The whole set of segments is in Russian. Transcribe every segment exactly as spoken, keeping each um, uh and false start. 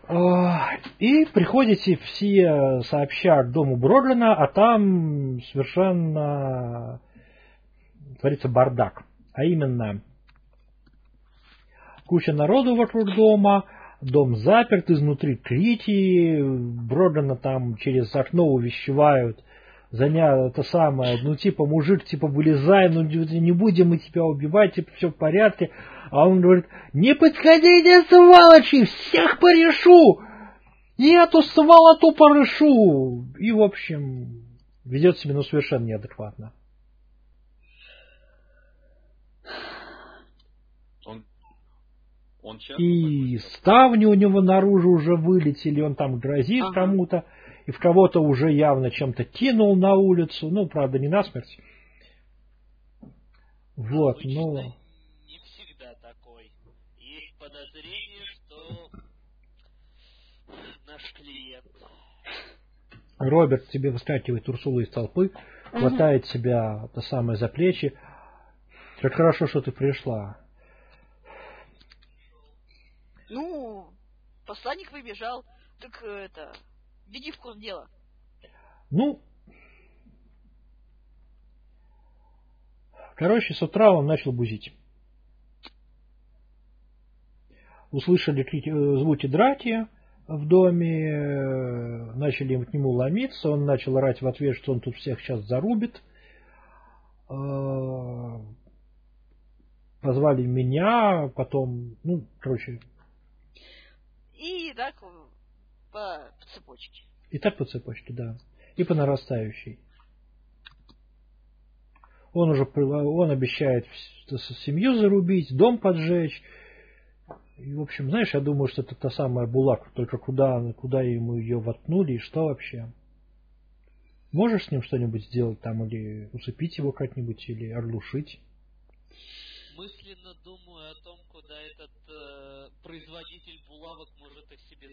А, И приходите все сообща к дому Бродлина, а там совершенно творится бардак. А именно, куча народу вокруг дома, дом заперт, изнутри крики, Бродлина там через окно увещевают, заня это самое, ну типа, мужик, типа, вылезай, ну не будем мы тебя убивать, типа, все в порядке. А он говорит, не подходите, сволочи, всех порешу! И эту сволоту порешу! И, в общем, ведет себя, ну, совершенно неадекватно. Он, он часто И ставни у него наружу уже вылетели, он там грозит Ага. кому-то, и в кого-то уже явно чем-то кинул на улицу, ну, правда, не насмерть. Вот, Обычно ну... не всегда такой. Есть подозрение, что наш клиент. Роберт тебе выскакивает Урсула из толпы, хватает себя то самое за плечи. Как хорошо, что ты пришла. Ну, посланник выбежал. Так это... Веди в курс дела. Ну, короче, с утра он начал бузить. Услышали крики, э, звуки драки в доме, э, начали к нему ломиться, он начал орать в ответ, что он тут всех сейчас зарубит. Э, Позвали меня, потом, ну, короче... И так по цепочке. И так по цепочке, да. И по нарастающей. Он уже он обещает семью зарубить, дом поджечь. И, в общем, знаешь, я думаю, что это та самая Булак, только куда, куда ему ее воткнули и что вообще. Можешь с ним что-нибудь сделать там, или усыпить его как-нибудь, или оглушить? Мысленно думаю о том, куда этот э, производитель булавок может их себе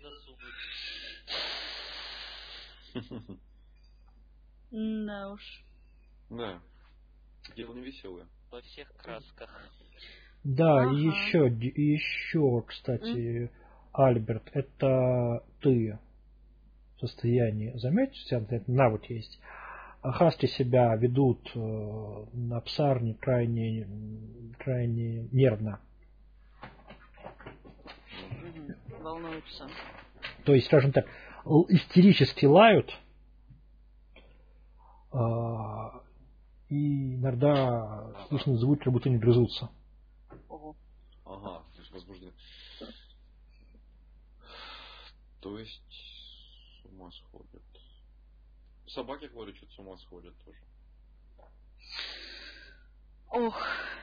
засунуть. Да уж. Да. Дело не веселое. Во всех красках. Да, Ага. и еще, и еще, кстати, М? Альберт, это ты в состоянии, заметьте, у тебя навык есть. Хаски себя ведут э, на псарне крайне, крайне нервно. Угу. Волнуются. То есть, скажем так, л- истерически лают, э, и иногда слышно звук, как будто не грызутся. Ого. Ага, то есть возбужден. То есть с ума сходят. Собаки, говорят, что-то с ума сходят тоже. Ох.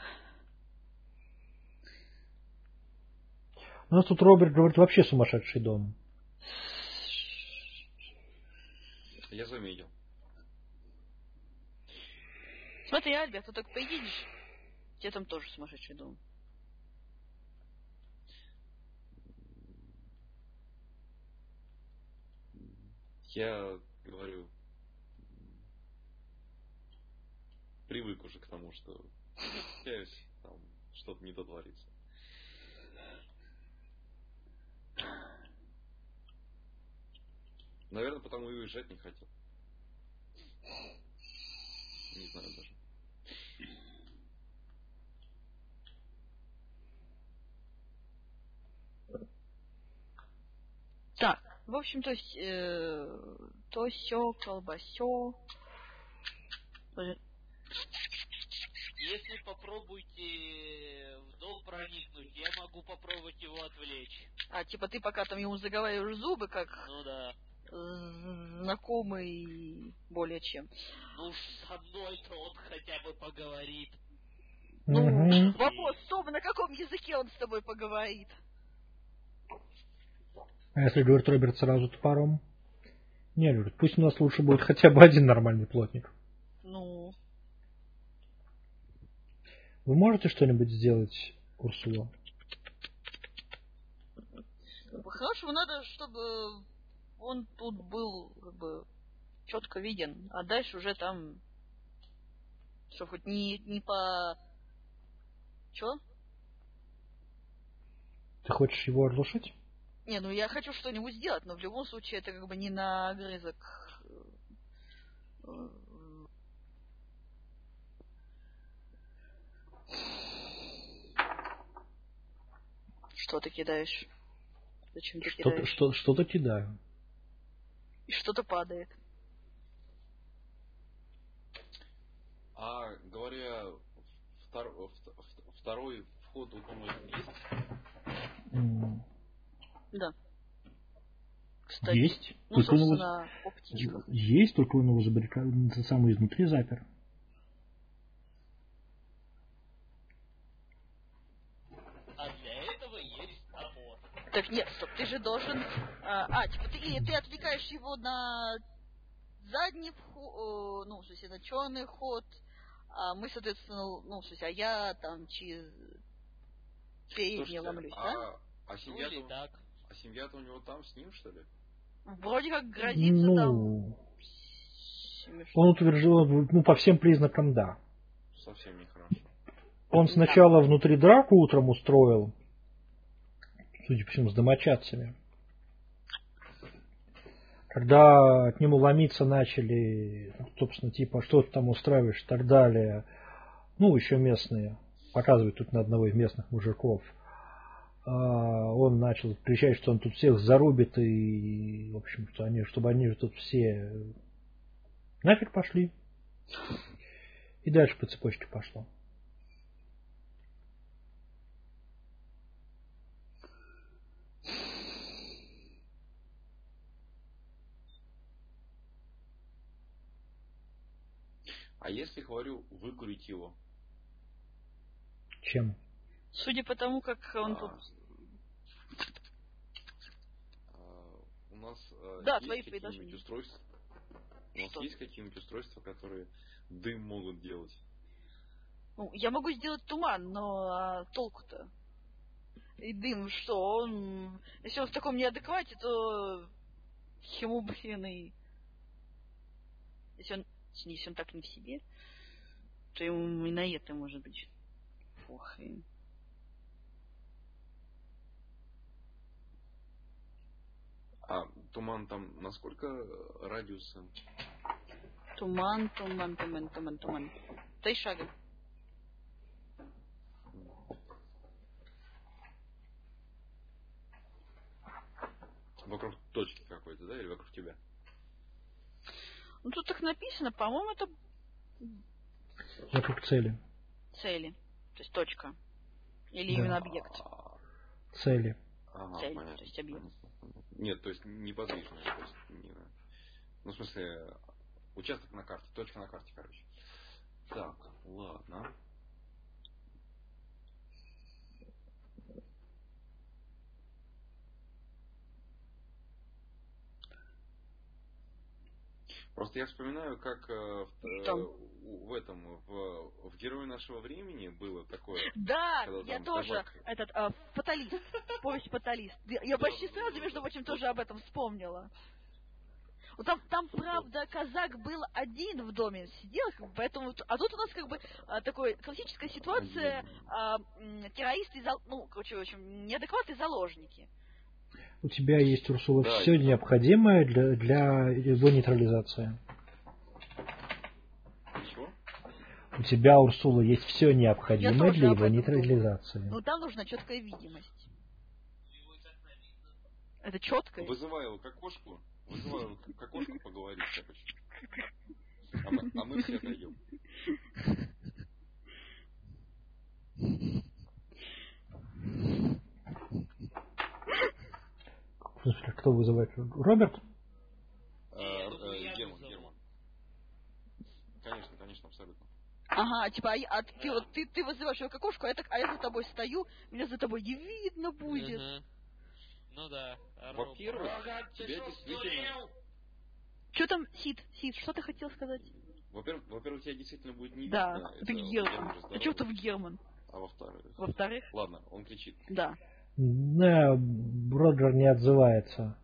У нас тут Роберт говорит, вообще сумасшедший дом. Я заметил. Смотри, Альберт, ты так поедешь, тебе там тоже сумасшедший дом. Я говорю, привык уже к тому, что там что-то не то творится. Наверное, потому и уезжать не хотел. Не знаю даже. Так, в общем, то есть, э, то сё, колбасё. Если попробуйте в дом проникнуть, я могу попробовать его отвлечь. А, типа ты пока там ему заговариваешь зубы, как Ну да. знакомый более чем. Ну уж со мной-то он хотя бы поговорит. Ну, Мгм. вопрос в том, на каком языке он с тобой поговорит. А если говорит Роберт сразу топором? Не, говорит, пусть у нас лучше будет хотя бы один нормальный плотник. Ну, Вы можете что-нибудь сделать, Урсула? по-хорошему надо, чтобы он тут был, как бы, четко виден, а дальше уже там, что хоть не, не по... Чё? Ты хочешь его оглушить? Не, ну я хочу что-нибудь сделать, но в любом случае это как бы не на огрызок. Что ты кидаешь? Зачем ты Что-то, кидаешь? что, что-то кидаю. И что-то падает. А говоря, втор, втор, второй вход у Тома есть? М, Да. Кстати. Есть. Ну, Только он его- собственно, о птичках. Есть, только он его забаррикадировал, это самое изнутри запер. А для этого есть опор. Так нет, стоп, ты же должен... А, а, типа ты, ты отвлекаешь его на задний вход, ну, в смысле, на черный ход, а мы, соответственно, ну, в смысле, а я там через передний ломлюсь, а, да? А Ну семья-то, или так. а семья-то у него там с ним, что ли? Вроде как грозится там... Ну, смешно. он утверждал, ну, по всем признакам, да. Совсем нехорошо. Он сначала внутри драку утром устроил, судя по всему, с домочадцами. Когда к нему ломиться начали, собственно, типа, что ты там устраиваешь и так далее, ну, еще местные, показывают тут на одного из местных мужиков, он начал кричать, что он тут всех зарубит, и, в общем, что они, чтобы они тут все нафиг пошли. И дальше по цепочке пошло. А если, говорю, выкурить его? Чем? Судя по тому, как он А, тут... а, у нас а, Да, есть твои какие-нибудь предложения. устройства? У нас Что? есть какие-нибудь устройства, которые дым могут делать? Ну, я могу сделать туман, но а, толку-то? И дым, что он... Если он в таком неадеквате, то ему, блин, и... Если он, если он так не в себе, то ему и на это может быть. Фух. И... А туман там насколько радиуса? Туман, туман, туман, туман, туман. Три шага. Вокруг точки какой-то, да, или вокруг тебя? Ну, тут так написано, по-моему, это Вокруг цели. цели. То есть точка. Или Да. именно объект. А, Цели. Ага, Цель, понятно. то есть объект. Нет, то есть неподвижная. То есть не... Ну, в смысле, участок на карте, точка на карте, короче. Так, ладно. Просто я вспоминаю, как э, в, Там. э, в этом, в, в Герое нашего времени было такое. Да, Когда я там тоже, казак- этот, а, фаталист, повесть фаталист. Я я почти сразу, между прочим, тоже об этом вспомнила. Ну, там, там, правда, казак был один в доме, сидел, как бы, поэтому... А тут у нас, как бы, а, такой классическая ситуация, а, м, террористы, и зал- ну, короче, в общем, неадекватные заложники. У тебя есть, Урсула, Да, все и- необходимое для, для его нейтрализации. Чего? У тебя, Урсула, есть все необходимое тоже для об его этом нейтрализации. Ну, там нужна четкая видимость. Это четкая? Вызывай его к окошку, вызывай его к окошку поговорить, короче. А мы, а мы все отойдем. В смысле, кто вызывает? Роберт? Э, э, Герман, Герман. Конечно, конечно, абсолютно. Ага, типа, а, я- а ты, вот, ты, ты вызываешь его к окошку, а я, так, а я за тобой стою, меня за тобой не видно будет. Мгм. Ну да. Во-первых, тебя действительно... Что там, Сид, Сид, что ты хотел сказать? Во-первых, во-первых, тебя действительно будет не Да, видно. это Герман. же А здорово. что ты в Герман? А во-вторых... Во-вторых, Ладно, он кричит. да. Да, Роджер не отзывается.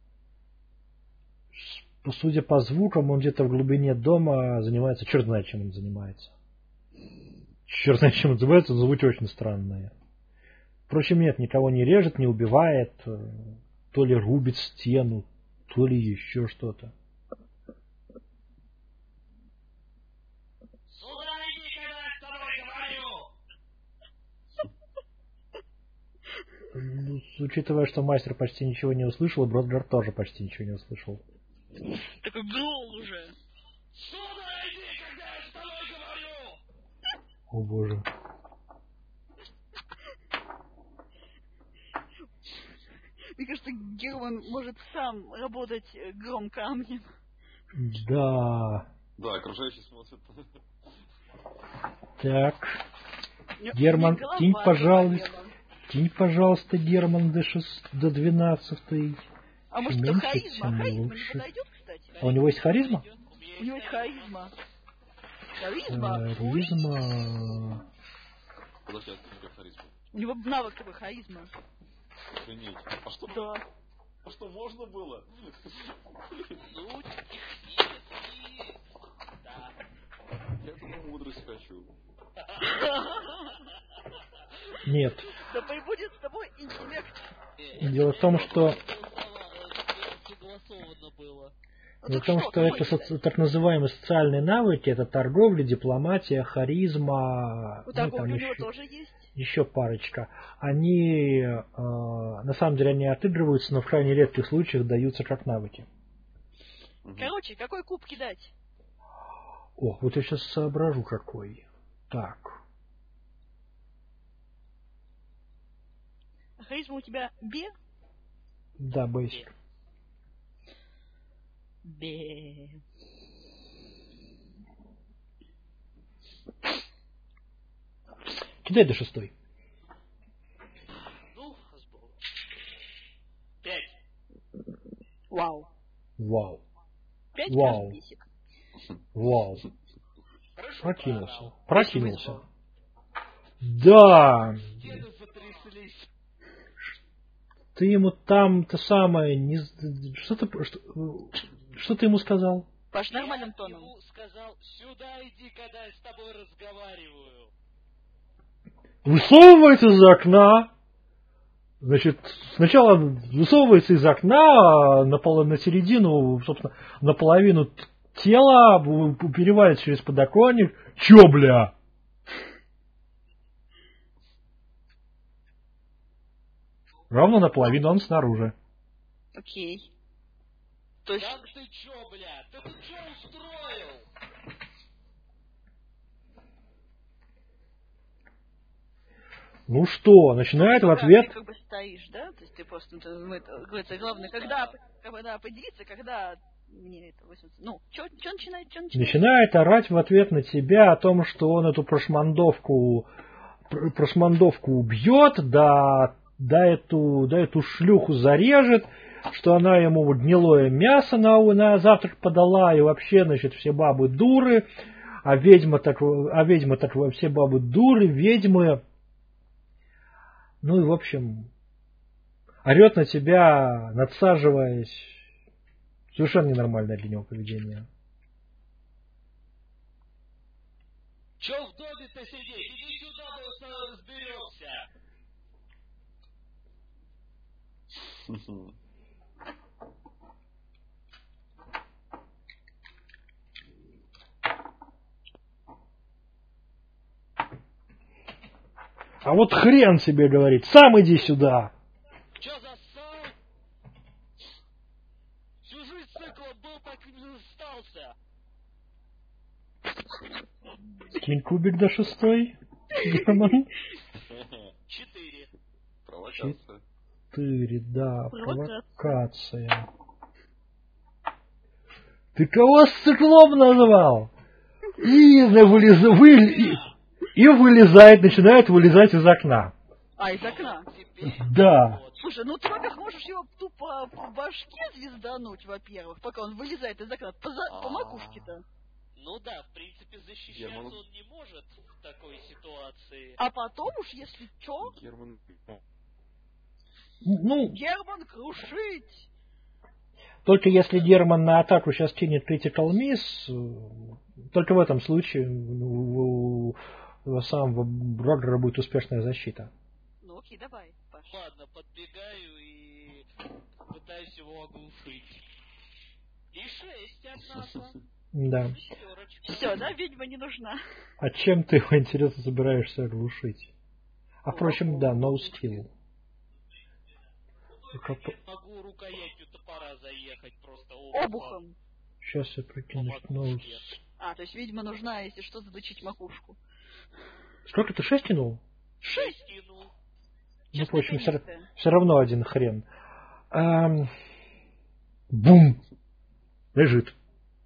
С- Судя по звукам, он где-то в глубине дома занимается, черт знает, чем он занимается. Черт знает, чем он занимается, звуки очень странные. Впрочем, нет, никого не режет, не убивает. то ли рубит стену, то ли еще что-то. Ну, учитывая, что мастер почти ничего не услышал, Бродрар тоже почти ничего не услышал. Такой грол уже. О боже. Мне кажется, Герман может сам работать гром камнем. Да. Да, окружающие смотрят. Так. Мне- Герман, мне голова кинь, пожалуйста. заболела. Кинь, пожалуйста, Герман до, шест... до двенадцатой. А может, Чем это меньше, харизма? тем Харизма не лучше. подойдет, кстати? А у него есть харизма? У него есть харизма. Харизма? Харизма. Подожди, а ты харизма? У него навык такой, харизма. Охренеть. А что, Да. а что можно было? Ну, технически... Да. Я думаю, мудрость хочу. Нет. Да прибудет с тобой интеллект. Дело в том, что Согласовано было. Ну, Дело так в том, что, что это какой соци- так называемые социальные навыки, это торговля, дипломатия, харизма, У ну, там торговли у него еще, тоже есть. еще парочка. Они, э, на самом деле, они отыгрываются, но в крайне редких случаях даются как навыки. Короче, какой куб кидать? О, вот я сейчас соображу, какой. Так. Харизма у тебя Б? Да, бейсик. Б. Кидай до шестой. Ну, с Богом. Пять. Вау. Вау. Пять Вау. раз бесик. Вау. Хорошо. Прокинулся. проорал. Прокинулся. Да. Стены затряслись. Ты ему там то самое не з- что ты что, что ты ему сказал? Паш, нормальным тоном. Я ему сказал, сюда иди, когда я с тобой разговариваю. Высовывается из окна. Значит, сначала высовывается из окна на, пол, на середину, собственно, наполовину т- тела, в- переваливается через подоконник. Чё, бля? Ровно наполовину он снаружи. Окей. То есть, Да ты чё, бля? Ты тут чё устроил? Ну что, начинает в да, ответ. ты как бы стоишь, да? То есть ты просто, ты, ну, это, говорится, главное, когда, когда определиться, когда мне это восемьдесят. Ну, что начинает, что начинает? Начинает орать в ответ на тебя о том, что он эту прошмандовку, пр- прошмандовку убьет, да, да, эту, да эту шлюху зарежет, что она ему гнилое мясо на, на завтрак подала, и вообще, значит, все бабы дуры, а ведьма так, а ведьма так все бабы дуры, ведьмы. Ну и, в общем, орет на тебя, надсаживаясь. Совершенно ненормальное для него поведение. Чё в доме-то сидеть? Иди сюда, мы с тобой разберемся. А вот хрен себе говорит, сам иди сюда. Чё зассал? Всю жизнь циклом был, так и не остался. Кинь кубик до шестой. Герман. Четыре. Провокация. Четыре, да, Провокация. провокация. Ты кого с циклом назвал? И, вылез, вы, и, и вылезает, начинает вылезать из окна. А, из окна. Теперь Да. вот. Слушай, ну ты, во-первых, можешь его тупо по башке звездануть, во-первых, пока он вылезает из окна. По, за- по макушке-то. Ну да, в принципе, защищаться Герман- он не может в такой ситуации. А потом уж, если чё, Герман. Ну, Герман крушить. только если Герман на атаку сейчас кинет critical miss, э, только в этом случае у, у самого Брогера будет успешная защита. Ну окей, давай, Паш. Ладно, подбегаю и его оглушить. И шесть от нас. Да. Шестерочка. Все, да, ведьма не нужна. А чем ты его, интересно, собираешься оглушить? А впрочем, да, no skill. Могу рукоятью топора заехать просто Обухом. Сейчас я прикину. No... А, то есть ведьма нужна, если что, заточить макушку. Сколько ты, шесть тянул? Шесть тянул. Ну, в общем, все, все равно один хрен. Эм... Бум! Лежит.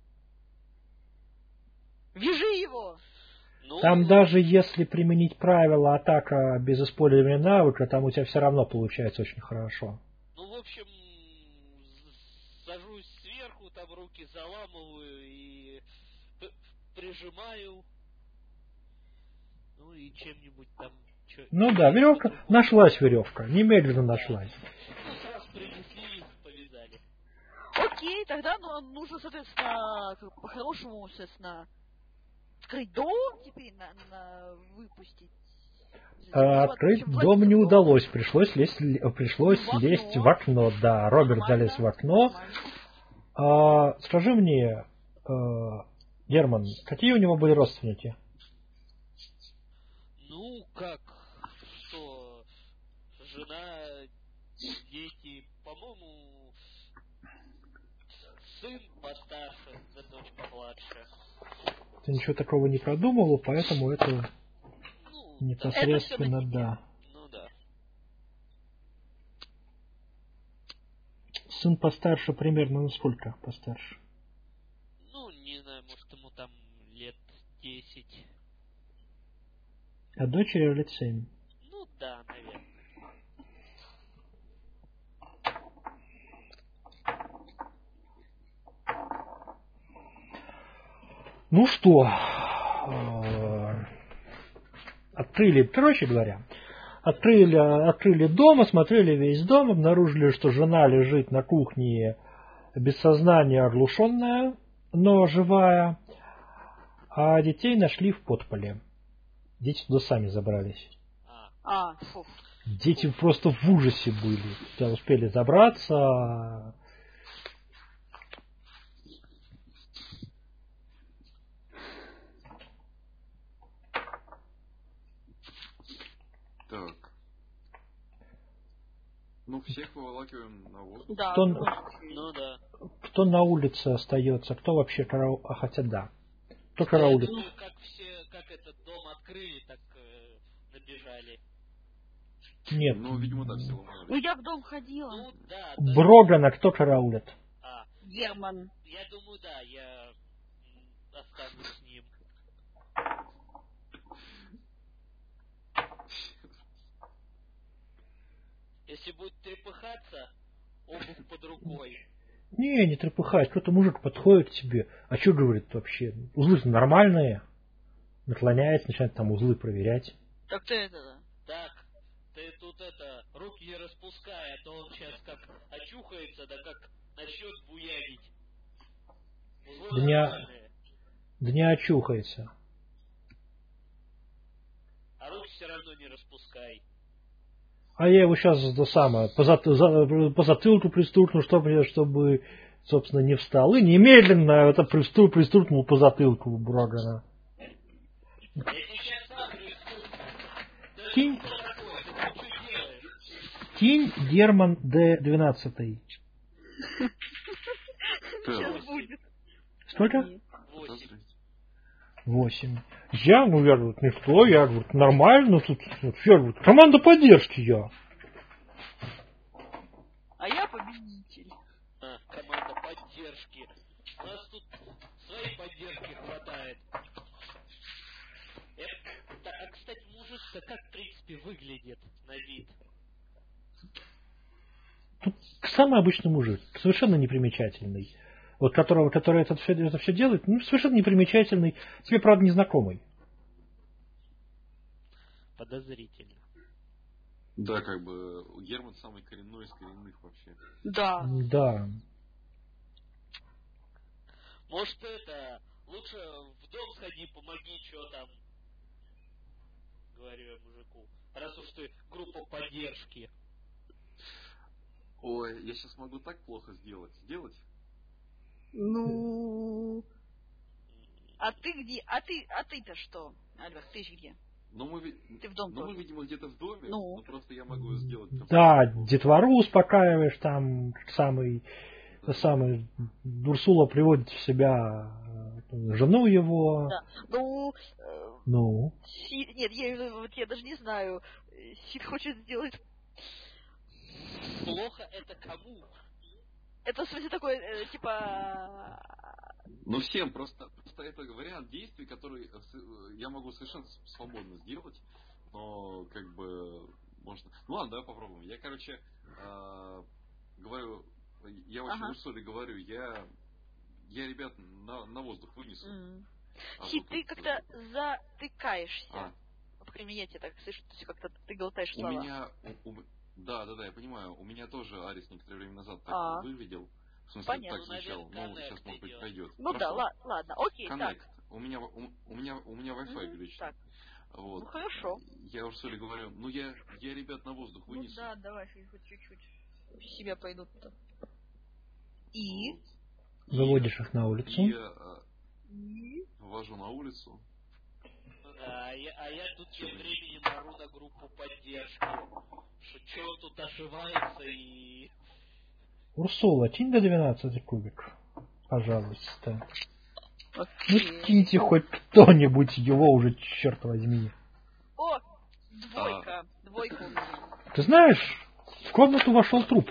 Вяжи его! Ну, Там даже если применить правило атака без использования навыка, там у тебя все равно получается очень хорошо. Ну, в общем, сажусь сверху, там руки заламываю и прижимаю. Ну и чем-нибудь там... Чё, Ну да, веревка. Нашлась веревка. Немедленно нашлась. Ну, сразу принесли, повязали. Окей, тогда ну, нужно, соответственно, по-хорошему, соответственно, открыть дом теперь, на, на выпустить. А, открыть дом не удалось. Пришлось лезть, пришлось в лезть в окно. Да, Роберт Нормально. залез в окно. А, скажи мне, а, Герман, какие у него были родственники? Ну, как, что, жена, дети, по-моему, сын постарше, да дочь помладше. Ты ничего такого не продумывал, поэтому это Ну, непосредственно, это да. Ну да. Сын постарше примерно, ну сколько постарше? Ну, не знаю, может ему там лет десять. А дочери лет семь. Ну да, наверное. Ну что, открыли, короче говоря, открыли, открыли дом, осмотрели весь дом, обнаружили, что жена лежит на кухне без сознания, оглушенная, но живая, а детей нашли в подполе. Дети туда сами забрались. А, А, фу. Дети просто в ужасе были. Туда успели забраться. Так. Ну, всех выволакиваем на воздух. Да, Кто, ну да. кто на улице остается, кто вообще караул... А хотя да. Кто Я караулит? думаю, как все, как этот дом открыли, так э, набежали. Нет. Ну, видимо, да, все ломали. Ну, я в дом ходила. Ну да, да. Брогана кто караулит? А, Герман. я думаю, да, я м, останусь с ним. Если будет трепыхаться, обувь под рукой. Не, не трепыхай. Кто-то мужик подходит к тебе. А что говорит вообще? Узлы нормальные. Наклоняется, начинает там узлы проверять. Так ты это, да. Так, ты тут это, руки не распускай, а то он сейчас как очухается, да как начнет буянить. Узлы Да не, нормальные, да не очухается. а руки все равно не распускай. А я его сейчас то самое, по, зат, за, по затылку пристукну, чтобы, чтобы, собственно, не встал. И немедленно это приступ, пристукнул по затылку Брогана. Я сейчас сам пристукну. Ты Кинь, что такое? Ты что делаешь? кинь Герман Д двенадцать. Сейчас будет. Сколько? Восемь. Восемь. Я, ну, я говорю, не что, я говорю, нормально, тут, тут я говорю, команда поддержки я. А я победитель. А, команда поддержки. У нас тут своей поддержки хватает. Это, а, кстати, мужик-то как, в принципе, выглядит на вид? Тут самый обычный мужик, совершенно непримечательный. Вот которого, который это все, это все делает, ну, совершенно непримечательный, тебе, правда, незнакомый. Подозрительно. Да, как бы Герман самый коренной из коренных вообще. Да. Да. Может, это, лучше в дом сходи, помоги, что там, говорю я мужику. Раз уж ты группа поддержки. Ой, я сейчас могу так плохо сделать. Сделать? Ну... А ты где? А ты, а ты-то что, Альберт, ты же где? Ну, мы, ви- Ты в дом ну, мы, тоже. видимо, где-то в доме. Ну. Ну, просто я могу сделать... прям Да, так. детвору успокаиваешь, там самый, самый Урсула приводит в себя э, жену его. Да. Ну, э, Ну, Сид... Нет, я, имею в виду, вот я даже не знаю. э, Сид хочет сделать... Плохо это кому? Это, в смысле, такой, э, типа... Ну, всем, просто, просто это вариант действий, который э, с- я могу совершенно с- свободно сделать, но, как бы, можно... Ну, ладно, давай попробуем. Я, короче, э, говорю, я очень Ага. Урсуле говорю, я, я, ребят, на, на воздух вынесу. м. А Сид, то ты тут, как-то затыкаешься. А, По крайней мере, я тебя так слышу, то есть как-то ты глотаешь у слова. меня... у- у- да, да, да, я понимаю. У меня тоже Арис некоторое время назад так А. выглядел. В смысле, Понятно. так звучал. Ну, Ну, наверное, сейчас, может быть, коннект пройдет. Ну да, ла- ладно, окей, Коннект. так. У меня, у, у меня, у меня Wi-Fi Мгм, глючит. так. Вот. Ну хорошо. Я Урсуле говорю, ну я, я, ребят, на воздух Ну вынесу. да, давай, хоть чуть-чуть. В себя пойдут-то. И? Вот. выводишь их на улицу. И э, И? вывожу на улицу. А я, а я тут тем временем ору на группу поддержки. Что чё он тут ошивается и... Урсула, кинь до двенадцати кубик. Пожалуйста. Ну, Окей. киньте хоть кто-нибудь его уже, черт возьми. О, двойка. Двойка у меня. Ты знаешь, в комнату вошел труп.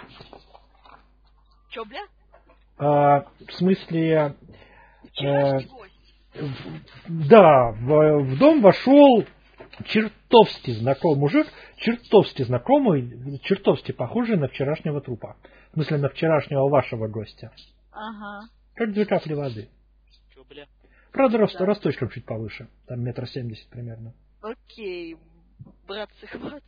Чё, бля? А, в смысле, Вчерашний Э, гость. в- да, в, в дом вошел чертовски знакомый мужик, чертовски знакомый, чертовски похожий на вчерашнего трупа. В смысле, на вчерашнего вашего гостя. Ага. Как две капли воды. Чё, бля? Правда, рост, Да. росточком чуть повыше. Там метр семьдесят примерно. Окей. Братцы-хватцы.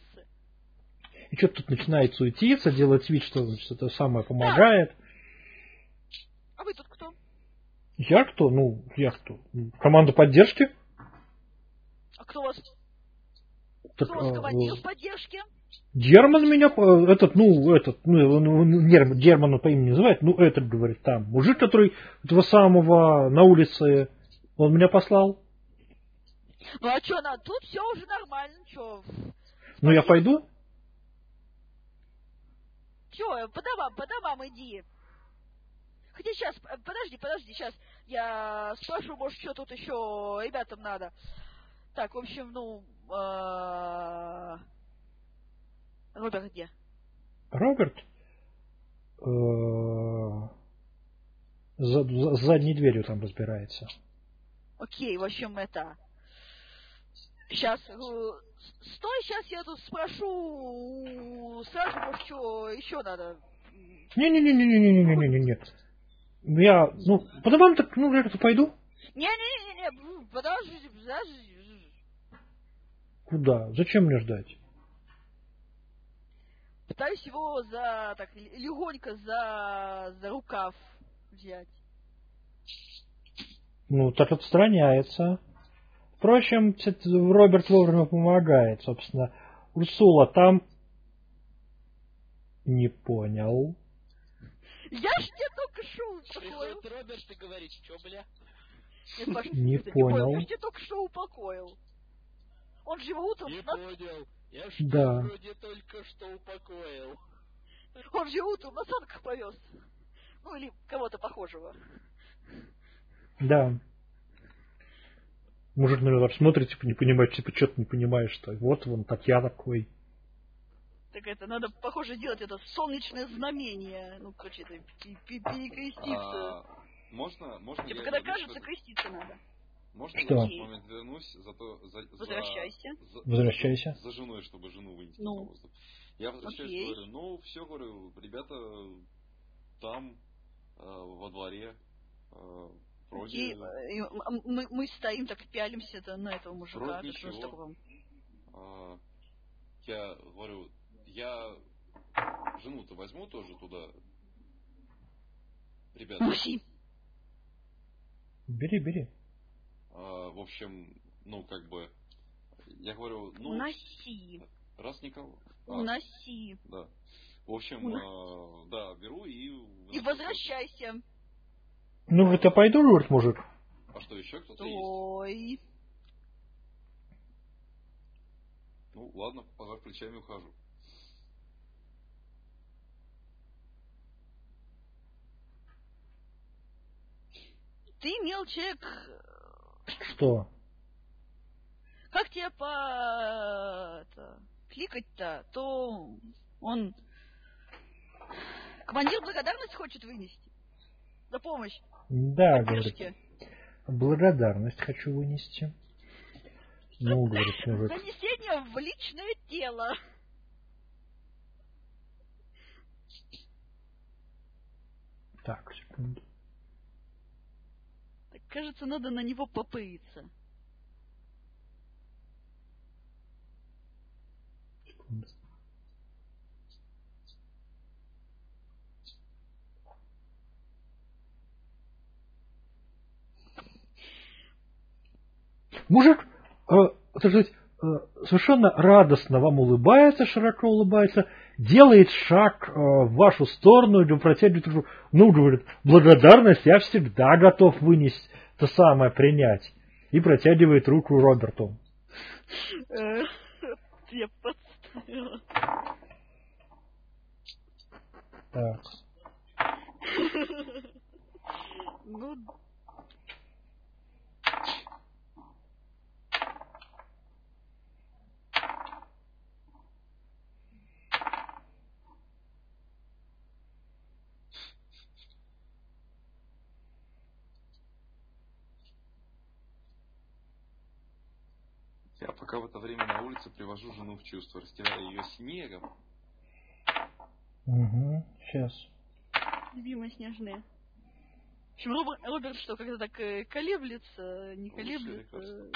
И что-то тут начинает суетиться, делать вид, что что-то самое помогает. А вы тут кто? Я кто? Ну, я кто? Команда поддержки? А кто у вас? Так, Кто у вас а, командир э, поддержки? Герман меня, э, этот, ну, этот, ну, он- он Герман, Германа по имени называет, ну, этот, говорит, там, мужик, который этого самого на улице, он меня послал. Ну а чё, на тут все уже нормально, чё? Ну, я пойду. Чё, по домам, по домам иди. Хотя сейчас, подожди, подожди, сейчас я спрошу, может, что тут еще ребятам надо. Так, в общем, ну, э, Роберт где? Роберт э, за, за- с задней дверью там разбирается. Окей, в общем, это... Сейчас, стой, сейчас я тут спрошу сразу, может, что еще надо. Не-не-не-не-не-не-не-не-не. Я, ну, по домам так, ну, я как-то пойду. Не-не-не, подожди, подожди. Куда? Зачем мне ждать? Пытаюсь его за, так, легонько за, за рукав взять. Ну, так отстраняется. Впрочем, т- т- Роберт вовремя помогает, собственно. Урсула там... Не понял. Я ж тебе только что упокоил. Приходит Роберт и говорит, чё, бля? Нет, Паш, Не ты понял. Я ж тебе только что упокоил. Он же его утром... Не на- понял. Я ж Да. вроде только что упокоил. Он же утром на санках повез. Ну, или кого-то похожего. Да. Мужик на него так смотрит, типа, не понимает, типа, что ты не понимаешь, что вот вон, так я такой. Так это, надо, похоже, делать это солнечное знамение. Ну, короче, это пе- пе- перекреститься. А, можно, можно Типа, я когда вернусь в кажется, этот- креститься надо. Можно Что? я в этот момент вернусь, зато за, за- Возвращайся. за- Возвращайся. За, женой, чтобы жену вынести Ну. на воздух. Я возвращаюсь Окей. и говорю, ну, все, говорю, ребята там, э, во дворе, э, вроде, И, э, и м- мы, мы стоим, так пялимся на этого мужика. Вроде Так, ну, ничего. что такое? э, я говорю, я жену-то возьму тоже туда, ребята. Муси. Бери, бери. А, в общем, ну, как бы, я говорю, ну, Уноси. раз никого... А, Уноси. да. В общем, э, да, беру и... И возвращайся. Ну, говорит, я пойду, говорит мужик. А что, еще кто-то есть? Ой. Ну, ладно, пожав плечами, ухожу. Ты, мелчик, Что? как тебе по... это, кликать-то, то он... Командир благодарность хочет вынести. За помощь. Да, говорит. Поддержки. Благодарность хочу вынести. Ну, говорит мужик. Занесение в личное дело. Так, секунду. Так, кажется, надо на него попыться. Секунду. Мужик, э, так сказать, э, совершенно радостно вам улыбается, широко улыбается, делает шаг э, в вашу сторону, и протягивает руку. Ну, говорит, благодарность я всегда готов вынести, то самое принять. И протягивает руку Роберту. Я подставила. Так. Ну, Я пока в это время на улице привожу жену в чувство, растирая ее снегом. Угу, сейчас. любимые снежные. В общем, Роберт, Роберт что, когда так э, колеблется, не колеблется.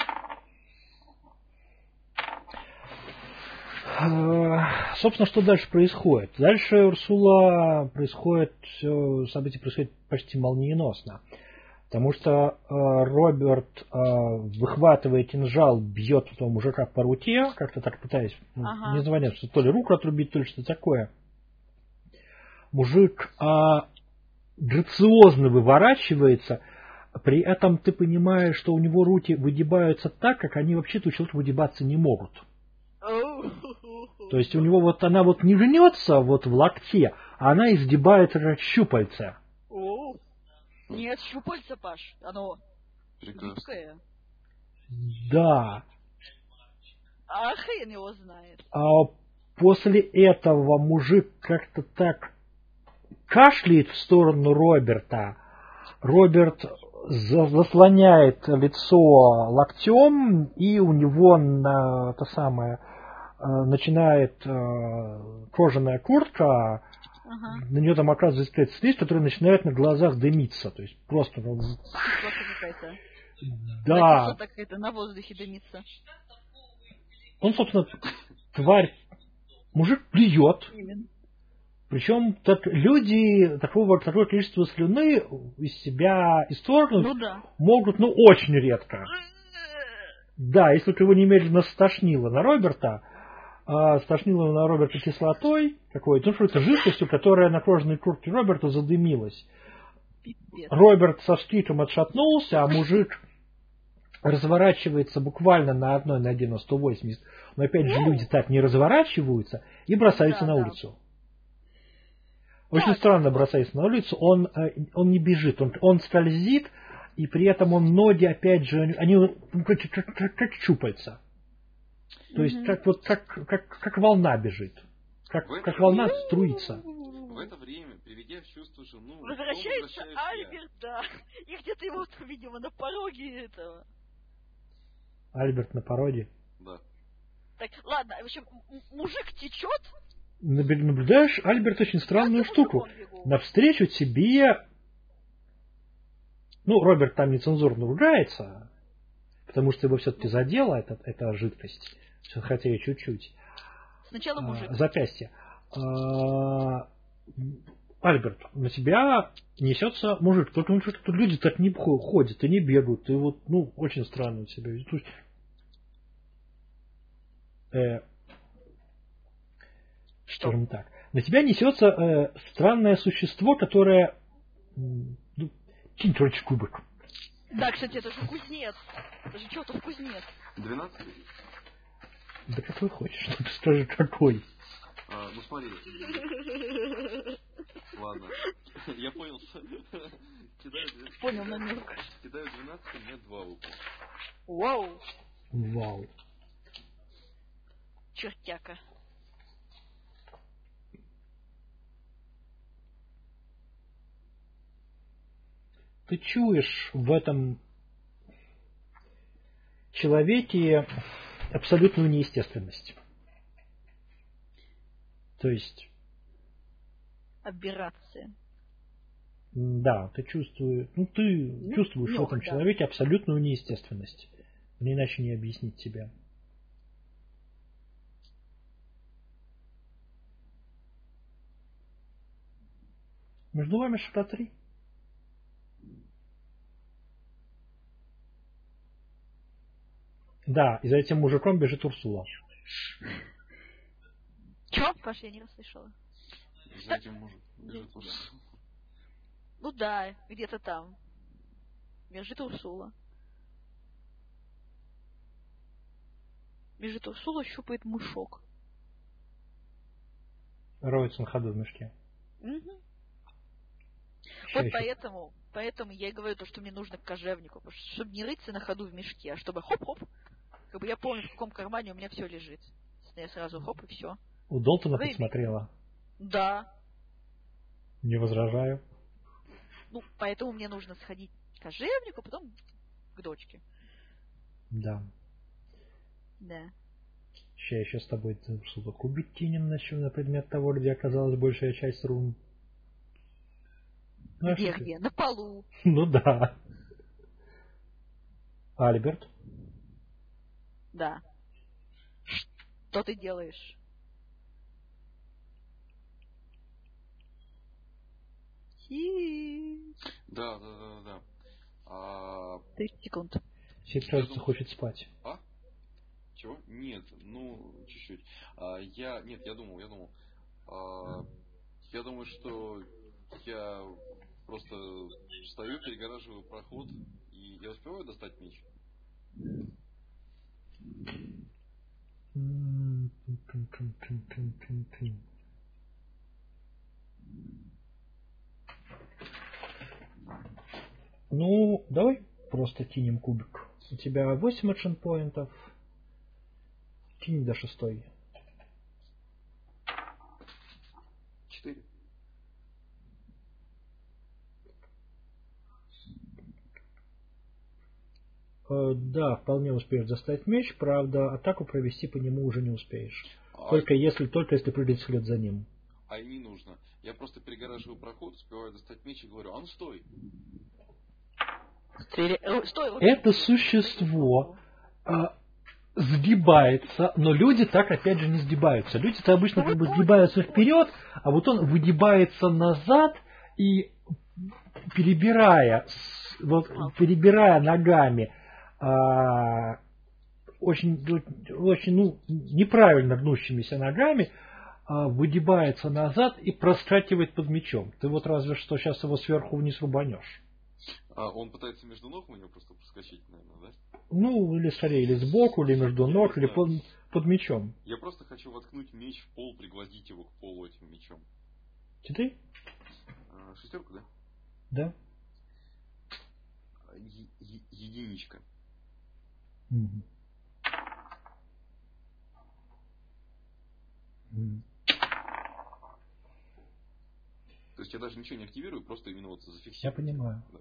Собственно, что дальше происходит? Дальше Урсула происходит, все события происходят почти молниеносно. Потому что э, Роберт э, выхватывает кинжал, бьет этого мужика по руке, как-то так пытаясь, Ага. не звонят, что то ли руку отрубить, то ли что такое. Мужик э, грациозно выворачивается, при этом ты понимаешь, что у него руки выгибаются так, как они вообще-то у человека выгибаться не могут. То есть у него вот она вот не жнется вот в локте, а она изгибается как щупальце. Нет, щупальца, Паш. Оно Прекрасно. гибкое. Да. А хрен его знает. А после этого мужик как-то так кашляет в сторону Роберта. Роберт за- заслоняет лицо локтем, и у него на, то самое, э, начинает э, кожаная куртка, Ага. на нее там оказывается какая-то слизь, которая начинает на глазах дымиться. То есть просто... ну, Просто какая-то. да. Что какая-то на воздухе дымится. Он, собственно, тварь, мужик плюет. Именно. Причем так, люди такого, такое количество слюны из себя исторгнуть Ну да. могут, ну, очень редко. Да, если бы его немедленно стошнило на Роберта, а стошнило на Роберта кислотой какой-то, ну, что это жидкостью, которая на кожаной куртке Роберта задымилась. Пипец. Роберт со скриком отшатнулся, а мужик разворачивается буквально на одной ноге на сто восемьдесят. Но опять же, люди так не разворачиваются и бросаются Да, на да. улицу. Очень Так. странно бросается на улицу. Он, э, он не бежит, он, он скользит, и при этом он ноги, опять же, они ну, как, как, как, как щупальца. То есть Мгм. как, вот, как, как, как волна бежит. Как, В это как волна время- струится. В это время, приведя в чувство жену, в дом Возвращается возвращаюсь я. Альберт, да. И где-то его, видимо, на пороге этого. Альберт на пороге. Да. Так, ладно, в общем, м- мужик течет. Наб- Наблюдаешь, Альберт, очень странную Я за штуку. мужиком бегу. Навстречу тебе... Ну, Роберт там нецензурно ругается, потому что его все-таки задела эта, эта жидкость. Хотя и чуть-чуть. Сначала мужик. А, запястье. А, Альберт, на тебя несется мужик. Только ну, что-то тут люди так не хо- ходят и не бегают. И вот, ну, очень странно у себя ведут. Э, Что? скажем так. на тебя несется э, странное существо, которое... м, Ну, кинь, короче, кубик. Да, кстати, это же кузнец. Это же чертов кузнец. двенадцать? Да какой хочешь, ну ты скажи, какой. А, ну смотри. Ладно. Я понял. Кидаю двенадцать. Понял намек. Кидаю двенадцать, у меня два выпало. Вау. Вау. Чертяка. Ты чуешь в этом человеке абсолютную неестественность. То есть, Аберрация. м, да, ты чувствуешь, ну ты Ну, чувствуешь в нюх, этом да. человеке абсолютную неестественность. Мне иначе не объяснить себя. Между вами шага три. Да, и за этим мужиком бежит Урсула. Чё? Паш, я не расслышала. За этим мужик бежит уже. Ну да, где-то там. Бежит Урсула. Бежит Урсула, щупает мышок. Роется на ходу в мешке. Мгм. Ща Вот еще- поэтому, поэтому я и говорю то, что мне нужно к кожевнику, потому что чтобы не рыться на ходу в мешке, а чтобы хоп-хоп, как бы я помню, в каком кармане у меня все лежит. Я сразу хоп и все. У Долтона Вы- посмотрела. Да. Не возражаю. Ну, поэтому мне нужно сходить к кожевнику, потом к дочке. Да. Да. Ща еще с тобой что-то кубик кинем на, чё- на предмет того, где оказалась большая часть рун. Ну, а Где, что ты? где? На полу. Ну да. Альберт? Да. Что ты делаешь? Хи. Да, да, да, да. А, тридцать секунд. Сид, кажется, хочет спать. а? Чего? Нет, ну, чуть-чуть. А, я, нет, я думал, я думал. А, я думаю, что я просто встаю, перегораживаю проход, и я успеваю достать меч. Ну, давай просто кинем кубик. У тебя восемь экшен поинтов. Кинь до шестой. Четыре. Э, да, вполне успеешь достать меч, правда, атаку провести по нему уже не успеешь. А, Только если, только если прыгать вслед за ним. а и не нужно. Я просто перегораживаю проход, успеваю достать меч и говорю: а ну стой! Стреля... э, Стой, вот- Это существо а, сгибается, но люди так опять же не сгибаются. Люди-то обычно как бы сгибаются вперед, а вот он выгибается назад и перебирая, с- вот, перебирая ногами, а, очень, очень ну, неправильно гнущимися ногами, а, выгибается назад и проскакивает под мечом. Ты вот разве что сейчас его сверху вниз рубанешь. А он пытается между ног у него просто проскочить, наверное, да? Ну, или скорее, или сбоку, или между ног, или под, под мечом. Я просто хочу воткнуть меч в пол, пригвоздить его к полу этим мечом. Ты? А, шестерку, да? Да. Е- е- единичка. Мгм. Мгм. То есть я даже ничего не активирую, просто именно вот зафиксирую. Я понимаю. Да.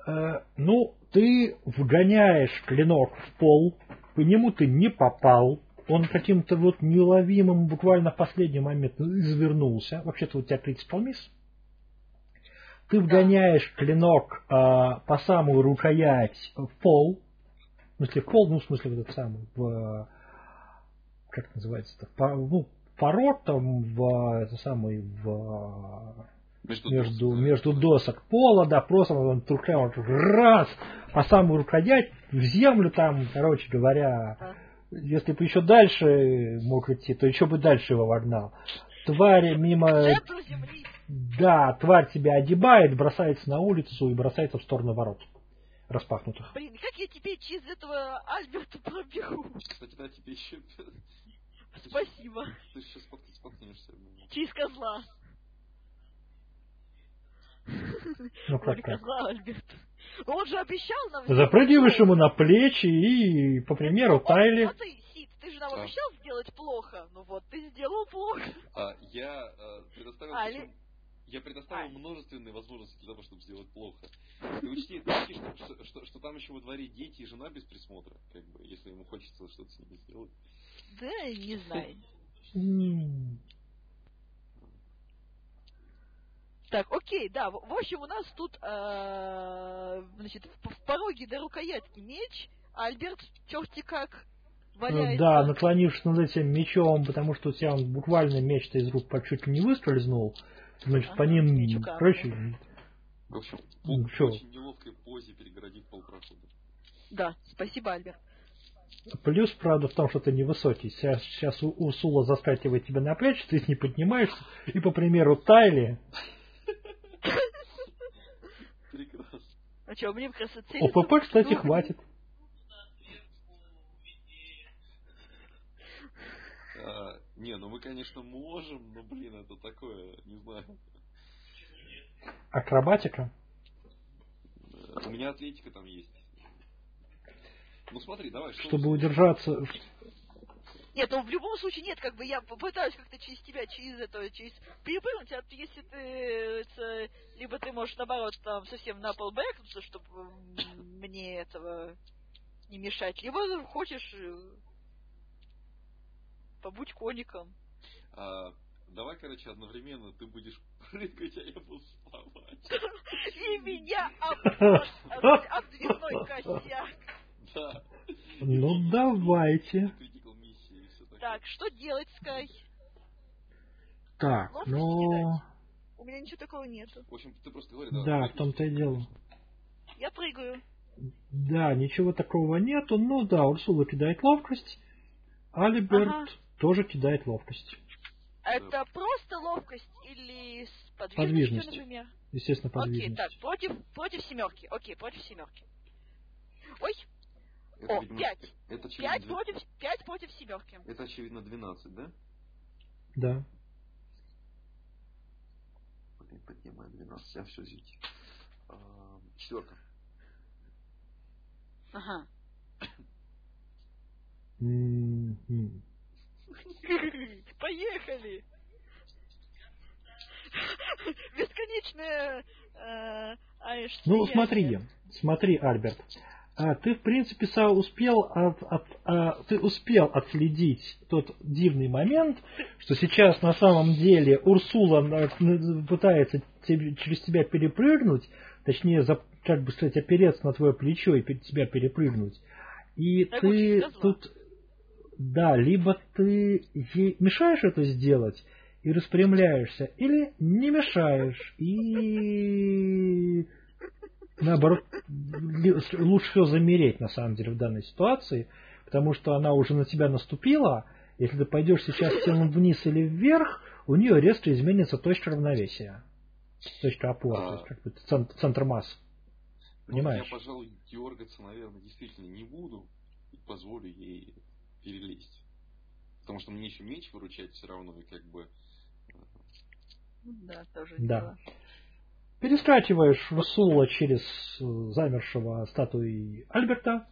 Э, ну, ты вгоняешь клинок в пол, по нему ты не попал, он каким-то вот неуловимым буквально в последний момент извернулся. Вообще-то у тебя критикал мисс. Ты вгоняешь да. клинок э, по самую рукоять в пол, в смысле в пол, ну в смысле в этот самый, в, как это называется-то, по, ну, порог там, в, это самый, в, между, между, досок, между досок пола, да, просто он раз, по самую рукоять, в землю там, короче говоря, а. если бы еще дальше мог идти, то еще бы дальше его вогнал. Тварь мимо... Да, тварь тебя одевает, бросается на улицу и бросается в сторону ворот распахнутых. Блин, как я теперь через этого Альберта пробегу? Кстати, да, тебе еще... Спасибо. Ты сейчас споткнешься. Через козла. Ну как так? Козла, Альберт. Он же обещал нам... Запрыгиваешь ему на плечи и, по примеру, Тайли... Смотри, Сид, ты же нам обещал сделать плохо. Ну вот, ты сделал плохо. А, я а, предоставил... Али... Я предоставил а. множественные возможности для того, чтобы сделать плохо. Ты учти, ты учти что, что, что, что там еще во дворе дети и жена без присмотра, как бы, если ему хочется что-то с ними сделать. Да, не знаю. Так, окей, да, в общем, у нас тут, значит, в пороге до рукоятки меч, а Альберт черти как валяется. Да, наклонившись над этим мечом, потому что у тебя он буквально меч-то из рук чуть ли не выскользнул. Значит, ага, по ним, короче... В общем, ну, в очень неловкой позе перегородив полпрохода. Да, спасибо, Альберт. Плюс, правда, в том, что ты невысокий. Сейчас, сейчас Урсула заскакивает тебя на плечи, ты с ней поднимаешься, и, по примеру Тайли... Прекрасно. А что, мне как раз целиться... ОПП, кстати, хватит. А, не, ну мы, конечно, можем, но, блин, это такое, не знаю. Акробатика? У меня атлетика там есть. Ну смотри, давай. Что Чтобы удержаться... Нет, ну в любом случае нет, как бы я попытаюсь как-то через тебя, через это, через перепрыгнуть, а ты, если ты, это, либо ты можешь наоборот там совсем на пол бэкнуться, чтобы мне этого не мешать, либо хочешь побудь коником. А, давай, короче, одновременно ты будешь прыгать, а я буду вставать. И меня об дверной косяк. Да. Ну давайте. Так, что делать, Скай? Так, ну... У меня ничего такого нету. В общем, ты просто говори, да. Да, в том-то и дело. Я прыгаю. Да, ничего такого нету. Ну да, Урсула кидает ловкость. Альберт ага. тоже кидает ловкость. Это просто ловкость или с подвижностью, подвижность, например? Естественно, подвижность. Окей, так, против, против семерки. Окей, против семерки. Ой. Это, О, видимо, пять. Это, пять, против, пять против семерки. Это, очевидно, двенадцать, да? Да. Блин, поднимаю двенадцать, а все, извините. А, четверка. Ага. Mm-hmm. Поехали! Бесконечная... Э, ну, смотри, смотри, Альберт. А, ты, в принципе, успел, от, от, а, ты успел отследить тот дивный момент, что сейчас на самом деле Урсула пытается тебе, через тебя перепрыгнуть, точнее, за, как бы сказать, опереться на твое плечо и перед тебя перепрыгнуть. И так ты тут, да, либо ты ей мешаешь это сделать и распрямляешься, или не мешаешь и... Наоборот, лучше всего замереть, на самом деле, в данной ситуации, потому что она уже на тебя наступила. Если ты пойдешь сейчас телом вниз или вверх, у нее резко изменится точка равновесия. Точка опоры, а... то есть как бы центр, центр масс. Понимаешь? Ну, я, пожалуй, дергаться, наверное, действительно не буду и позволю ей перелезть. Потому что мне еще меч выручать все равно, и как бы... Да, тоже да. дело. Перескакиваешь Урсула через замершего статуи Альберта,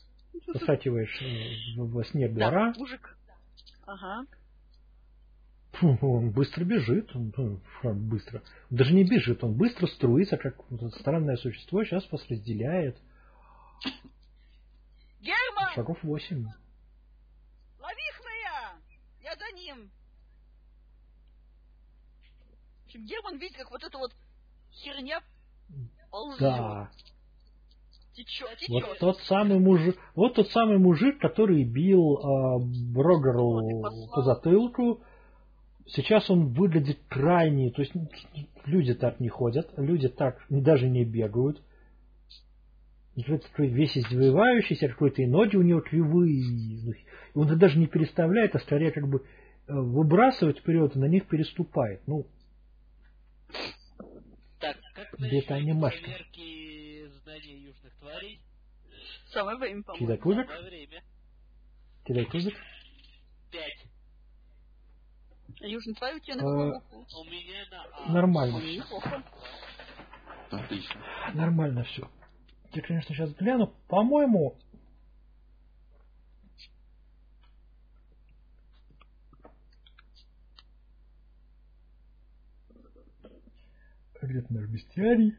заскакиваешь во снег двора. Да, мужик. Ага. Фу, он быстро бежит, он, он быстро, даже не бежит, он быстро струится, как вот это странное существо, сейчас вас разделяет. Герман! Шагов восемь. Лови хмыря! Я за ним! В общем, Герман видит, как вот эта вот херня ползет. Да. Течет, течет. Вот тот самый мужик, вот тот самый мужик, который бил э, Брогеру по затылку. Сейчас он выглядит крайне, то есть люди так не ходят, люди так даже не бегают. Такой весь извивающийся, какой-то и ноги у него кривые. И он даже не переставляет, а скорее как бы выбрасывает вперед и на них переступает. Ну, так, как где-то анимашка. Проверки знаний южных тварей? Самое время, по-моему. Кидай кузик? Самое время. Кидай кузик? Пять. А южный тварь у тебя на А, какую букву? У меня на А. Нормально. Неплохо. Отлично. Нормально все. Я, конечно, сейчас гляну. По-моему, где-то наш бестиарий.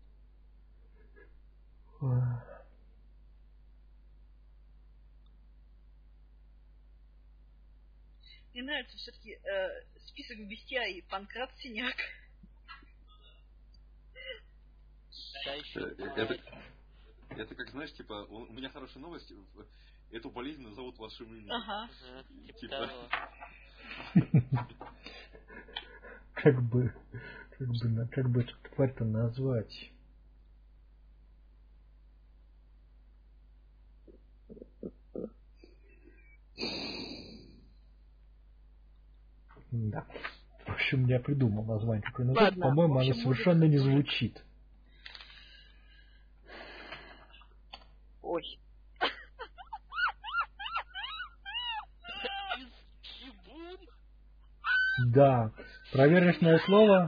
Мне нравится все-таки э, список бестиарий. Панкрат Синяк. Да, еще Э, э, Это, это как, знаешь, типа, у у меня хорошая новость. в- Эту болезнь назовут вашим именем. Ага. Ага, типа Типа. того. Как бы, как бы, на- как бы эту тварь-то назвать? Да. В общем, я придумал название, какое назвать. Ладно, По-моему, в оно общем, совершенно может, не может. звучит. Ой. Из Чебун? Да. Проверочное слово.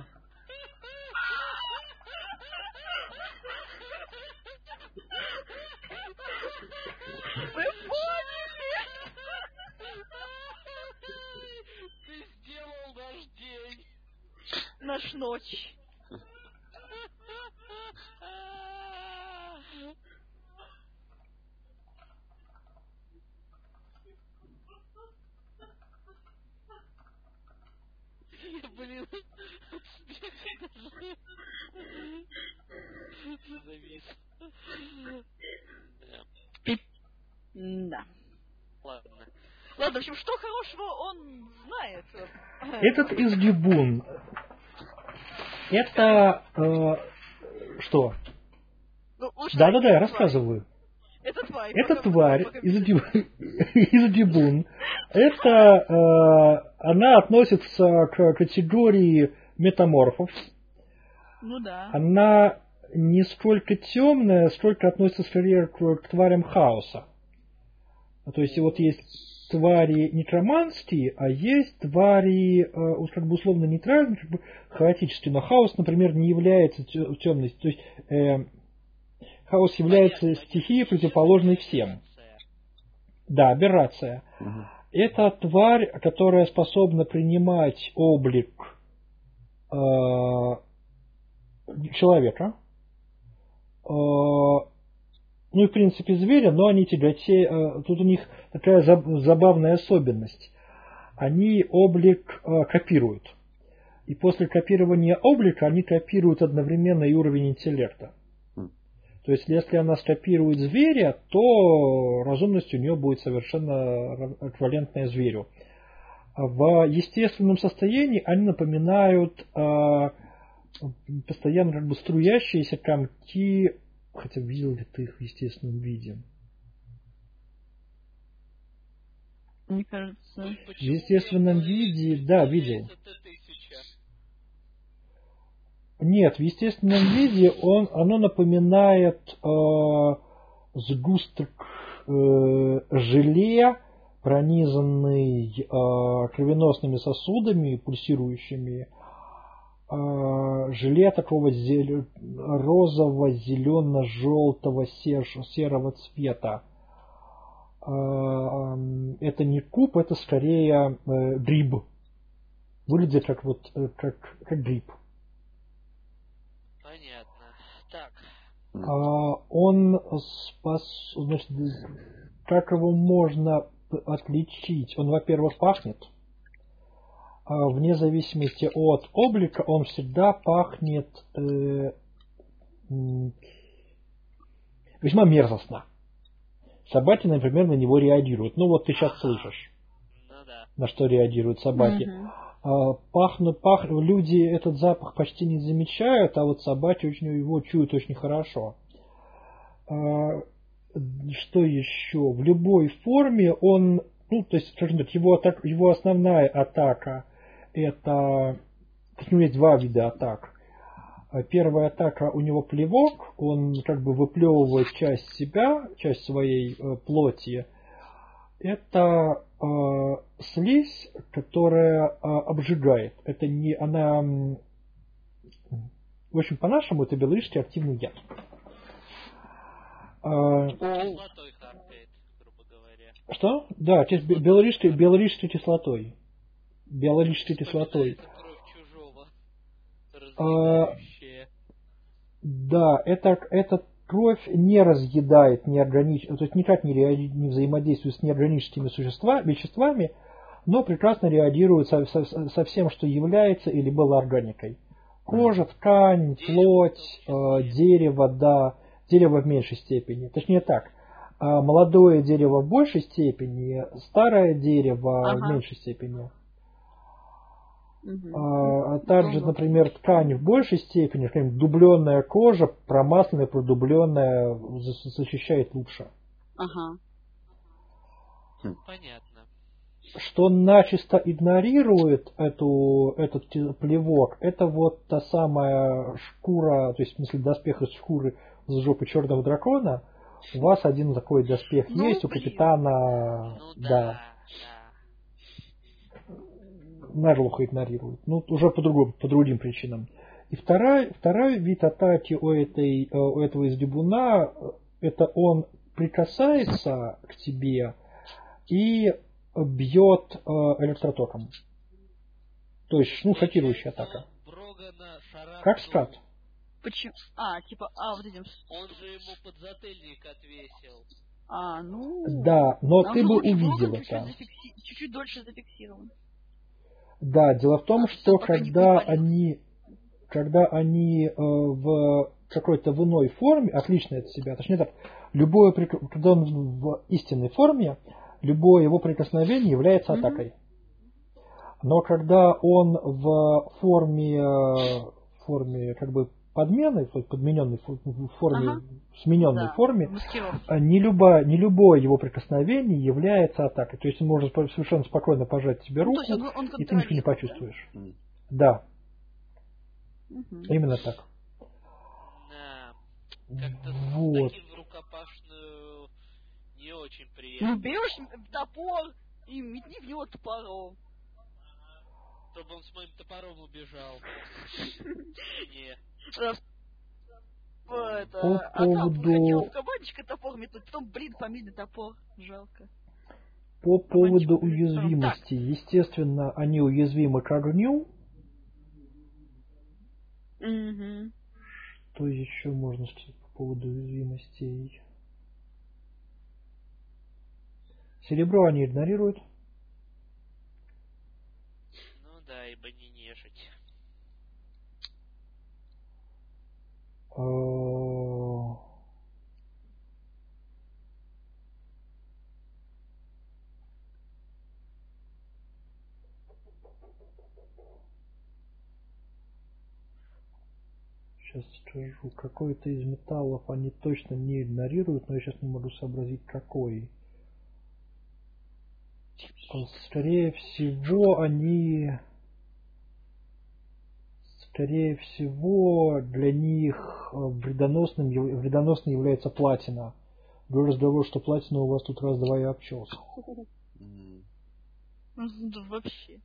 Вы поняли? Ты сделал наш день. Наш ночь. Я, блин, от смеха даже завис. Да. Да. Ладно. Ладно, в общем, что хорошего он знает? Этот из Гибун. Это э, что? Ну, лучше Да-да-да, я тварь. рассказываю. Это тварь. Это пока- тварь пока- из, Ди- из Дибун. Это э, она относится к категории метаморфов. Ну да. Она не сколько темная, сколько относится скорее к, к тварям хаоса. То есть вот есть твари некроманские, а есть твари э, вот как бы условно нейтральные, как бы хаотические. Но хаос, например, не является темностью. То есть э, хаос является Понятно, стихией, понятно. противоположной всем. Аберрация. Да, аберрация. Мгм. Это тварь, которая способна принимать облик э, человека. Э, ну и в принципе зверя, но они тяготеют. Э, тут у них такая заб- забавная особенность. Они облик э, копируют. И после копирования облика они копируют одновременно и уровень интеллекта. То есть, если она скопирует зверя, то разумность у нее будет совершенно эквивалентная зверю. В естественном состоянии они напоминают э, постоянно как бы струящиеся комки, хотя видел ли ты их в естественном виде? Мне кажется. В естественном виде, да, видел. Нет, в естественном виде он, оно напоминает э, сгусток э, желе, пронизанный э, кровеносными сосудами, пульсирующими. Э, желе такого зелё... розово-зелено-желтого серого цвета. Э, это не куб, это скорее э, гриб. выглядит как вот э, как, как гриб. Понятно. Так. А, он спас, значит, как его можно п- отличить? Он, во-первых, пахнет. А, вне зависимости от облика, он всегда пахнет э, м, весьма мерзостно. Собаки, например, на него реагируют. Ну вот ты сейчас слышишь, Ну да. на что реагируют собаки. Мгм. А, пахнут, пах... Люди этот запах почти не замечают, а вот собаки очень его чуют очень хорошо. А, что еще? В любой форме он, ну, то есть, скажем так, его, атак... его основная атака это, то есть у него есть два вида атак. А Первая атака у него плевок, он как бы выплевывает часть себя, часть своей э, плоти. Это э, слизь, которая э, обжигает. Это не она, м, в общем, по-нашему это белорусский активный яд. Э, Кислотой харкает, грубо говоря. что? Да, часть бе- белорусской, белорусской кислотой. Белорусской кислотой. Вспоминается кровь чужого. А, Разъедающая. Да, это, эта кровь не разъедает неорганич... то есть никак не, реаги- не взаимодействует с неорганическими существа... веществами, но прекрасно реагирует со, со- со всем, что является или было органикой. Кожа, ткань, плоть, э, дерево, да, дерево в меньшей степени. Точнее так, а молодое дерево в большей степени, старое дерево в Ага. меньшей степени. Мгм. А а также, Ну, например, ткань в большей степени, например, дубленная кожа, промасленная, продубленная, за- защищает лучше. Ага. Понятно. Что начисто игнорирует эту, этот те- плевок, это вот та самая шкура, то есть в смысле доспех из шкуры с жопы черного дракона. У вас один такой доспех Ну, есть, у блин. капитана, Ну да, да, да. наглухо игнорирует. Ну, уже по другим, по другим причинам. И вторая, второй вид атаки у, этой, э, у этого издебуна, э, это он прикасается к тебе и бьет э, электротоком. То есть, ну, шокирующая атака. Брогана шарахнул. Как скат. Почему? А, типа, а, вот этим... с- Он же ему подзатыльник отвесил. А, ну... Да, но Там ты же бы лучше увидел Броган чуть-чуть, это. зафикси- чуть-чуть дольше зафиксирован. Да, дело в том, А, что пока не когда выпалил. они, когда они э, в какой-то в иной форме, отличной от себя, точнее так, любое, прик- когда он в истинной форме, любое его прикосновение является Мгм. атакой. Но когда он в форме, э, в форме как бы подмены, в подмененной фо- в форме, Ага. смененной Да, форме, маскировка. а не, любое, не любое его прикосновение является атакой. То есть он может спо- совершенно спокойно пожать тебе Ну, руку, то есть он, он и ты ничего не контролирует, да? почувствуешь. М. Да, Мгм. именно так. Да. Как-то Вот. с таким в рукопашную не очень Ну, приятно. берешь топор и метни в него топором. Чтобы он с моим топором убежал. Не. Раз, это, По а там поводу- хотел в кабанчика топор метнуть, потом, блин, фамильный топор. Жалко. По поводу Кабанчик, уязвимости, естественно, они уязвимы к огню. Угу. Что еще можно сказать по поводу уязвимостей? Серебро они игнорируют. Ну да, ибо не нежить. Э, Сейчас скажу, какой-то из металлов они точно не игнорируют, но я сейчас не могу сообразить, какой. Э, Скорее всего, они... Скорее всего, для них э, вредоносным, яв- вредоносной является платина. Был разговор, что платина у вас тут раз-два и обчелся. М. Да вообще.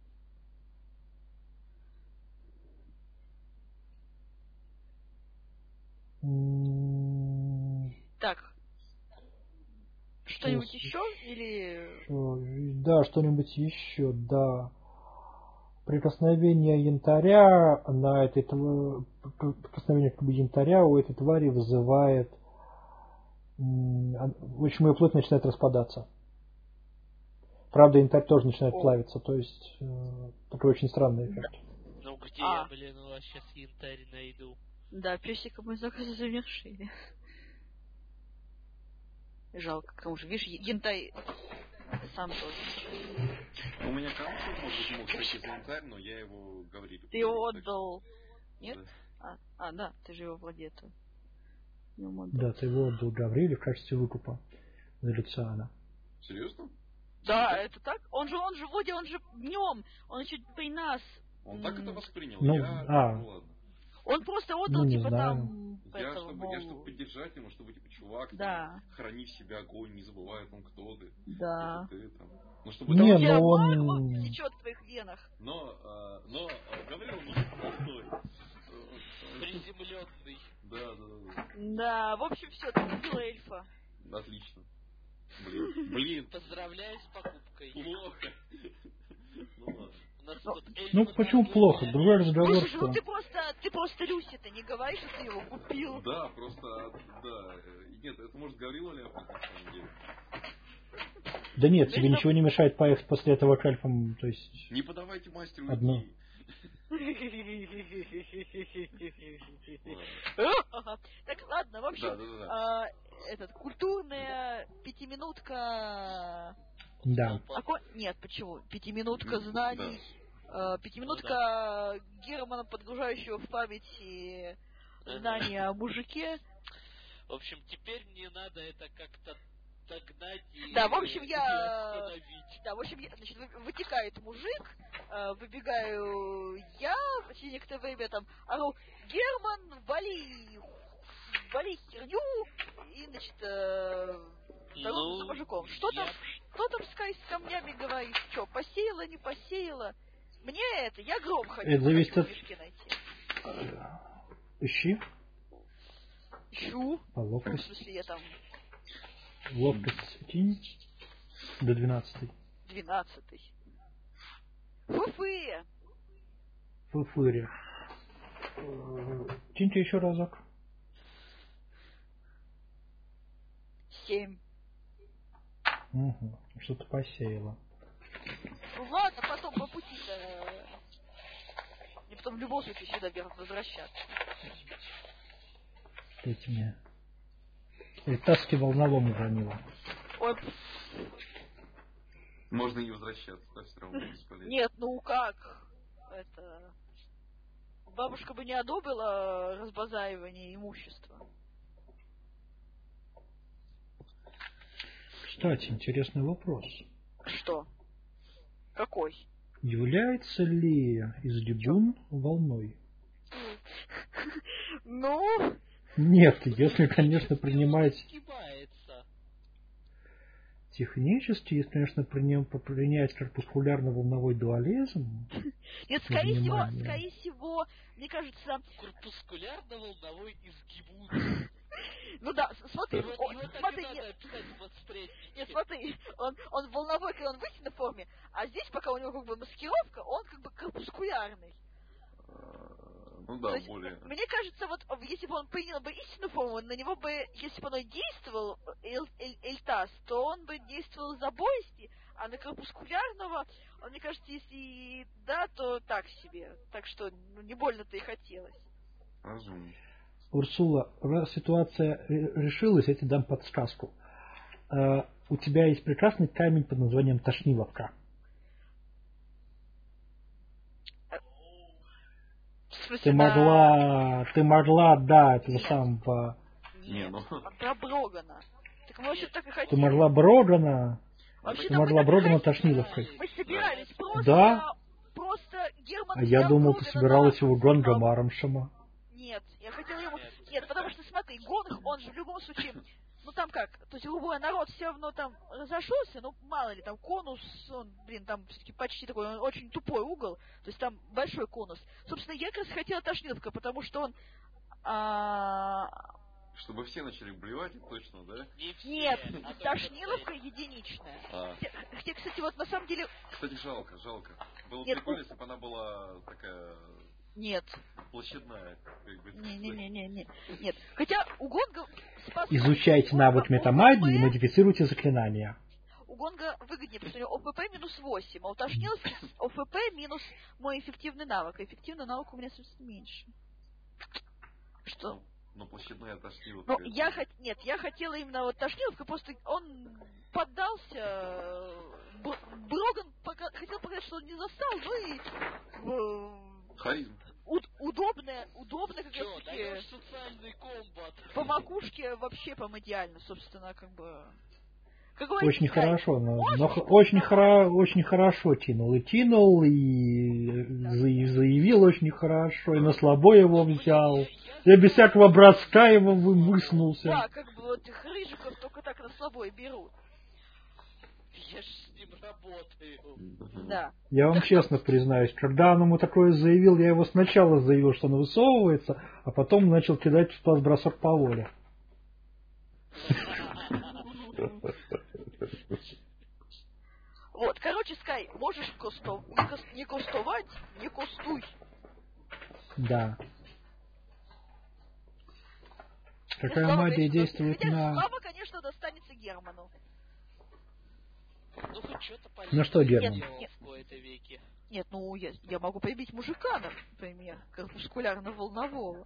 М, Так. Что-нибудь Сейчас еще? Или... еще- Да, что-нибудь еще, да. прикосновение янтаря на этой тв- прикосновение к янтаря у этой твари вызывает, м, а- в общем, ее плоть начинает распадаться. Правда, янтарь тоже начинает О. плавиться, то есть э, такой очень странный эффект. Ну где А. я, блин, у вас сейчас янтарь найду? Да, песика мой заказ завершили. Жалко, к тому же, видишь, янтай сам тоже. У меня канцлер, может быть, мог сойти за янтарь, но я его Гаврилю. Ты его так что- отдал. Нет? Да. А, а, да, ты же его владетель. Ему отдал. Да, ты его отдал Гавриле в качестве выкупа за Люциана. Серьезно? Да, это так? Он же, он же, вроде, он же днем, он еще при нас. Он так это м, воспринял. Ну, я... а. Ну ладно. Он просто отдал, Ну, не типа, знаю. там, Я, этого, чтобы, мол, я чтобы поддержать ему, чтобы типа чувак, Да. там, храни в себе огонь, не забывай о том, кто ты. Да. Кто ты, там. Ну, чтобы Не, У там- тебя но он- магма течет в твоих венах. Но, а, но а, Гаврил не простой. Приземленный. Да, да, да. Да, в общем, все, ты убила эльфа. Отлично. Блин, блин, Поздравляю с покупкой. плохо. Ну ладно. У нас Ну, тут эльфы Ну почему торгуют. плохо? Другой разговор, Слушай, что... ну ты просто, ты просто Люси-то не говори, что ты его купил. Да, просто, да. э, Нет, это может Гаврила ляпнуть на самом деле. Да нет, Ну, тебе что- ничего не мешает поехать после этого к эльфам, то есть... Не подавайте мастеру Одно. идеи. Так, ладно, в Да, общем, да, да. а, этот, культурная пятиминутка... Да. Око- Нет, почему? Пятиминутка М, знаний, а, пятиминутка Германа, подгружающего в память и знания о мужике. В общем, теперь мне надо это как-то догнать и, Да, в общем, и я- остановить. Да, в общем, я- значит, вы- вытекает мужик, э, выбегаю я, через некоторое время там ору: Герман, вали, вали херню, и, значит, э, дорогу за мужиком. Что там, я- что там Скай с камнями говорит? Что, посеяла, не посеяла? Мне это, я гром хочу, Это зависит хочу от- мешки найти. Ищи Ищу. по В ловкости. смысле, я там Ловкость кинь до двенадцати. двенадцатый. Фу-фы! Фуфыри. Э, Киньте еще разок. Семь. Угу. Что-то посеяло. Ну ладно, потом по пути-то... э, Мне потом в любом случае сюда вверх возвращаться. Эти мне. И таски волновому уронила. Ой, Можно не возвращаться, да, все равно бесполезно. нет, ну как? Это... Бабушка бы не одобрила разбазаривание имущества. Кстати, интересный вопрос. Что? Какой? Является ли излибун волной? Ну, Нет, если, конечно, принимать Сгибается. технически, если, конечно, при нем принять корпускулярно-волновой дуализм, нет, скорее всего, Внимание. скорее всего, мне кажется, Корпускулярно-волновой изгибун. ну да, с- смотри, Его, о, его так смотри, и надо нет, описать в подстречнике. нет, смотри, он, он волновой, когда он в истинной форме, а здесь, пока у него как бы маскировка, он как бы корпускулярный. А, Ну То да, есть, более. м- мне кажется, вот э, если бы он принял бы истинную форму, на него бы, если бы он действовал, э, Эл- Эль- Эльтас, то он бы действовал забойски, а на корпускулярного, он, мне кажется, если и да, то так себе. Так что ну, не больно-то и хотелось. Разумно. Урсула, раз ситуация ре- решилась, я тебе дам подсказку. Э, У тебя есть прекрасный камень под названием Тошниловка. В смысле, Ты на- могла, ты могла, да, этого самого, Не, Нет, ну- про Брогана. Так мы вообще так и ты хотели. могла Брогана, Вообще-то ты мы могла так и Брогана хотели. Тошниловкой. Мы собирались просто... Да? Просто Герман А я взял думал, ты Брогана собиралась на- его Гонгомаром шама. Нет, я хотела ему... Нет, потому что, смотри, Гонг, он же в любом случае... Ну там как, то есть любой народ все равно там разошелся, ну мало ли, там конус, он, блин, там все-таки почти такой, он очень тупой угол, то есть там большой конус. Собственно, я как раз хотела Тошниловка, потому что он... а, Чтобы все начали блевать, это точно, да? Не все, Нет, а только Тошниловка единичная. А, Хотя, хотя, кстати, вот на самом деле, кстати, жалко, жалко. Было Нет, прикольно, у- если бы она была такая Нет. площадная. Как бы. Не-не-не-не. Нет. Хотя у Гонга способность... Изучайте у Гонга навык метамагии и ОФП модифицируйте заклинания. У Гонга выгоднее, потому что у него ОФП минус восемь, а у Тошниловки ОФП минус мой эффективный навык. А эффективный навык у меня, собственно, меньше. Что? Ну, площадная тошниловка. Ну, это- я хот... Нет, я хотела именно вот Тошниловка, просто он поддался. Б- Броган пока... хотел показать, что он не застал, ну и э, Харизм. уд- удобная, удобная как Чё, раз таки даешь социальный комбат? по макушке вообще по идеально, собственно, как бы. Как Очень говорится, хорошо, но, но можно х- очень, было хоро, очень хорошо тянул. И тянул, и за- заявил очень хорошо, и на слабо его взял. Я без всякого броска его вы- высунулся. Да, как бы вот их рыжиков только так на слабой берут. Я ж с ним работаю. Да. Я вам честно признаюсь, когда он ему такое заявил, я его сначала заявил, что он высовывается, а потом начал кидать в тот бросок по воле. Вот, короче, Скай, можешь косто... не, кос... не костовать, не костуй. Да. Ну, Какая слава, магия конечно, действует хотя на... слава, конечно, достанется Герману. Ну хоть что-то Ну что, полезное Герман? сделал Нет. в кои-то веки. Нет, ну я, я могу побить мужика, например, корпускулярно-волнового.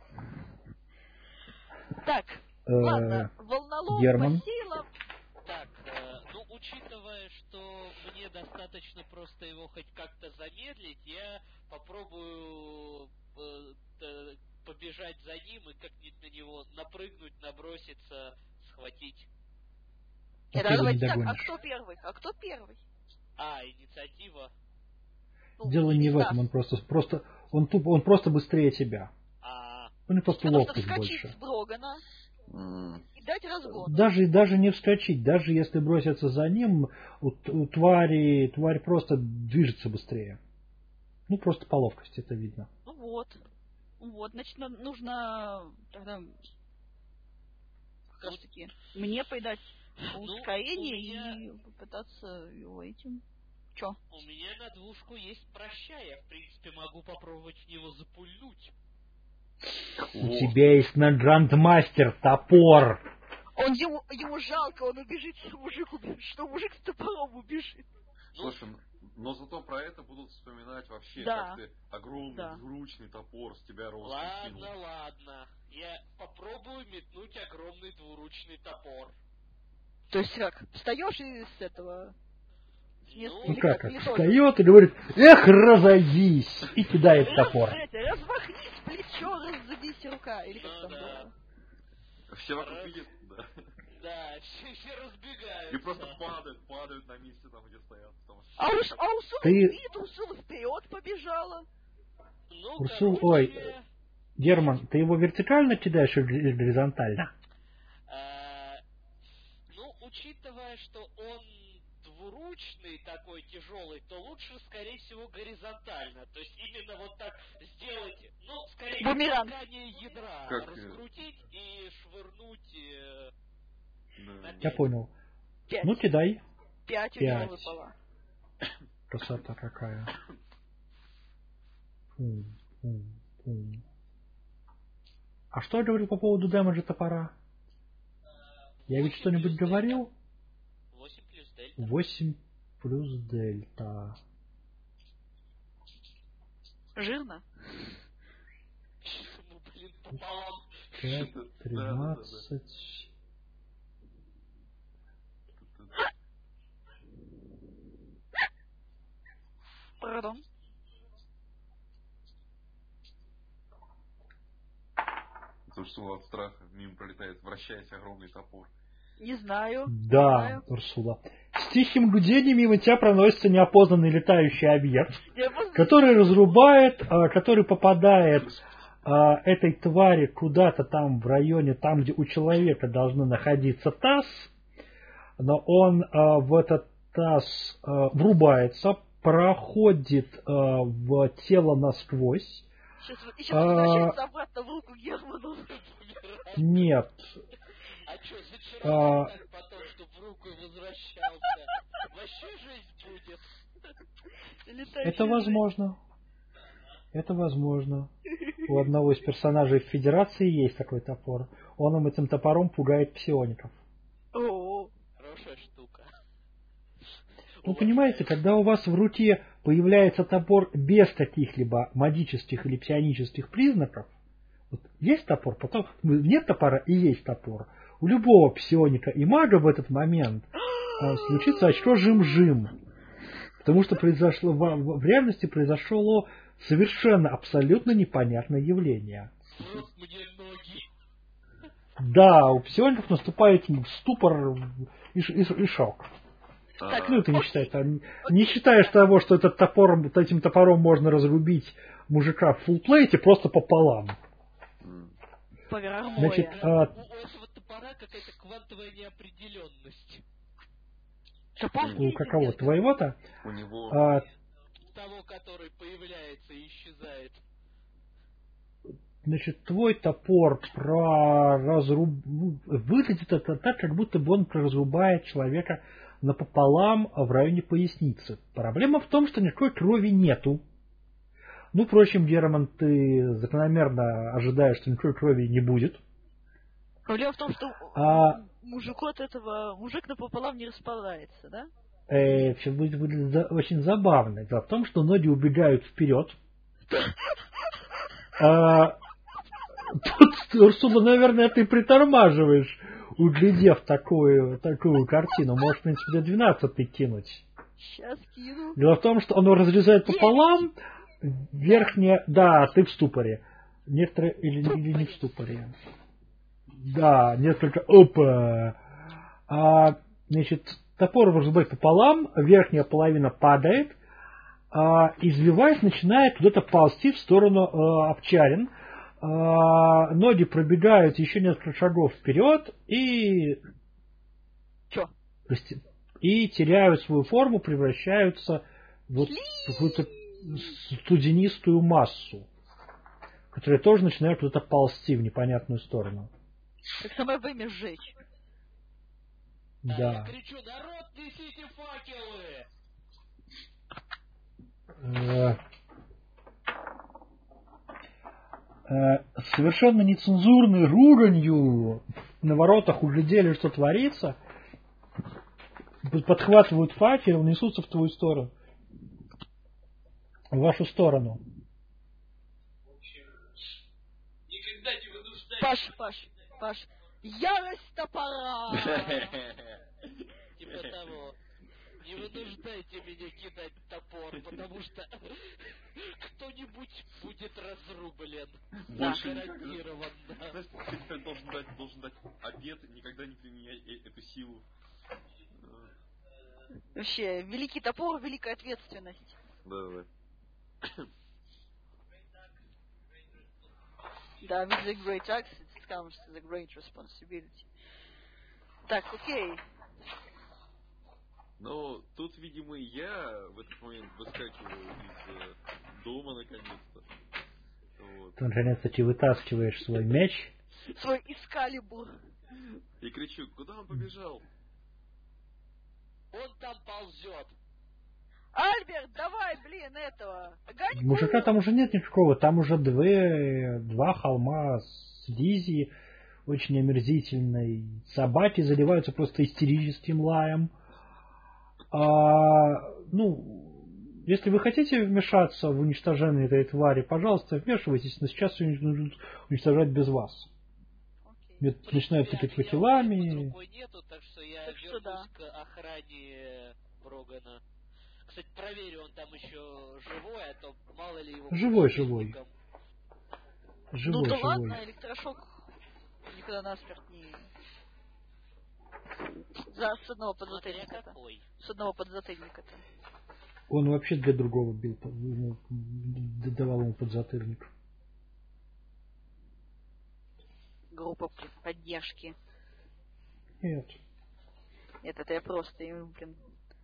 Так, Э, ладно, волнолом Герман? посеяла. Так, э, ну учитывая, что мне достаточно просто его хоть как-то замедлить, я попробую э, т- побежать за ним и как-нибудь на него напрыгнуть, наброситься, схватить. А Это ты его не давайте так, а догонишь. кто первый? А кто первый? А, инициатива. Ну, Дело не в Стас. этом, он просто, просто, он тупо, он просто быстрее тебя. А, У него просто Тебе нужно ловкость вскочить больше. с Брогана М. и дать разгон. Даже, даже не вскочить, даже если броситься за ним, у, т- у твари, тварь просто движется быстрее. Ну, просто по ловкости это видно. Ну вот. Ну вот, значит, на- нужно тогда как раз таки мне придать ускорение у меня- и попытаться его этим. Чё? у меня на двушку есть прощай, я в принципе могу попробовать в него запульнуть. У тебя есть на Грандмастер топор. Он ему, ему жалко, он убежит, что мужик убежит, что мужик с топором убежит. Слушай, но зато про это будут вспоминать вообще, Да. как ты огромный Да. двуручный топор с тебя ростом Ладно, кинул. ладно. Я попробую метнуть огромный двуручный топор. То есть как, встаешь и с этого... с места Ну, Ну или как, как или тоже? встает и говорит, эх, разойдись, и кидает Раз- топор. эти, размахнись плечо, раззадись рука, или как Ну там да. было. Все вокруг Раз. видят, да. Да, все, все разбегаются. И просто падают, падают на месте там, где стоят. Потому что А у, а у Сулы Ты- видит, у Сулы вперед побежала. Ну, Урсул, короче, ой. Герман, ты его вертикально кидаешь или горизонтально? э, ну, учитывая, что он двуручный такой тяжелый, то лучше, скорее всего, горизонтально. То есть именно вот так сделать, ну, скорее Бумеранг. толкание ядра, Как, э, раскрутить и швырнуть. э, да. Я понял. Пять. Ну, кидай. Пять у него пять. выпало. Красота какая. Фу, фу, фу. А что я говорил по поводу дэмэджа топора? Я ведь восемь что-нибудь плюс дельта. говорил? восемь плюс дельта. восемь плюс дельта. Жирно. Ну, блин, пополам. пять, Да, да, да, да. тринадцать. Пардон. Потому что от страха мимо пролетает, вращаясь огромный топор. Не знаю. Да, знаю. Урсула. С тихим гудением мимо тебя проносится неопознанный летающий объект, Я просто... который разрубает, а, который попадает а, этой твари куда-то там в районе, там, где у человека должны находиться таз, но он а, в этот таз а, врубается, проходит а, в тело насквозь. Сейчас, сейчас А- возвращается обратно в руку Герману. Нет. А чё, А. зачаровал так потом, чтоб в руку возвращался? Вообще жизнь будет. Это возможно. Это возможно. У одного из персонажей в Федерации есть такой топор. Он им этим топором пугает псиоников. О, хорошая штука. Ну, понимаете, когда у вас в руке появляется топор без каких-либо магических или псионических признаков, вот есть топор, потом нет топора и есть топор. У любого псионика и мага в этот момент а, случится очко жим-жим. Потому что произошло, в, в реальности произошло совершенно абсолютно непонятное явление. Мне ноги. Да, у псиоников наступает ступор и, и, и шок. Так, Ну, это не считаешь, не считаешь того, что этот топор, этим топором можно разрубить мужика в фулплейте просто пополам. Поверх Значит, боя. а, У этого топора какая-то квантовая неопределенность. Топор у какого? Твоего-то? У него... А, Того, который появляется и исчезает. значит, твой топор про разруб... выглядит это так, как будто бы он разрубает человека напополам в районе поясницы. Проблема в том, что никакой крови нету. Ну, впрочем, Герман, ты закономерно ожидаешь, что никакой крови не будет. Проблема в том, что А... мужику от этого мужик напополам не распадается, да? Э, все будет, будет за, очень забавно. Дело в том, что ноги убегают вперед. А, тут, Урсула, наверное, ты притормаживаешь, углядев такую, такую картину. Может, в принципе, до двенадцати кинуть. Сейчас кину. Дело в том, что оно разрезает пополам. Верхняя... Да, ты в ступоре. Некоторые... Или, или не в ступоре. Да, несколько... Опа! А, значит, топор разрубает пополам, верхняя половина падает, а, извиваясь, начинает куда-то ползти в сторону а, Овчарин. А, ноги пробегают еще несколько шагов вперед и... Чё? И теряют свою форму, превращаются вот в какую-то студенистую массу, которая тоже начинает куда-то ползти в непонятную сторону. Как самое время сжечь. А Да. я кричу: народ, несите факелы! Э, э, совершенно нецензурной руганью на воротах углядели, что творится, подхватывают факел, несутся в твою сторону. В вашу сторону. Никогда не вынуждайте. Паш, Паш, Паш. Ярость топора! Типа того. Не вынуждайте меня кидать топор, потому что кто-нибудь будет разрублен. Больше никогда. Гарантированно. Знаешь, ты должен дать, должен дать обет, никогда не применяй э- эту силу. Вообще, великий топор, великая ответственность. Да, да. Да, with the great axe it comes the great responsibility. Так, окей. Но тут, видимо, я в этот момент выскакиваю из э, дома наконец-то. Вот. Ты наконец-то ты вытаскиваешь свой меч. Свой Искалибур. И кричу: куда он побежал? Он там ползет. Альберт, давай, блин, этого. Огоньку! Мужика там уже нет никакого, там уже две, два холма с Лизи, очень омерзительной. Собаки заливаются просто истерическим лаем. А, ну, если вы хотите вмешаться в уничтожение этой твари, пожалуйста, вмешивайтесь, но сейчас ее нужно уничтожать без вас. Окей. Начинают тыкать факелами. Нету, так что я Так что вернусь да. к охране Брогана. Кстати, проверю, он там еще живой, а то мало ли его... Живой, живой. Живой, Ну да живой. ладно, электрошок никогда насмерть не... За, с одного Смотря подзатыльника-то. какой. С одного подзатыльника-то. Он вообще для другого бил, ему, давал ему подзатыльник. Группа поддержки. Нет. Нет, это я просто им, блин,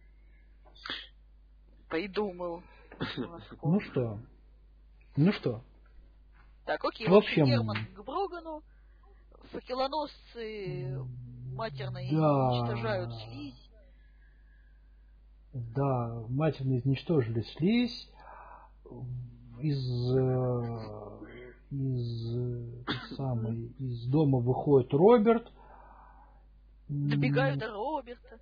придумал. Ну что? Ну что? Так, окей, В в общем, общем- Герман к Брогану. Факелоносцы матерно Да. уничтожают слизь. Да, матерно изничтожили слизь. Из, из, самой, из дома выходит Роберт. Добегаю до Роберта.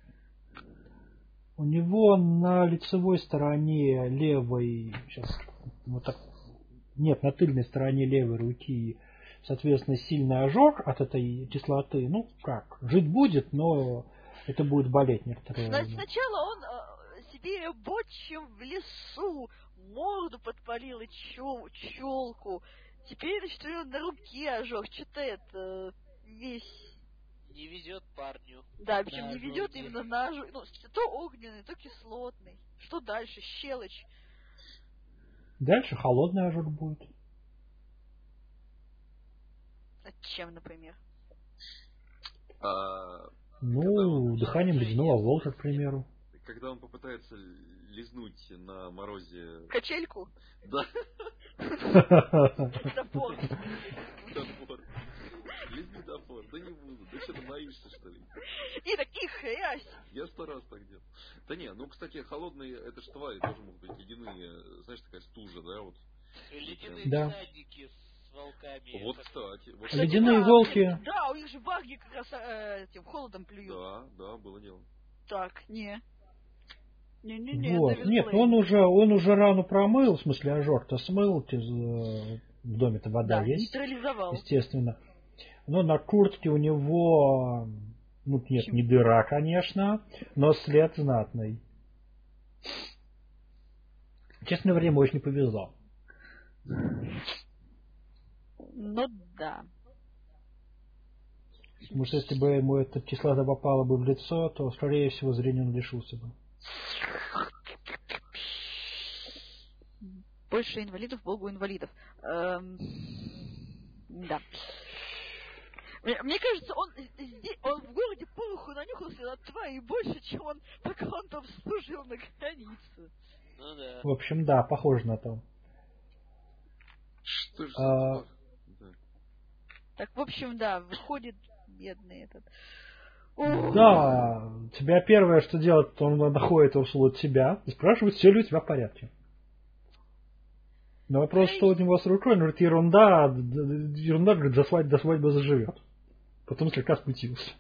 У него на лицевой стороне левой, сейчас, вот так, нет, на тыльной стороне левой руки, соответственно, сильный ожог от этой кислоты. Ну, как, жить будет, но это будет болеть некоторое время. Сначала он э, себе бочем в лесу морду подпалил и челку. Теперь, что он на руке ожог, что-то это весь... Не везет парню. Да, причем не ведет именно на ожог. Ну, то огненный, то кислотный. Что дальше? Щелочь. Дальше холодный ожог будет. А чем, например? А, ну, дыханием ледяного волка, к примеру. Когда он попытается лизнуть на морозе... Качельку? Да. Топор. Топор. Лизни топор. Да не буду. Да что ты боишься, что ли? И таких хрясь. Я сто раз так делал. Да не, ну, кстати, холодные, это ж твари тоже могут быть ледяные. Знаешь, такая стужа, да, вот. Ледяные да. всадники с волками. Вот, это... кстати. Вот, кстати, ледяные да, волки. Да, у них же варги как раз э, этим холодом плюют. Да, да, было дело. Так, не. Не-не-не. Вот. Нет, он уже, он уже рану промыл, в смысле ожог-то смыл, в доме-то вода да, есть. Нейтрализовал. Естественно. Но на куртке у него, ну нет, Почему? Не дыра, конечно, но след знатный. Честно говоря, ему очень не повезло. Ну да. Потому что если бы ему эта кислота попала бы в лицо, то, скорее всего, зрения он лишился бы. Больше инвалидов, Богу инвалидов. Эм... Да. Мне кажется, он здесь, он в городе пороху нанюхался на твари больше, чем он, пока он там служил на границе. Ну да. В общем, да, похоже на то. Что ж а... да. Так, в общем, да, выходит бедный этот. Да, тебя первое, что делает, он находит Урсулу от тебя и спрашивает, все ли у тебя в порядке. На вопрос, что у него с рукой, он говорит, ерунда, ерунда, говорит, за свадьбу, до свадьбы заживет. Потом слегка спутился.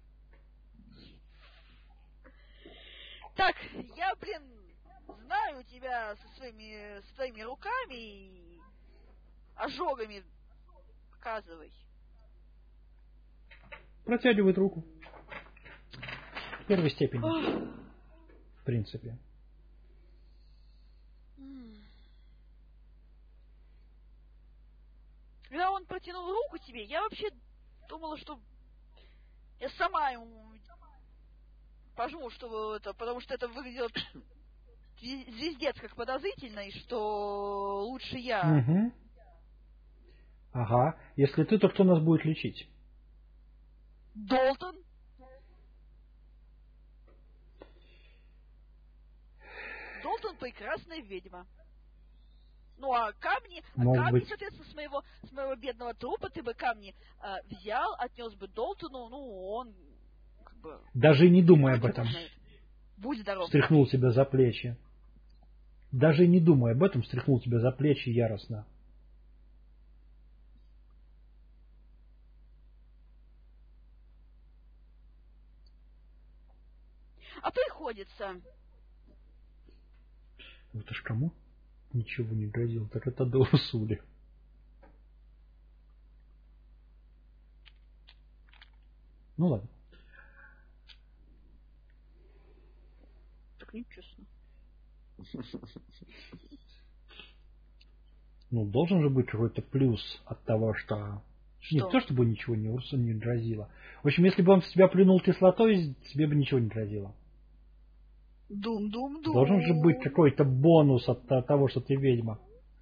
Так, я, блин, знаю тебя со своими, с твоими руками и ожогами. Показывай. Протягивает руку. В первой степени. В принципе. Когда он протянул руку тебе, я вообще думала, что я сама ему пожму, что это, потому что это выглядело звездец как подозрительно, и что лучше я. Угу. Ага. Если ты, то кто нас будет лечить? Долтон? Долтон прекрасная ведьма. Ну а камни, Может камни, быть. соответственно, с моего, с моего бедного трупа ты бы камни э, взял, отнес бы Долтону, ну он как бы... Даже не думай об этом. Будь здоров. Встряхнул тебя за плечи. Даже не думай об этом, встряхнул тебя за плечи яростно. А приходится. Это ж кому ничего не грозил, так это до Урсули. Ну ладно. Так нечестно. Ну, должен же быть какой-то плюс от того, что... Что? Не то, чтобы ничего не, Урсули не грозило. В общем, если бы он в себя плюнул кислотой, тебе бы ничего не грозило. Дум-дум-дум. Должен же быть какой-то бонус от того, что ты ведьма.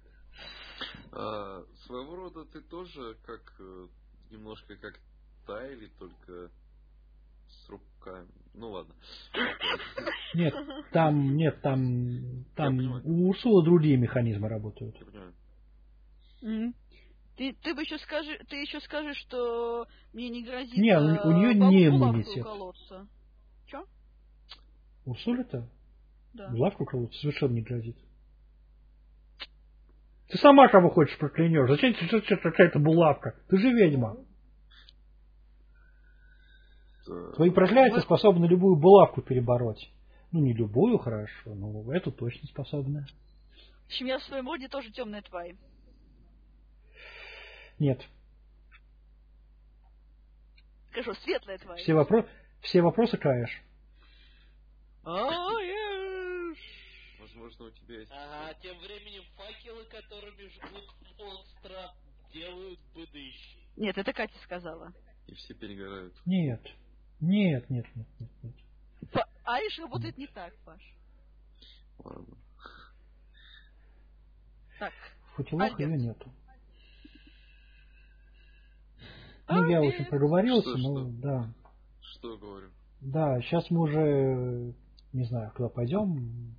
А, своего рода ты тоже как немножко как Тайли, только с руками. Ну ладно. Нет, там, нет, там, там у Урсулы другие механизмы работают. Я понимаю. Mm. Ты, ты бы еще скажи, ты еще скажи, что мне не грозит. Не, у, у нее не иммунитет. Че? Урсуля-то? Да. Булавка уколоться совершенно не грозит. Ты сама кого хочешь проклянешь. Зачем тебе какая-то булавка? Ты же ведьма. Да. Твои проклятия способны любую булавку перебороть. Ну, не любую, хорошо, но эту точно способны. В общем, я в своем роде тоже темная тварь. Нет. Хорошо, светлая тварь. Все, вопро... Все вопросы каешь. А-ешь. Возможно, у тебя есть... Ага, тем временем факелы, которыми жгут монстра, делают быдыщ. Нет, это Катя сказала. И все перегорают. Нет. Нет, нет, нет, нет, нет. Фа- Аиш работает не так, Паш. Ладно. Так. В футилах Альберт. ее нету. Ну, я Альберт. очень проговорился, Что, но что? да. Что говорю? Да, сейчас мы уже не знаю, куда пойдем.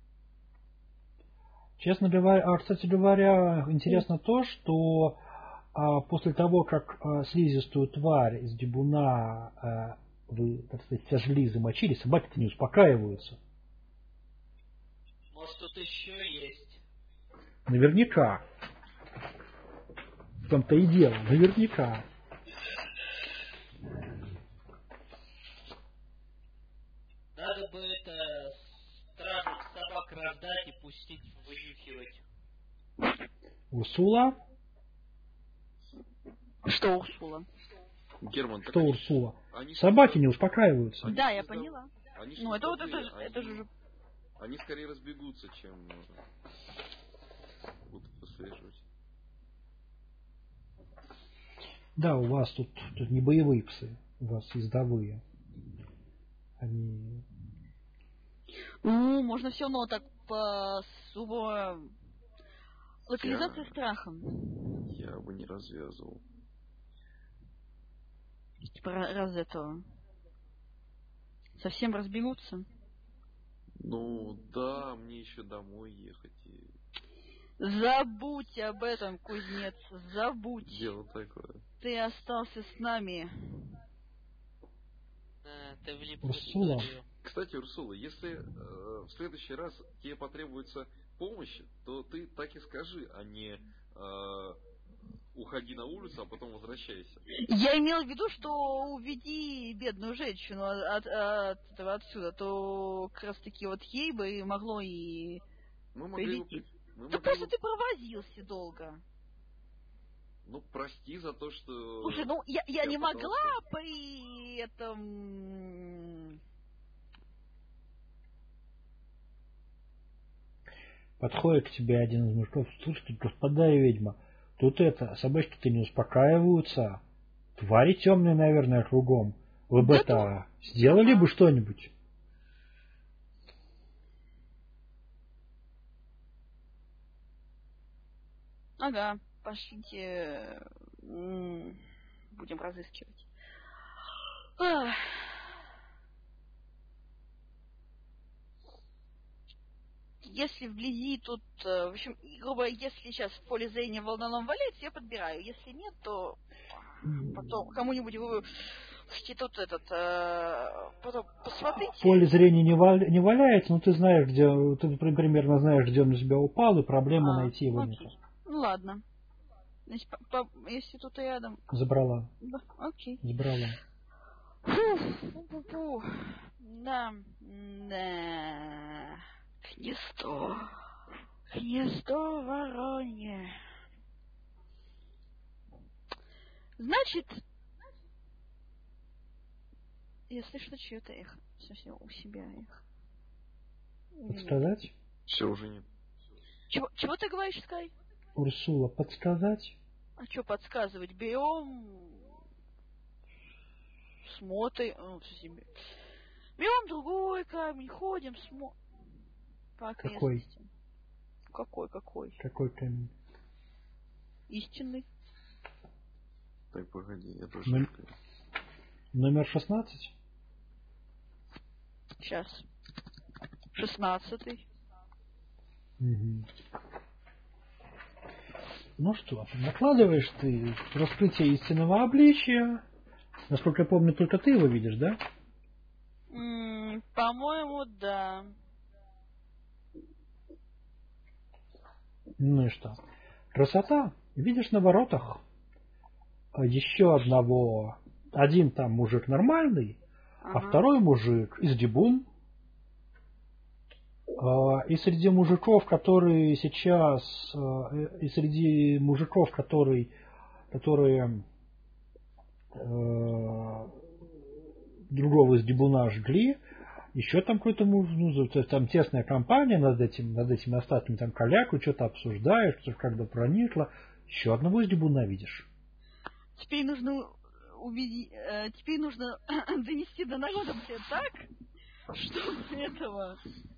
Честно говоря, а, кстати говоря, интересно то, что а, после того, как а, слизистую тварь из дебуна а, вы, так сказать, сожгли, замочили, собаки-то не успокаиваются. Может, тут еще есть. Наверняка. В том-то и дело, наверняка. Надо бы это стражу собак раздать и пустить вынюхивать. Урсула? Что Урсула? Герман, так Что они- Урсула? они Собаки создав- не успокаиваются. они Да, я создав- поняла. Они ж Ну, это вот это, создавые, же- это же... они- Они скорее разбегутся, чем э, будут выслеживать. Да, у вас тут, тут не боевые псы, у вас ездовые. Они... Ну, можно все равно так по субо... Локализация Я- страхом. Я бы не развязывал. Типа ра- раз это... Совсем разбегутся. Ну да, мне еще домой ехать. И Забудь об этом, кузнец, забудь. дело такое. Ты остался с нами. А, ты влип в Урсула. историю. Кстати, Урсула, если э, в следующий раз тебе потребуется помощь, то ты так и скажи, а не э, уходи на улицу, а потом возвращайся. Я имел в виду, что уведи бедную женщину от, от этого отсюда, то как раз таки вот ей бы могло и... Мы могли бы... Прилетит. мы Да могли просто бы- ты провозился долго. Ну, прости за то, что... Слушай, ну я, я я не пытался. могла при этом... Подходит к тебе один из мужиков. Слушайте, господа ведьма, тут это, собачки-то не успокаиваются. Твари темные, наверное, кругом. Вы бы Да это сделали Ага. бы что-нибудь? Ага, пошлите... м, Будем разыскивать. Ах. Если вблизи тут, э, в общем, грубо, если сейчас в поле зрения волноном валяется, я подбираю. Если нет, то потом кому-нибудь вы хотите тут этот, э, потом посмотрите. В поле зрения не, вал- не валяется, но ты знаешь, где, ты примерно знаешь, где он на тебя упал, и проблема А, найти его окей. нет. Ну ладно. Значит, по- по- если тут рядом. Забрала, Да, окей. забрала. Фу, фу-фу-фу. Да, да. Гнездо. Гнездо воронье. Значит, я слышу чье-то эхо. Совсем у себя эхо. Подсказать? Все, уже нет. Чего, чего ты говоришь, Скай? Урсула, подсказать? А что подсказывать? Берем, смотрим, ну, что себе. Берем другой камень, ходим, смотрим по Какой? окрестностям. Какой, какой? Какой камень? Истинный. Так, погоди, я тоже... Ну, не понял. Номер шестнадцать? Сейчас. Шестнадцатый. Угу. Ну что, накладываешь ты раскрытие истинного обличия. Насколько я помню, только ты его видишь, да? М, По-моему, да. Ну и что? Красота. Видишь на воротах еще одного. Один там мужик нормальный, а Ага. второй мужик из Дибун. А, И среди мужиков, которые сейчас, э, и среди мужиков, которые, которые э, другого из Дибуна жгли, еще там какой-то муж, ну, то есть там тесная компания над этим, над этими остатками, там коляку что-то обсуждают, что когда проникло. Еще одного из Дибуна видишь. Теперь нужно увидеть, э, теперь нужно донести до народа все так, что этого...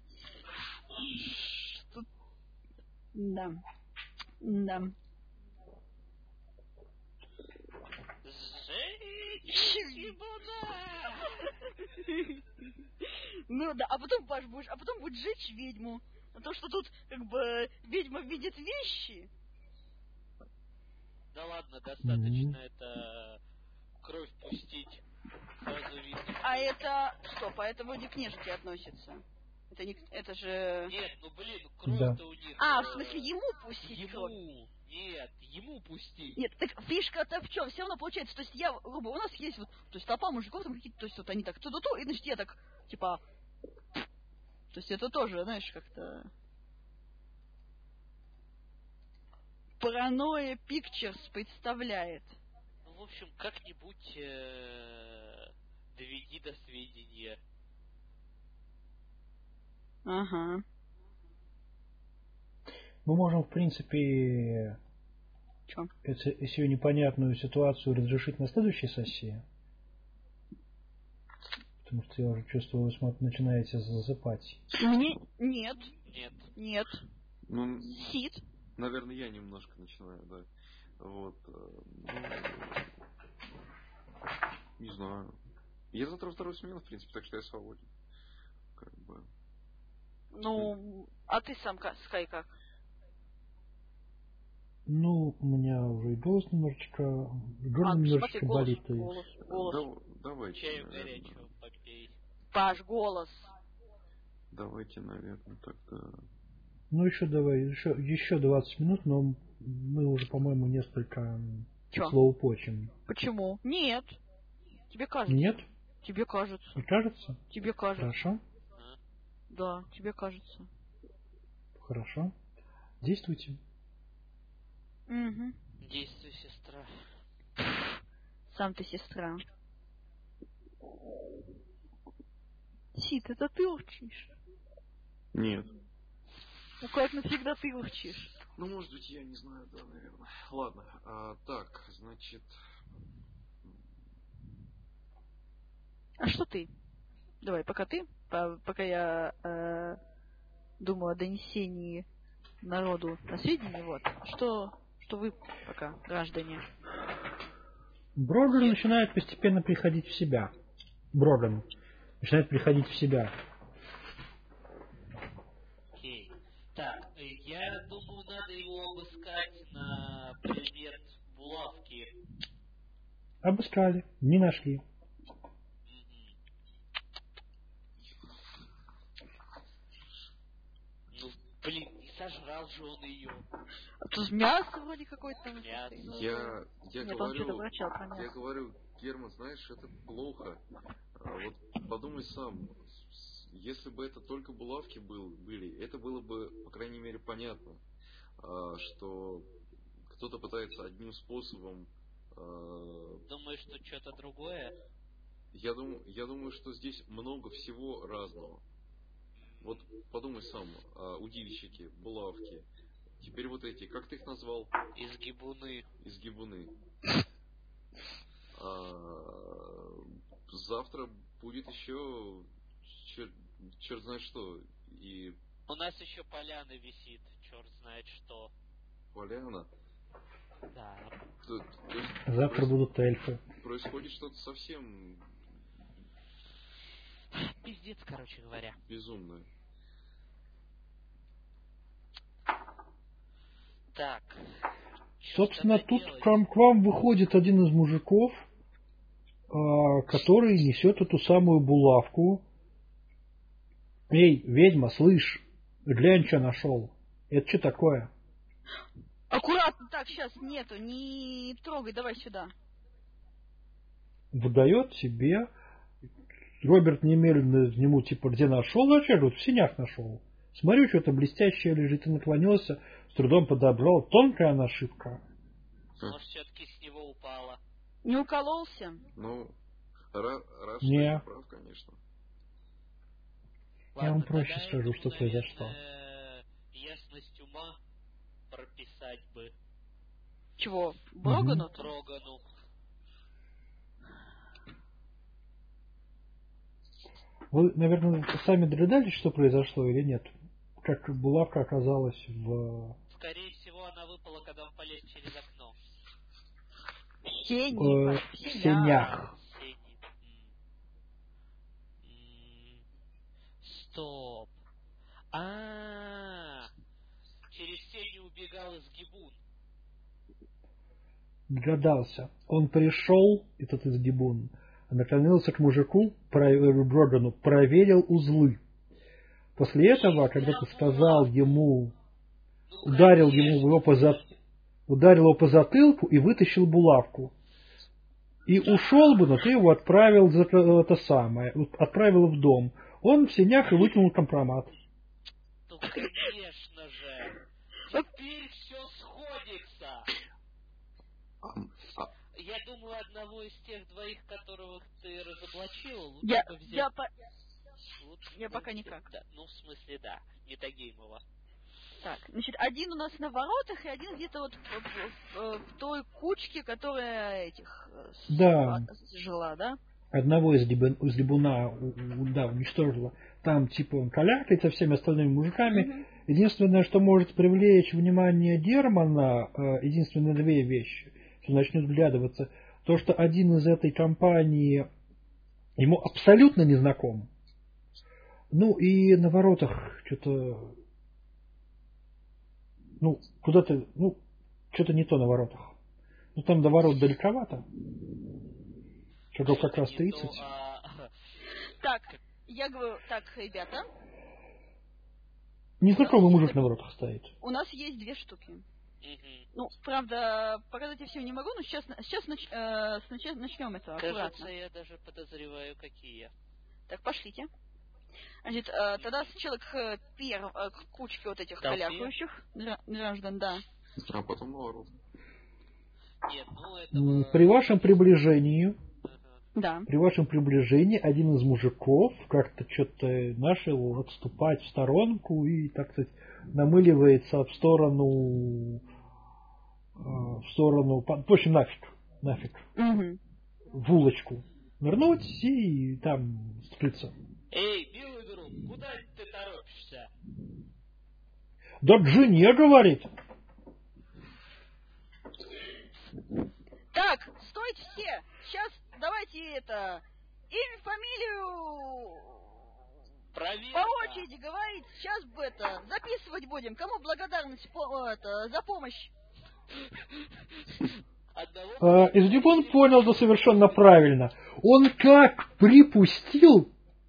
Что... Да. Да. Ну да, а потом, Паш, будешь, а потом будешь жечь ведьму. А то, что тут, как бы, ведьма видит вещи. Да ладно, достаточно это кровь пустить. Сразу видно. А это... Стоп, а это вроде к нежити относится. Это не... Это же... Нет, ну блин, кровь-то Да. у них... А, э, в смысле, ему пустить кровь? Ему! Нет, ему пустить. Нет, так фишка-то в чем? Все равно получается, то есть я, грубо, у нас есть вот, то есть толпа мужиков, там какие-то, то есть вот они так ту-ту-ту, и значит я так, типа, то есть это тоже, знаешь, как-то... Паранойя Pictures представляет. Ну, в общем, как-нибудь э, доведи до сведения. Ага. Мы можем, в принципе, Чё? эту, всю непонятную ситуацию разрешить на следующей сессии. Потому что я уже чувствую, вы смо- начинаете засыпать. Мне... Нет. Нет. Нет. Ну, Сид. наверное, я немножко начинаю, да. Вот. э, Ну, не знаю. Я завтра вторую смену, в принципе, так что я свободен. Как бы. Ну, а ты сам, ка- Скай, как? Ну, у меня уже и голос немножечко, горло А, немножечко смотри, голос, болит. и- голос, голос. Дав- давайте, Чаю наверное, горячего попей. Паш, голос. давайте, наверное, тогда. Ну, еще давай, еще, еще двадцать минут, но мы уже, по-моему, несколько Чё? слоупочим. Почему? Нет. Тебе кажется. Нет? Тебе кажется. Не кажется? Тебе кажется. Хорошо, Да, тебе кажется. хорошо. Действуйте. Угу. Действуй, сестра. Сам ты сестра. Сид, это ты урчишь? Нет. Ну как навсегда ты урчишь? Ну, может быть, я не знаю, да, наверное. Ладно. А, так, значит. А что ты? Давай, пока ты, по- пока я э, думаю о донесении народу на сведения, вот. Что, что вы пока, граждане? Бродер начинает постепенно приходить в себя. Броден начинает приходить в себя. Окей. Так, э, я думаю, надо его обыскать на предмет булавки. Обыскали, не нашли. Мгм. Ну, блин, не сожрал же он ее. А тут мясо вроде какое-то там. Мясо. Я, я Нет, он что-то говорю, врачал про я мясо. говорю, Герман, знаешь, это плохо. А вот подумай сам, с- если бы это только булавки был, были, это было бы, по крайней мере, понятно, а, что кто-то пытается одним способом. а, Думаю, что что-то другое. Я думаю, я думаю, что здесь много всего разного. Вот подумай сам, а, удильщики, булавки. Теперь вот эти, как ты их назвал? Из гибуны. Изгибуны. А, завтра будет еще черт, черт знает что. И У нас еще поляна висит, черт знает что. поляна. Да. То, то есть Завтра проис- будут эльфы. происходит что-то совсем Пиздец, короче говоря. безумное. Так. чё Собственно, тогда тут делать? к вам, к вам выходит один из мужиков, а, который несет эту самую булавку. Эй, ведьма, слышь, глянь, что нашел. Это что такое? Аккуратно, так, сейчас нету, не трогай, давай сюда. Выдает себе. Роберт немедленно ему, типа, где нашел? Зачем? Вот в синях нашел. Смотрю, что-то блестящее лежит, и наклонился, с трудом подобрал. Тонкая она ошибка. Может, все-таки с него упала. Не укололся? Ну, Ра- Раш Не. прав, конечно. Я вам Ладно, проще тогда скажу, этому, что произошло. наверное, ясность ума прописать бы Чего? Брогану? Брогану. Вы, наверное, сами догадались, что произошло или нет? Как булавка оказалась в... Скорее всего, она выпала, когда он полез через окно. В сени, э, в в сенях. сенях. Сени. М. М. Стоп. А, через сени убегал из Гибун. Догадался. Он пришел, этот из Гибун, наклонился к мужику, про- Брогану, проверил узлы. После этого, когда ты сказал ему, Ну, ударил конечно. ему его по, за- ударил его по затылку и вытащил булавку. И ушел бы, но ты его отправил за это самое, отправил в дом. Он в сенях и выкинул компромат. Ну, конечно же. Теперь все сходится. А, а, Я думаю, одного из тех двоих, которых ты разоблачил, лучше Я, бы взять... я, по- лучше я бы пока взять- никак. Да, ну, в смысле, да, не Тагеймова. Так, значит, один у нас на воротах, и один где-то вот в, в- в- в той кучке, которая этих э, с- Да. а, жила, да? Одного из, Либу- из Либуна у- у- да, уничтожила. Там типа он калякает со всеми остальными мужиками. Мгм. Единственное, что может привлечь внимание Германа, э, единственные две вещи, что начнет вглядываться, то, что один из этой компании ему абсолютно не знаком. Ну и на воротах что-то, ну, куда-то, ну, что-то не то на воротах. Ну там до ворот далековато. Шагов как раз Не то, тридцать. а, Так, я говорю, так, ребята, Незнакомый мужик на воротах стоит. у нас есть две штуки. мгм. Ну, правда, показать я всем не могу, но сейчас, сейчас нач- э, сначала начнем это аккуратно. Кажется, я даже подозреваю, какие. Так, пошлите. Значит, э, тогда сначала к, перв... э, к кучке вот этих Толпе? калякающих гра- граждан, да. а потом наоборот. Нет, ну М, этого... При вашем приближении, Ага. Да. при вашем приближении один из мужиков как-то что-то начал отступать в сторонку и, так сказать, намыливается в сторону, э, в сторону, по- в общем, нафиг, нафиг, Мгм. в улочку нырнуть и там скрыться. Эй, милый друг, куда ты торопишься? Да к жене, говорит. Так, стойте все! Сейчас давайте это... Имя, фамилию... Проверка. По очереди говорить. Сейчас бы это... Записывать будем. Кому благодарность по- это, за помощь? Одного... А, Эздибон понял это совершенно правильно. Он как припустил,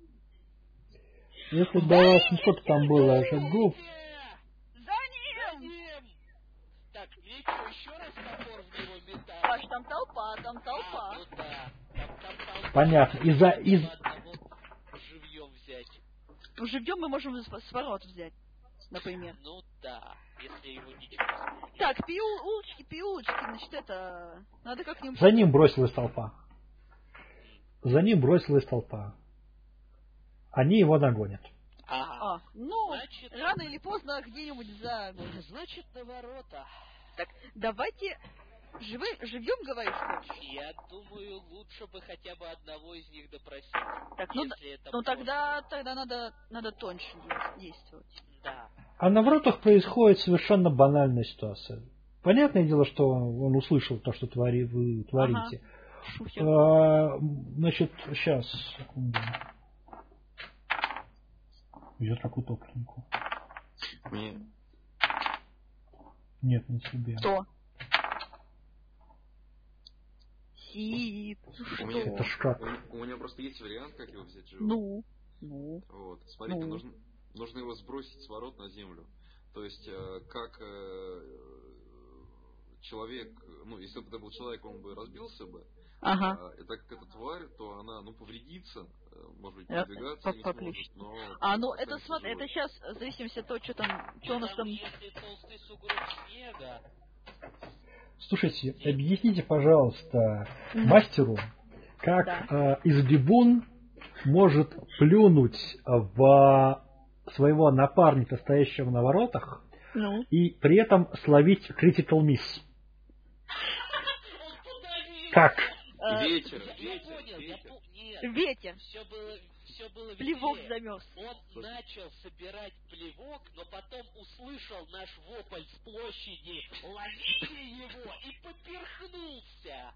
если до вас, ну сколько там было шагов, За За ним! ним! Так, мне что, еще раз топор в него метать? Паш, там толпа, там А, толпа. ну да. Там, там толпа. Понятно. Из-за- из- Одного живьем взять. Уже идем, мы можем с, с ворот взять, например. Ну да, если его ничего не будет. Так, пиулочки, пиулочки, значит, это... Надо как-нибудь... за ним бросилась толпа. За ним бросилась толпа. Они его нагонят. Ага. А, ну, Значит, рано или поздно где-нибудь за... значит, на ворота. Так, давайте... Живы, живьем, говоришь, хочешь? Я думаю, лучше бы хотя бы одного из них допросить. Так, ну, если это ну можно. тогда, тогда надо, надо тоньше де- действовать. Да. А на воротах происходит совершенно банальная ситуация. Понятное дело, что он услышал то, что твори, вы творите. Шухер. А, значит, сейчас, секунду. Идет какую-то клинику. Мне... Нет, не себе. Кто? Сид. У меня, Это ж как? у меня- у меня просто есть вариант, как его взять живым. Ну, ну. Вот. Смотрите, Ну. нужно, нужно его сбросить с ворот на землю. То есть, э, как э, человек, ну, если бы это был человек, он бы разбился бы. Ага. А, и так как это тварь, то она, ну, повредится, э, может быть, Я передвигаться по- не поплющ. сможет, но А, ну, это, останется смотри, живой. это сейчас, в зависимости от того, что там, что у нас там... Если толстый сугроб снега, Слушайте, объясните, пожалуйста, Мгм. мастеру, как Да. э, Избибун может плюнуть в своего напарника, стоящего на воротах, Ну, и при этом словить critical miss. он подавился. Как? э, Ветер, Я ветер, понял, я ветер. по... Нет, ветер, все было, все было плевок веселее. замерз. Он начал собирать плевок, но потом услышал наш вопль с площади «Ловите его!» и поперхнулся.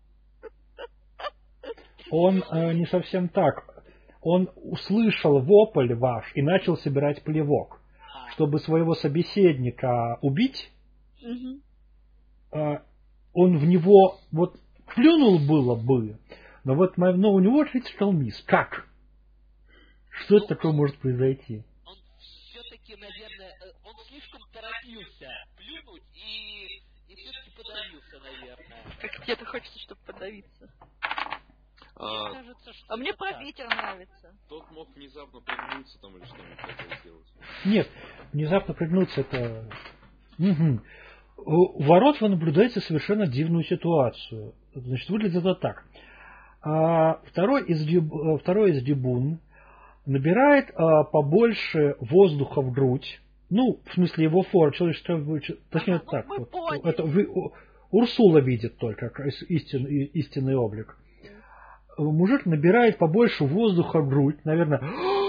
Он э, не совсем так. Он услышал вопль ваш и начал собирать плевок. А, Чтобы своего собеседника убить, Мгм. э, он в него вот плюнул было бы, но вот мо- но у него critical miss. Как? Что это такое может произойти? он все-таки, наверное, э, он слишком торопился плюнуть и, и все-таки подавился, наверное. Как тебе-то хочется, чтобы подавиться. А, Мне кажется, что А мне это про так. ветер нравится. тот мог внезапно пригнуться там или что-нибудь такое сделать. Нет, внезапно пригнуться это... Мгм. У ворот вы наблюдаете совершенно дивную ситуацию. Значит, выглядит это так. А, Второй из, деб- э, второй из дебун набирает а, побольше воздуха в грудь. Ну, в смысле, его форма, человеческая, точнее, Ага, ну, так. мы Вот, поняли. это вы- у- Урсула видит только как ис- истин- и- истинный облик. Мужик набирает побольше воздуха в грудь, наверное.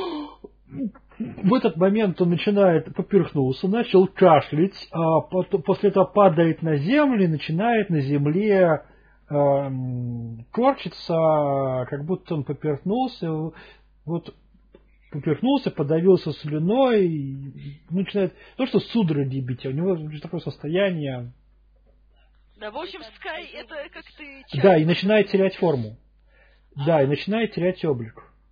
В этот момент он начинает поперхнулся, начал кашлять, а потом, после этого падает на землю и начинает на земле эм, корчиться, как будто он поперхнулся. Вот поперхнулся, подавился слюной, и начинает то, что судороги бить, а у него такое состояние. Да, в общем, Скай, это как ты... Да, и начинает терять форму. Да, и начинает терять облик.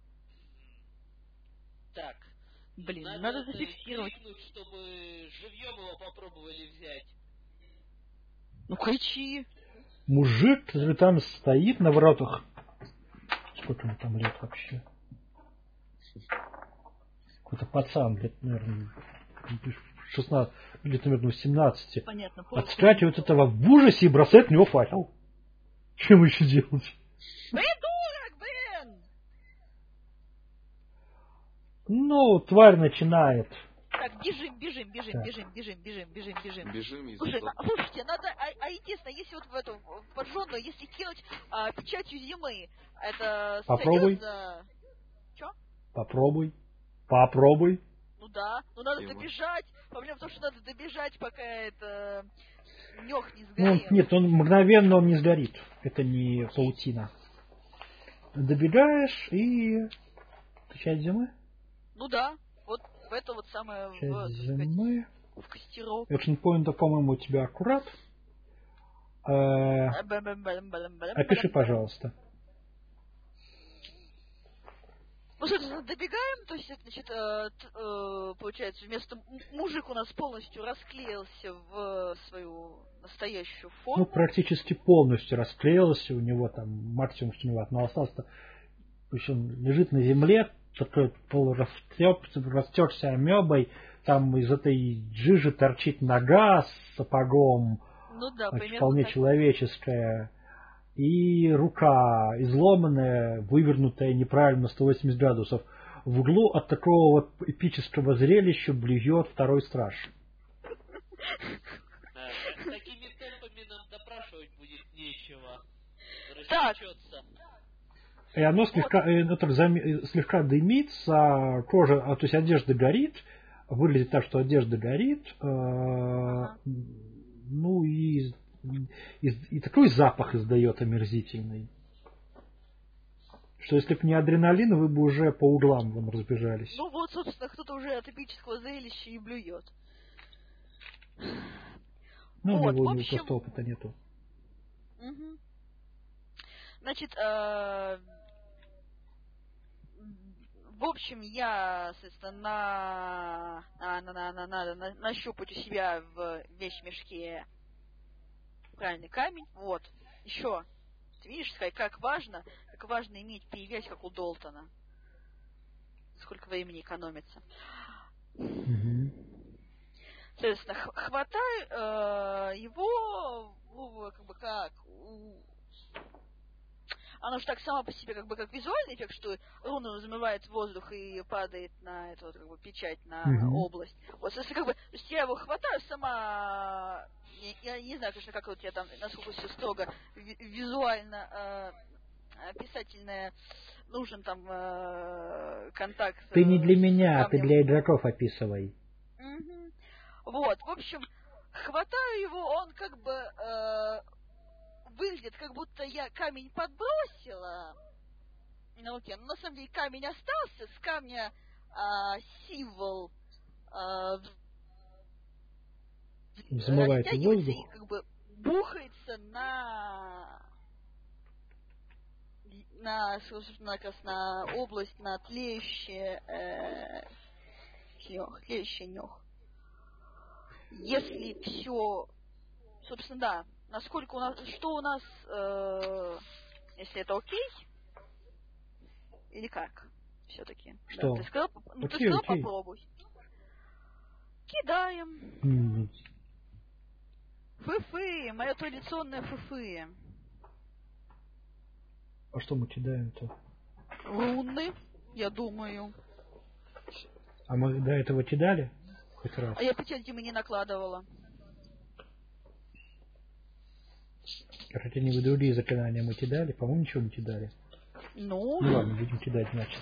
Так, Блин, надо, надо это зафиксировать. крикнуть, чтобы живьем его попробовали взять. Ну, кричи. Мужик, который там стоит на воротах. Сколько ему там лет вообще? Какой-то пацан, лет, наверное, шестнадцать, лет, наверное, семнадцать. Понятно, понял. Отскакивает от этого в ужасе и бросает в него факел. Чем еще делать? Придурок, блин! Ну, тварь начинает. Так, бежим, бежим, бежим, Так. бежим, бежим, бежим, бежим, бежим. Бежим из Слушай, а, слушайте, надо, а, а единственное, если вот в эту в поджженную, если кинуть а, печатью зимы, это Попробуй. сойдёт за... Попробуй. Попробуй. Ну да, ну надо Его. добежать, проблема в том, что надо добежать, пока это мех не Ну, сгорел. нет, он мгновенно он не сгорит. Это не паутина. Добегаешь и... Часть зимы? Ну да, вот в это вот самое, в, Часть так сказать, зимы. в костерок. Action point, по-моему, у тебя аккурат. Э, Бэм-бэм-бэм-бэм-бэм. Опиши, пожалуйста. Ну, собственно, добегаем, то есть, это, значит, э, т- э, получается, вместо м- мужик у нас полностью расклеился в свою настоящую Ну, форму. практически полностью расклеился. У него там максимум, что у него осталось-то. То есть он лежит на земле, такой полурастерся амебой. Там из этой жижи торчит нога с сапогом. Ну да, Очень примерно вполне так. человеческая. И рука изломанная, вывернутая неправильно на сто восемьдесят градусов. В углу от такого вот эпического зрелища блюет второй страж. Да, с такими темпами нам допрашивать будет нечего. Так. Рассечется. И оно слегка, э, ну, так зам- э, слегка дымится, кожа, а, то есть одежда горит, выглядит так, что одежда горит, э, ну и, и, и такой запах издает омерзительный, что если бы не адреналин, вы бы уже по углам вам разбежались. Ну вот, собственно, кто-то уже от эпического зрелища и блюет. Ну, вот, у него, в у него общем- просто опыта нету. Мгм. Значит, э, в общем, я, соответственно, на, на, на, на, на, на, на, нащупать у себя в вещмешке правильный камень. Вот. Еще. Ты видишь, как важно, как важно иметь перевес, как у Долтона. Сколько времени экономится. Угу. Соответственно, хватаю э, его, ну, как бы как... Оно же так само по себе, как бы, как визуальный эффект, что руна замывает воздух и падает на эту, как бы, печать на mm-hmm. область. Вот, если как бы, то есть я его хватаю сама, я, я не знаю, конечно, как вот я там, насколько все строго визуально, э, описательное, нужен там э, контакт. Ты не для меня, а ты для игроков описывай. Mm-hmm. Вот, в общем, хватаю его, он как бы... Э, выглядит, как будто я камень подбросила. Ну окей, но на самом деле камень остался, с камня а, символ а, взмывает в воздух и как бы бухается на на, собственно, как на область, на тлеющее э, тлеющее нёх. Если все, собственно, да, насколько у нас, что у нас, э, если это окей, или как, все-таки? Что? Да, ты сказал, ну, окей, ты сказал окей. попробуй. Кидаем. Mm-hmm. Фы-фы, мое традиционное фы-фы. А что мы кидаем-то? Руны, я думаю. А мы до этого кидали? Хоть раз? А я печать ему не накладывала. Хотя не вы другие заклинания мы кидали, по-моему, ничего не кидали. Ну, ну ладно, будем кидать, значит.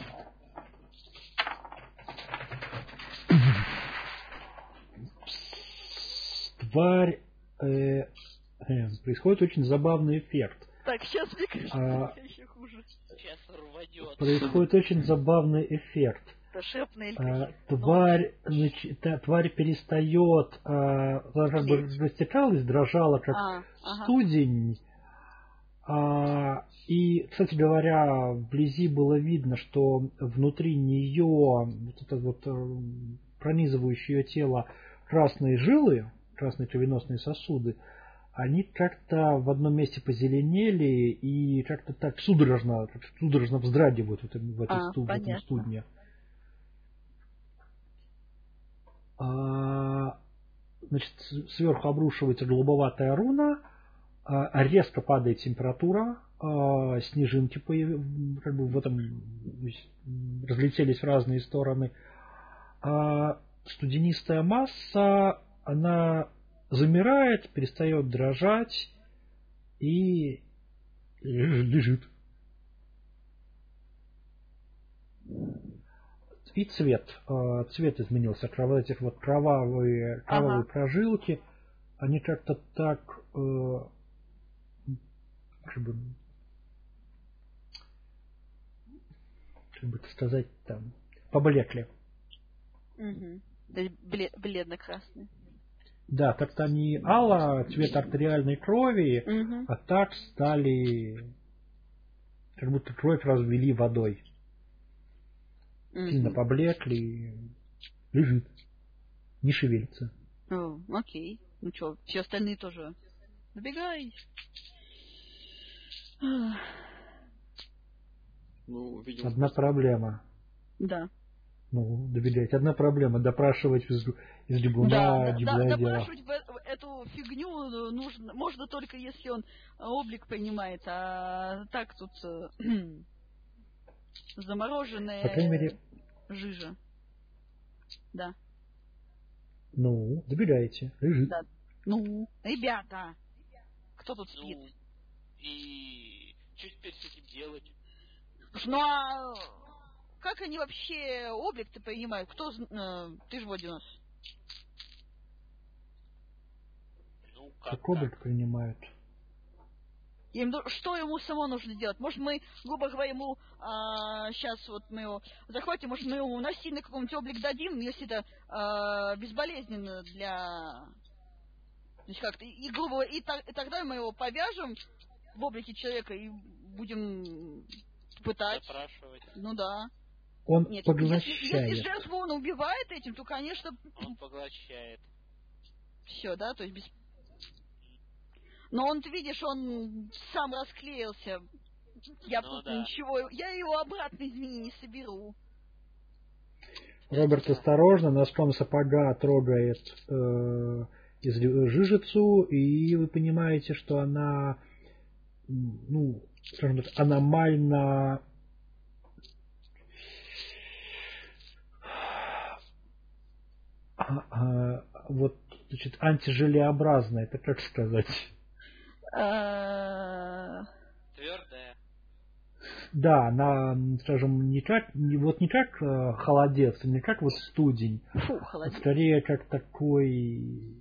Тварь... Э, э, происходит очень забавный эффект. Так, сейчас мне кажется, а, еще хуже. Сейчас рванет. Происходит очень забавный эффект. А, тварь, значит, та, тварь перестает, а, как бы растекалась, дрожала, как а, студень. Ага. А, и, кстати говоря, вблизи было видно, что внутри нее, вот это вот пронизывающее ее тело, красные жилы, красные кровеносные сосуды, они как-то в одном месте позеленели и как-то так судорожно, как судорожно вздрагивают в, этом, в, этой а, студ, в этом студне. А, значит, сверху обрушивается голубоватая руна, а, резко падает температура, а, снежинки как бы в этом разлетелись в разные стороны. А, студенистая масса, она замирает, перестает дрожать и лежит. И цвет. Цвет изменился. Вот эти вот кровавые, кровавые ага. прожилки, они как-то так, как бы, как бы сказать, там, поблекли. Угу. Бледно-красные. Да, так-то они алла, цвет артериальной крови, угу. а так стали, как будто кровь развели водой. Mm-hmm. Сильно поблекли, лежит, не шевелится. О, окей. Ну что, все остальные тоже. Добегай. Ну, видимо, одна проблема. Да. Ну, добегайте. Одна проблема. Допрашивать из, из Дебуна, да, Дебуна да, допрашивать эту фигню нужно, можно только если он облик принимает, а так тут замороженная по крайней мере... жижа. Да. Ну, добегаете. Лежит. Да. Ну, ребята, кто тут спит? Ну, и что теперь с этим делать? Ну, а как они вообще облик-то принимают? Кто... Э, ты же вроде у нас. Ну, как, как облик принимают? Им, что ему само нужно делать? Может, мы, грубо говоря, ему а, сейчас вот мы его захватим, может, мы ему насильно какой-нибудь облик дадим, если это а, безболезненно для... Значит, как-то, и, грубо говоря, и, и тогда мы его повяжем в облике человека и будем пытать. Запрашивать. Ну да. Он Нет, поглощает. если, если жертву он убивает этим, то, конечно... Он поглощает. Все, да, то есть без... Но он, ты видишь, он сам расклеился. Я Ну, просто да. ничего... Я его обратно, извини, не соберу. Роберт осторожно носком сапога трогает э, из жижицу, и вы понимаете, что она, ну, скажем так, аномально а, а, вот, значит, антижелеобразная, это как сказать? Твердая. Да, она, скажем, не как, не, вот не как э, холодец, не как вот студень, Фу, а холодец. скорее как такой,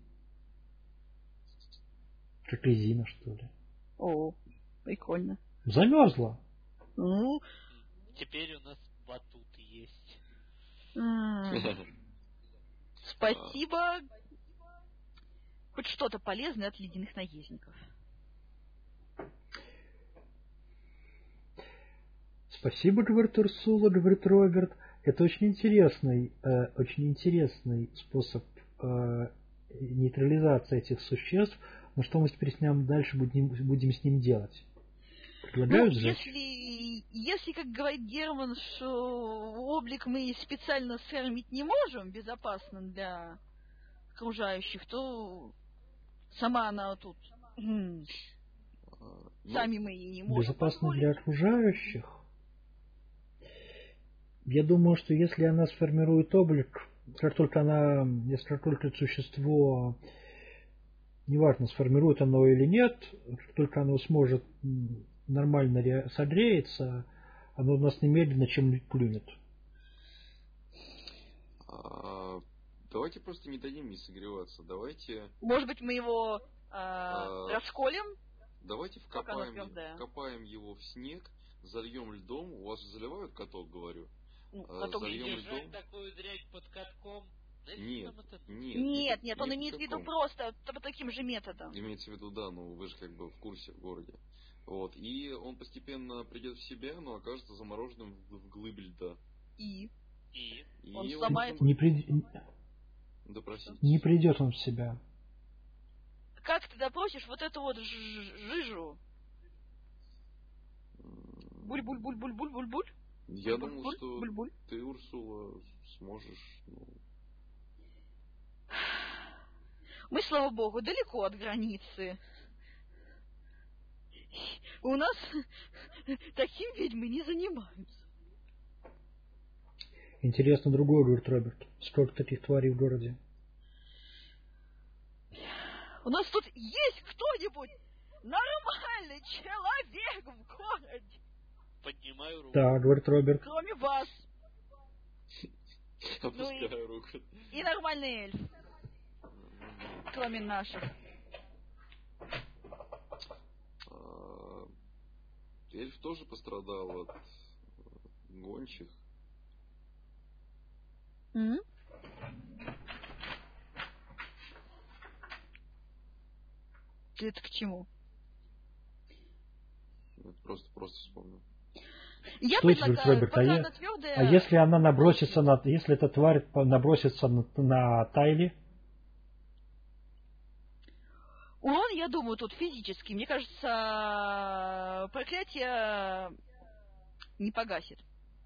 как резина, что ли. О, прикольно. Замерзла. Ну, Теперь у нас батуты есть. м, спасибо. Хоть что-то полезное от ледяных наездников. Спасибо, говорит Урсула, говорит Роберт. Это очень интересный, э, очень интересный способ э, нейтрализации этих существ. Но что мы теперь с ним дальше будем, будем с ним делать? Ну, Предлагают сжечь? если, если, как говорит Герман, что облик мы специально сформить не можем, безопасно для окружающих, то сама она тут... м, Сами мы и не можем Безопасно позволить. для окружающих? Я думаю, что если она сформирует облик, как только она, если как только это существо, неважно, сформирует оно или нет, как только оно сможет м, нормально ре- согреется, оно у нас немедленно чем-нибудь плюнет. А, давайте просто не дадим ей согреваться. Давайте, Может быть, мы его а, А, расколем? давайте Как она вкопаем, твердая? вкопаем его в снег, зальем льдом. У вас заливают каток, говорю? Ну, А, каток зальем есть. Держать льдом? такую дрянь под катком. Знаете, Нет, нам это... нет, Нет, не нет, под- он не имеет в под виду катком. просто по таким же методом. Имеется в виду, да, ну вы же как бы в курсе в городе. Вот. И он постепенно придет в себя, но окажется замороженным в, в глыбе льда. И И... И Он его сломает- нужно Не, будет при- допросить. не придет он в себя. как ты допросишь вот эту вот ж- жижу? М, Буль-буль-буль-буль-буль-буль-буль? Я Буль-буль-буль, думал, что буль-буль. ты, Урсула, сможешь, ну, Мы, слава богу, далеко от границы. У нас таким ведьмы не занимаются. Интересно другое, говорит Роберт. Сколько таких тварей в городе? У нас тут есть кто-нибудь нормальный человек в городе, Поднимаю руку. Да, говорит Роберт. кроме вас, опускаю руку. и нормальный эльф, кроме наших. А, эльф тоже пострадал от э, гончих. М? Ты это к чему? Это просто, просто вспомнил. Я Что это, говорит предлагаю, Роберт? А, пока я- она твердая... а если она набросится на... Если эта тварь по- набросится на, на Тайли? Урон, я думаю, тут физический. Мне кажется, проклятие не погасит.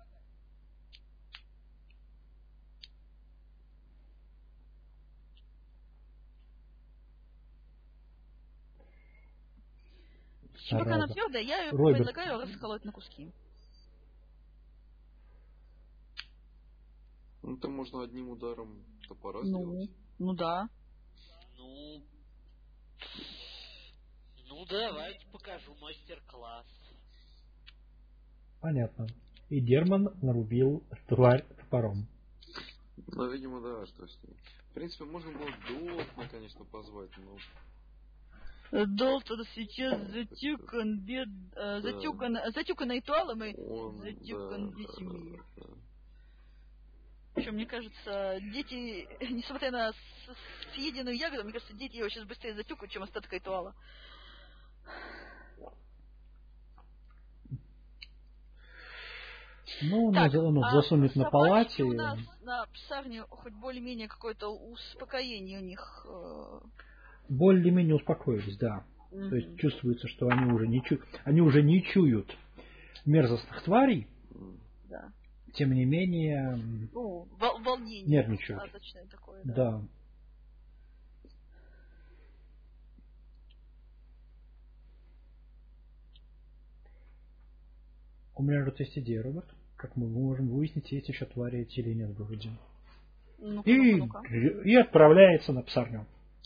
Пока она Зараза. твердая, я ее Роберт. предлагаю расколоть на куски. Ну, это можно одним ударом топора Ну, сделать. ну да. Ну... Ну, давайте покажу мастер-класс. Понятно. И Герман нарубил тварь топором. Ну, видимо, да, что с ней. В принципе, можно было Долтона, конечно, позвать, но... Долтон сейчас затюкан, бед... э, затюкан, затюкан ритуалом и Он, затюкан да, детьми. да, да. Причем, мне кажется, дети, несмотря на с- съеденную ягоду, мне кажется, дети его сейчас быстрее затюкают, чем остаток ритуала. Ну, Так, он, он а засунет на собачки палате. у нас на псарне хоть более-менее какое-то успокоение у них. э, Более-менее успокоились, да. То есть мгм. чувствуется, что они уже не, чу... они уже не чуют мерзостных тварей, Да. тем не менее, м, Ну, вол- волнение нервничают. достаточное такое, да. Да. У меня же тут есть идея, Роберт. Как мы можем выяснить, есть еще твари эти или нет в городе. Ну-ка, И, ну-ка, ну-ка. и отправляется на псарню.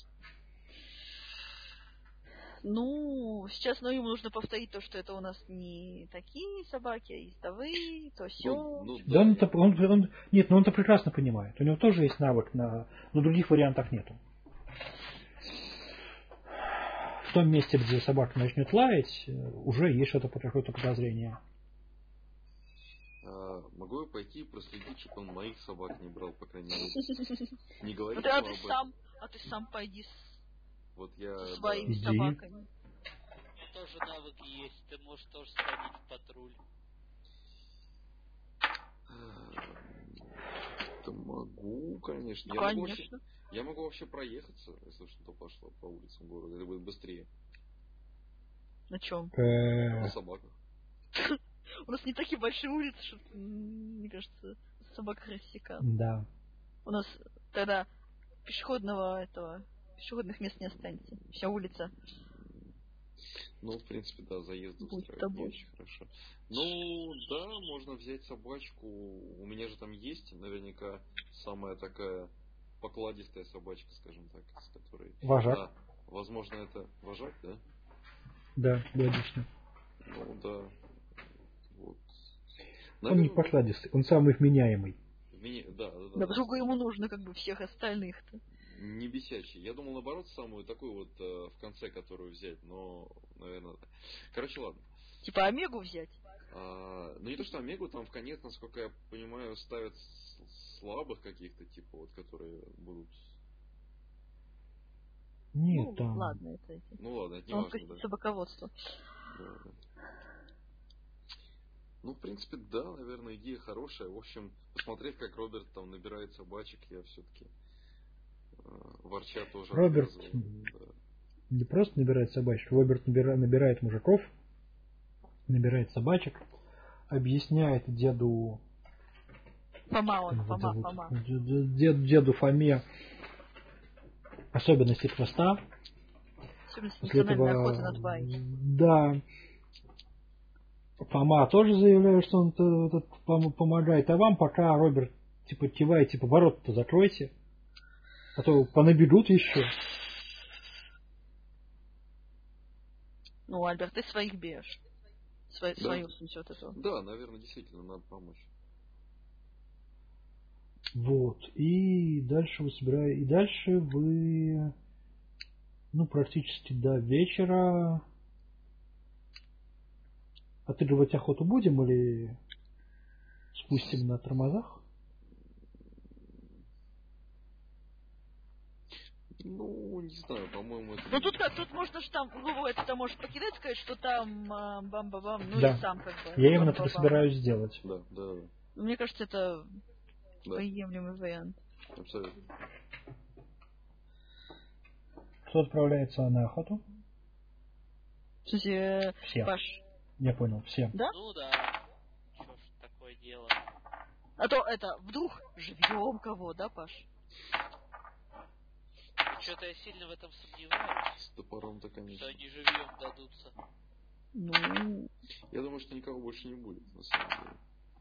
Ну, сейчас Ноиму нужно повторить то, что это у нас не такие собаки, а ездовые, то все. Ну, ну Да, да. он, он, он- нет, но он-то прекрасно понимает. У него тоже есть навык, на, но других вариантов нету. В том месте, где собака начнет лаять, э, уже есть что-то какое-то подозрение. А, могу я пойти и проследить, чтобы он моих собак не брал, по крайней мере. Не Ну, говорить ты- а ему ты об этом. сам, а ты сам пойди с Вот я, со да. своими Иди. собаками. Тоже навык есть, ты можешь тоже сходить в патруль. Да могу, конечно. Я могу, вообще, Конечно. я могу вообще проехаться, если что-то пошло по улицам города. Это будет быстрее. На чем? На Э, собаках. У нас не такие большие улицы, что, м, мне кажется, собак рассекат. Да. У нас тогда пешеходного этого пешеходных мест не останется. Вся улица. Ну, в принципе, да, заезды Будь устраивают тобой. не очень хорошо. Ну, да, можно взять собачку. У меня же там есть наверняка самая такая покладистая собачка, скажем так, с которой... Вожак. А, возможно, это вожак, да? Да, логично. Ну, да. Вот. Он не Наверное, покладистый, он самый вменяемый. в меня- Да, да, да. Да, другу ему нужно как бы всех остальных-то. Не бесячий. Я думал, наоборот, самую такую вот э, в конце, которую взять, но, наверное... да. Короче, ладно. Типа Омегу взять. А, ну, не то, что Омегу там в конец, насколько я понимаю, ставят с- слабых каких-то, типа, вот, которые будут... Нет, Ну, там. ладно, это эти. Ну, ладно, это не Он важно, да. собаководство. Да, да. Ну, в принципе, да, наверное, идея хорошая. В общем, посмотреть, как Роберт там набирает собачек, я все-таки ворча тоже Роберт отвязываю. Да. не просто набирает собачек, Роберт набира- набирает мужиков, набирает собачек, объясняет деду, Фома он, как его Фома, зовут? Фома. Дед- дед- деду Фоме особенности хвоста. Особенность После национальной этого, охоты на тварей. да, Фома тоже заявляет, что он т- этот пом- помогает, а вам пока, Роберт, типа, кивает, типа, ворота-то закройте, а то понабегут еще. Ну, Альберт, ты своих бьешь. Свою, Да. свою, в смысле, вот эту. Да, наверное, действительно надо помочь. Вот, и дальше вы собираете, и дальше вы, ну, практически до вечера отыгрывать охоту будем или спустим на тормозах? Ну, не знаю, по-моему, это... Ну тут как, тут можно же там, Вову это можешь покидать, сказать, что там а, бам-ба-бам, ну Да. и сам как бы. Я именно так и бам-ба-бам. собираюсь сделать. Да, да, да. Ну, мне кажется, это Да. приемлемый вариант. Абсолютно. Кто отправляется на охоту? В смысле, э, Все. Паш, Я понял, все. да? Ну да. Что ж такое дело. А то это, вдруг живьем кого, да, Паш? Что-то я сильно в этом сомневаюсь, С топором-то, что конечно. они живьем дадутся. Ну, Я думаю, что никого больше не будет, на самом деле.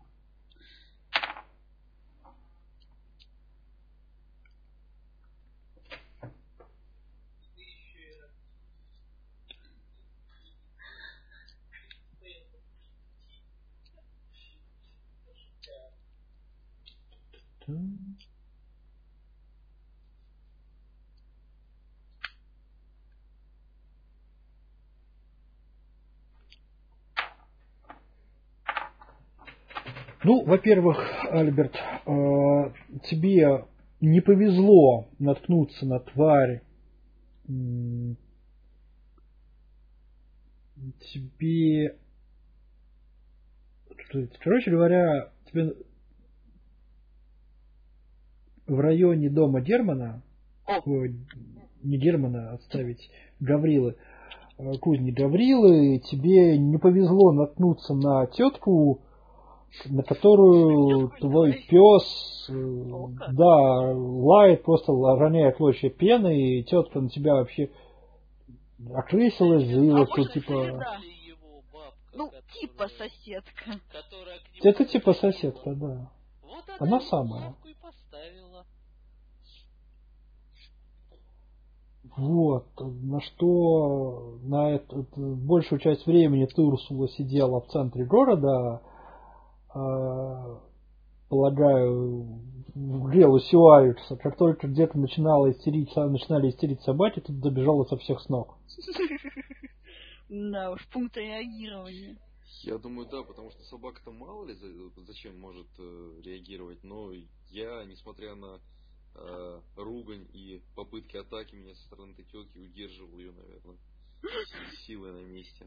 Ну, во-первых, Альберт, э, тебе не повезло наткнуться на тварь. М, Тебе... Короче говоря, тебе в районе дома Германа, ой, не Германа, отставить, Гаврилы, кузни Гаврилы, тебе не повезло наткнуться на тетку, на которую твой пес, да, лает, просто роняет клочья пены, и тетка на тебя вообще окрысилась, заявила, что типа... Ну, типа соседка. Это типа соседка, да. Вот она, она самая. И поставила. Вот, на что на эту, большую часть времени ты, Урсула, сидела в центре города, э, полагаю, грелась у Алекса. Как только где-то начинала истерить, начинали истерить собаки, тут добежала со всех с ног. Да уж, пункт реагирования. Я думаю, да, потому что собака-то мало ли зачем может э, реагировать, но я, несмотря на э, ругань и попытки атаки меня со стороны этой тетки, удерживал ее, наверное, силой на месте.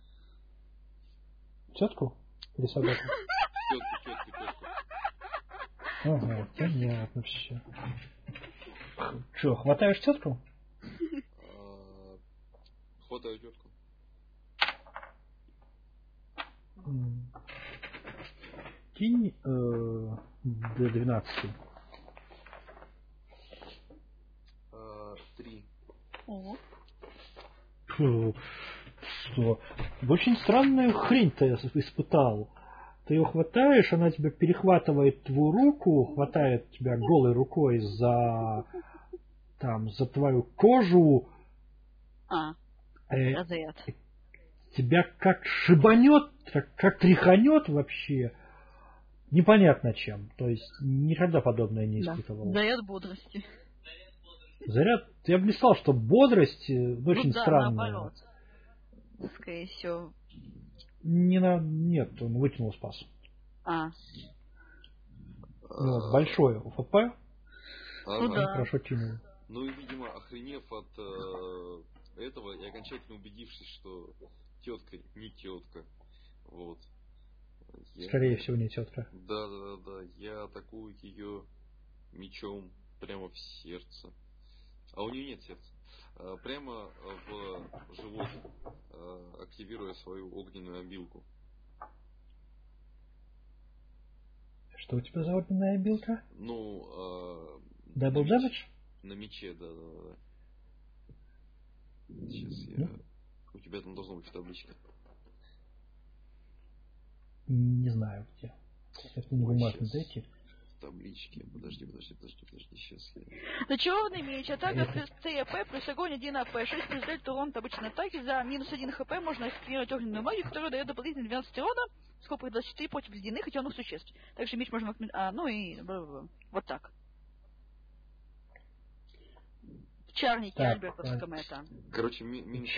Тетку или собаку? Тетку, тетку, тетку. Ага, понятно все. Че, хватаешь тетку? А, хватаю тетку. Кинь э, до двенадцати. А, три. Ого. Что? Очень странную хрень ты испытал. Ты ее хватаешь, она тебя перехватывает твою руку, хватает тебя голой рукой за там за твою кожу. А, э, разряд. Тебя как шибанет, как, как тряханет вообще. Непонятно чем. То есть никогда подобное не испытывал. Да. Заряд бодрости. Заряд, я бы не сказал, что бодрость ну, очень да, странная. Наоборот. Скорее всего. Не на... Нет, он вытянул спас. А. Ну, большое УФП. Ага. Ну да. Хорошо кинул. Ну и, видимо, охренев от э, этого и окончательно убедившись, что тетка не тетка. Вот. Я... Скорее всего, не тетка. Да, да, да, да. Я атакую ее мечом прямо в сердце. А у нее нет сердца. А, прямо в живот, а, активируя свою огненную обилку. Что у тебя за огненная обилка? Ну, а, Double damage? На мече, да, да, да. Сейчас я... Ну? У тебя там должно быть в табличке. Не знаю где. Сейчас не бумажно дайте. Таблички. Подожди, подожди, подожди, подожди. Сейчас я... Зачарованный меч. Атака плюс три АП, плюс огонь один АП. шесть плюс дельта урон от обычной атаки. За минус один ХП можно активировать огненную магию, которая дает дополнительно двенадцать урона. Сколько двадцать четыре против ледяных и темных существ. Также меч можно... А, ну и... Вот так. Чарники Альбертовском это. Короче, ми- минус...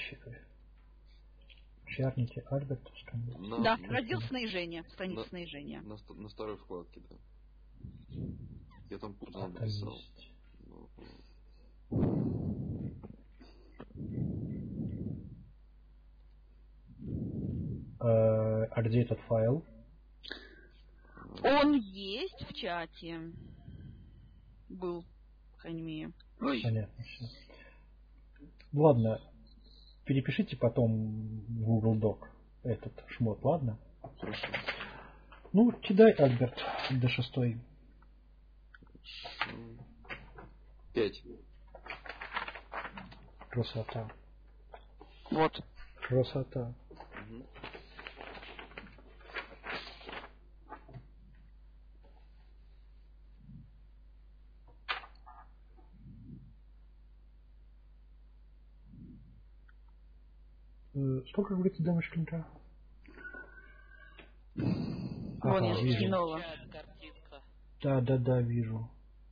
Чарники Альбертовском. На... Да, раздел снаряжения. Страница на... снаряжения. На, на второй вкладке, да. Я там путно написал. А где этот файл? Он есть в чате. Был, по крайней мере. Ой. Понятно все. Ладно, перепишите потом в Google Doc этот шмот, ладно? Хорошо. Ну, кидай, Альберт, до шестой. Пять. Красота. Вот. Красота. Угу. Сколько говорится дэмэдж клинка? Вон Ага, я вижу. скинула. Да, да, да, вижу.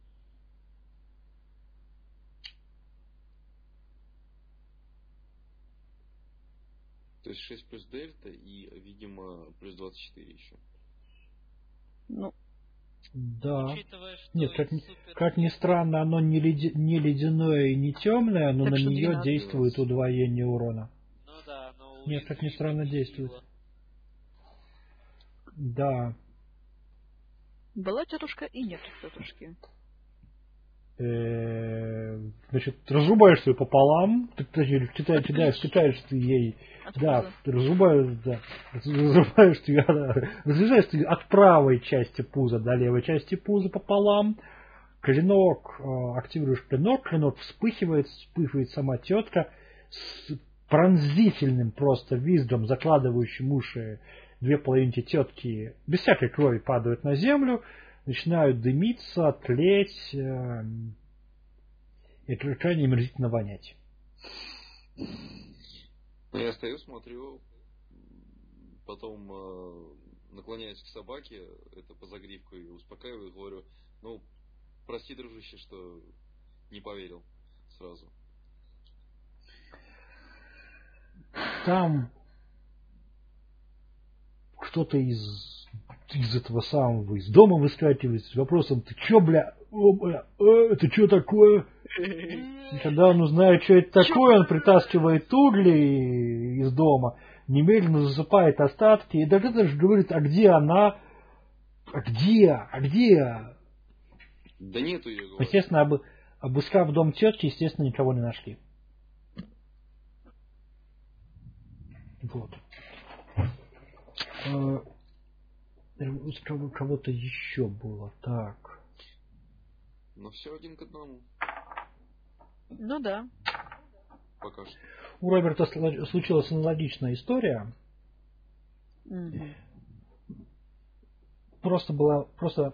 То есть шесть плюс дельта и, видимо, плюс двадцать четыре еще. Ну. Да. Учитывая, что Нет, как, супер... как ни странно, оно не, леди, не ледяное и не темное, но Так на что нее двенадцать. действует удвоение урона. Ну да, но Нет, как ни странно, действует. Да. Была тетушка и нет тетушки. Значит, разрубаешь ее пополам, ты кидаешь, кидаешь, кидаешь ты ей, От да, пуза. ты разрубаешь, да, разрубаешь ты ее, разрезаешь ты от правой части пуза до левой части пуза пополам, клинок, активируешь клинок, клинок вспыхивает, вспыхивает сама тетка с пронзительным просто визгом, закладывающим уши две половинки тетки, без всякой крови падают на землю, начинают дымиться, тлеть э, и крайне омерзительно вонять. Я стою, смотрю, потом э, наклоняюсь к собаке, это по загривку, и успокаиваю, говорю, ну, прости, дружище, что не поверил сразу. Там кто-то из из этого самого, из дома выскакивает с вопросом, ты чё, бля, о, бля, э, это чё такое? И когда он узнает, что это такое, он притаскивает угли из дома, немедленно засыпает остатки, и даже даже говорит, а где она? А где? А где? Да нету ее, говорю. Естественно, об, обыскав дом тетки, естественно, никого не нашли. Вот. У кого-то еще было. Так. Но все один к одному. Ну да. Пока что. У Роберта случилась аналогичная история. Угу. Просто была просто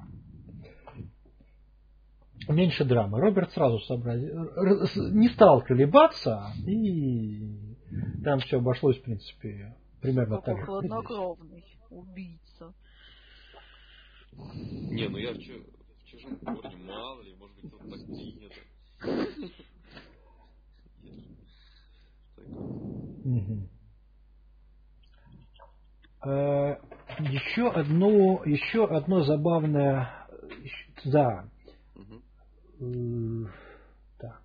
меньше драмы. Роберт сразу сообразил, не стал колебаться, и там все обошлось, в принципе, примерно так же. Хладнокровный убийца. Не, ну я в, чу- в чужом городе, мало ли, может быть, тут так принято. Еще одно, еще одно забавное, да. Так.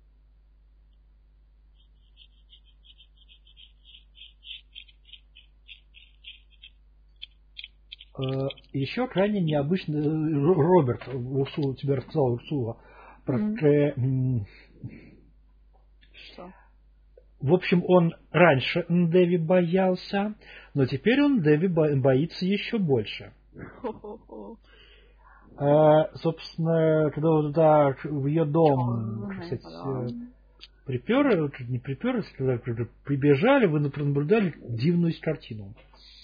Еще крайне необычный Роберт Урсула, тебе рассказал Урсула про mm-hmm. Что? В общем, он раньше Ндеви боялся, но теперь он Ндеви боится еще больше. А, собственно, когда вот туда в ее дом, кстати, припер, не припер, когда прибежали, вы наблюдали дивную картину.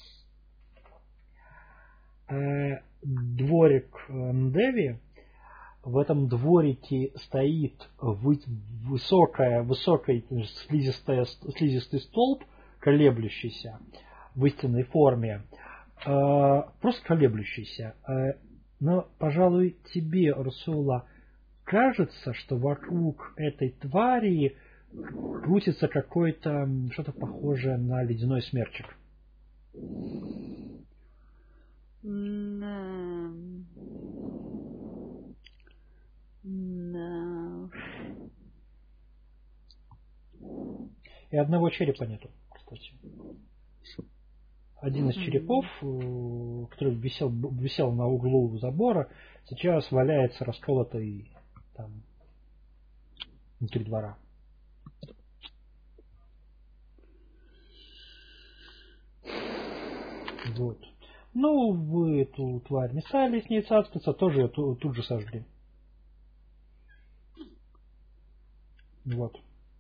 А, дворик Ндеви, в этом дворике стоит высокая, высокий слизистая, слизистый столб, колеблющийся в истинной форме, а, просто колеблющийся. Но, пожалуй, тебе, Урсула, кажется, что вокруг этой твари крутится какое-то что-то похожее на ледяной смерчик. No. No. И одного черепа нету, кстати. Один из черепов, который висел, висел на углу забора, сейчас валяется расколотый там внутри двора. Вот. Ну, вы эту тварь не стали с ней цацкаться, тоже ее тут, тут же сожгли. Вот.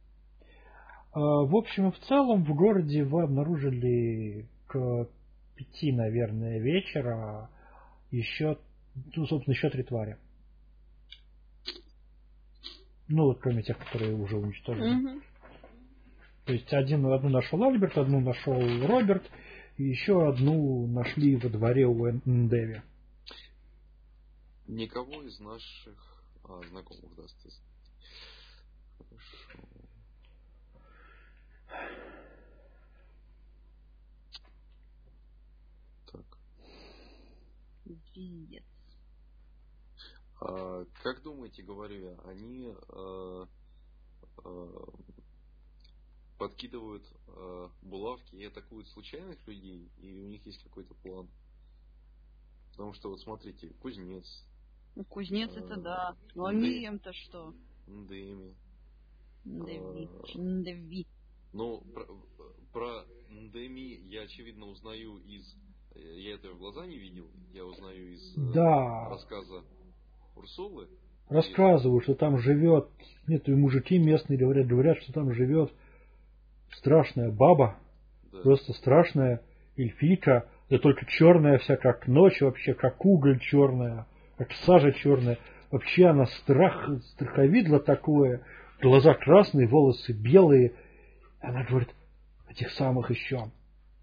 В общем и в целом в городе вы обнаружили к пяти, наверное, вечера еще, ну, собственно, еще три твари. Ну, вот кроме тех, которые уже уничтожены. Mm-hmm. То есть один, одну нашел Альберт, одну нашел Роберт, и еще одну нашли во дворе у Ндеви. Никого из наших а, знакомых, да, естественно. Хорошо. Так. Пиздец. А, как думаете, говорю я, они а, а, подкидывают а, булавки и атакуют случайных людей, или у них есть какой-то план? Потому что, вот смотрите, кузнец. Ну, кузнец А, это да. Ну а Ндэ- Мириам-то что? Ндеми. Нdevi. А, Нdevi. Ну, про, про Ндеми я, очевидно, узнаю из... Я это в глаза не видел, я узнаю из э, Да, рассказа Урсулы. И, рассказывают, что там живет, нет, и мужики местные говорят, говорят, что там живет страшная баба, да, просто страшная эльфийка, да только черная вся, как ночь вообще, как уголь черная, как сажа черная. Вообще она страх, страховидло такое, глаза красные, волосы белые. Она говорит, этих самых еще,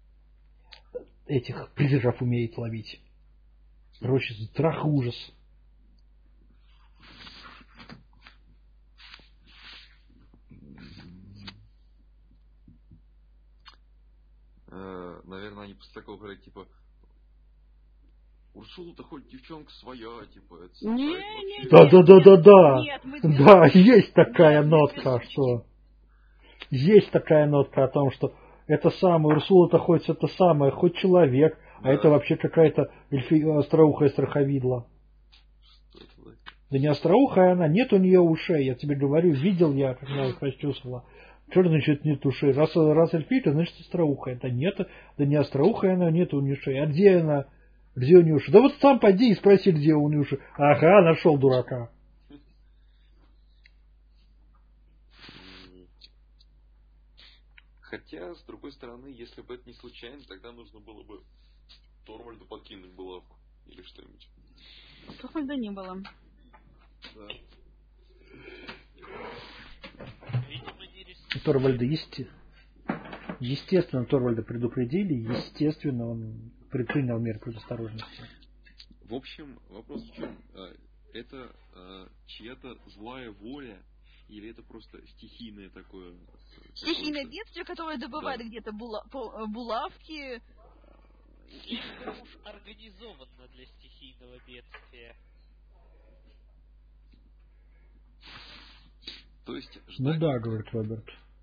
этих призраков умеет ловить. Короче, страх и ужас. э, наверное, они после такого говорят, типа, Урсула-то хоть девчонка своя, типа, это Не, сайт не, вообще. Да, нет, да, да, да, нет, да. нет, мы Да, есть такая Нет, мы нотка, без что есть такая нотка о том, что это самое, Урсула-то хоть это самое, хоть человек, а Да. это вообще какая-то эльфи- остроухая страховидла. Что это такое? Да не остроухая она, нет у нее ушей, я тебе говорю, видел я, как она их почувствовала. Что значит нет ушей? Раз, раз эльфийка, значит остроухая. Да нет, да не остроухая она, нет у нее ушей. А где она? Где у нее уши? Да вот сам пойди и спроси, где у нее уши. Ага, нашел дурака. М. Хотя, с другой стороны, если бы это не случайно, тогда нужно было бы Торвальду покинуть булавку. Или что-нибудь. Что хоть да не было. Да. Видимо, не рискует. Торвальда, есте... естественно, Торвальда предупредили, естественно, он предпринял меры предосторожности. В общем, вопрос в чем? А, Это а, чья-то злая воля или это просто стихийное такое? э, Стихийное какое-то- бедствие, которое добывает Да. где-то була- по- э, булавки. Слишком уж организованно для стихийного бедствия. То есть Ну ждать... да, говорит Роберт.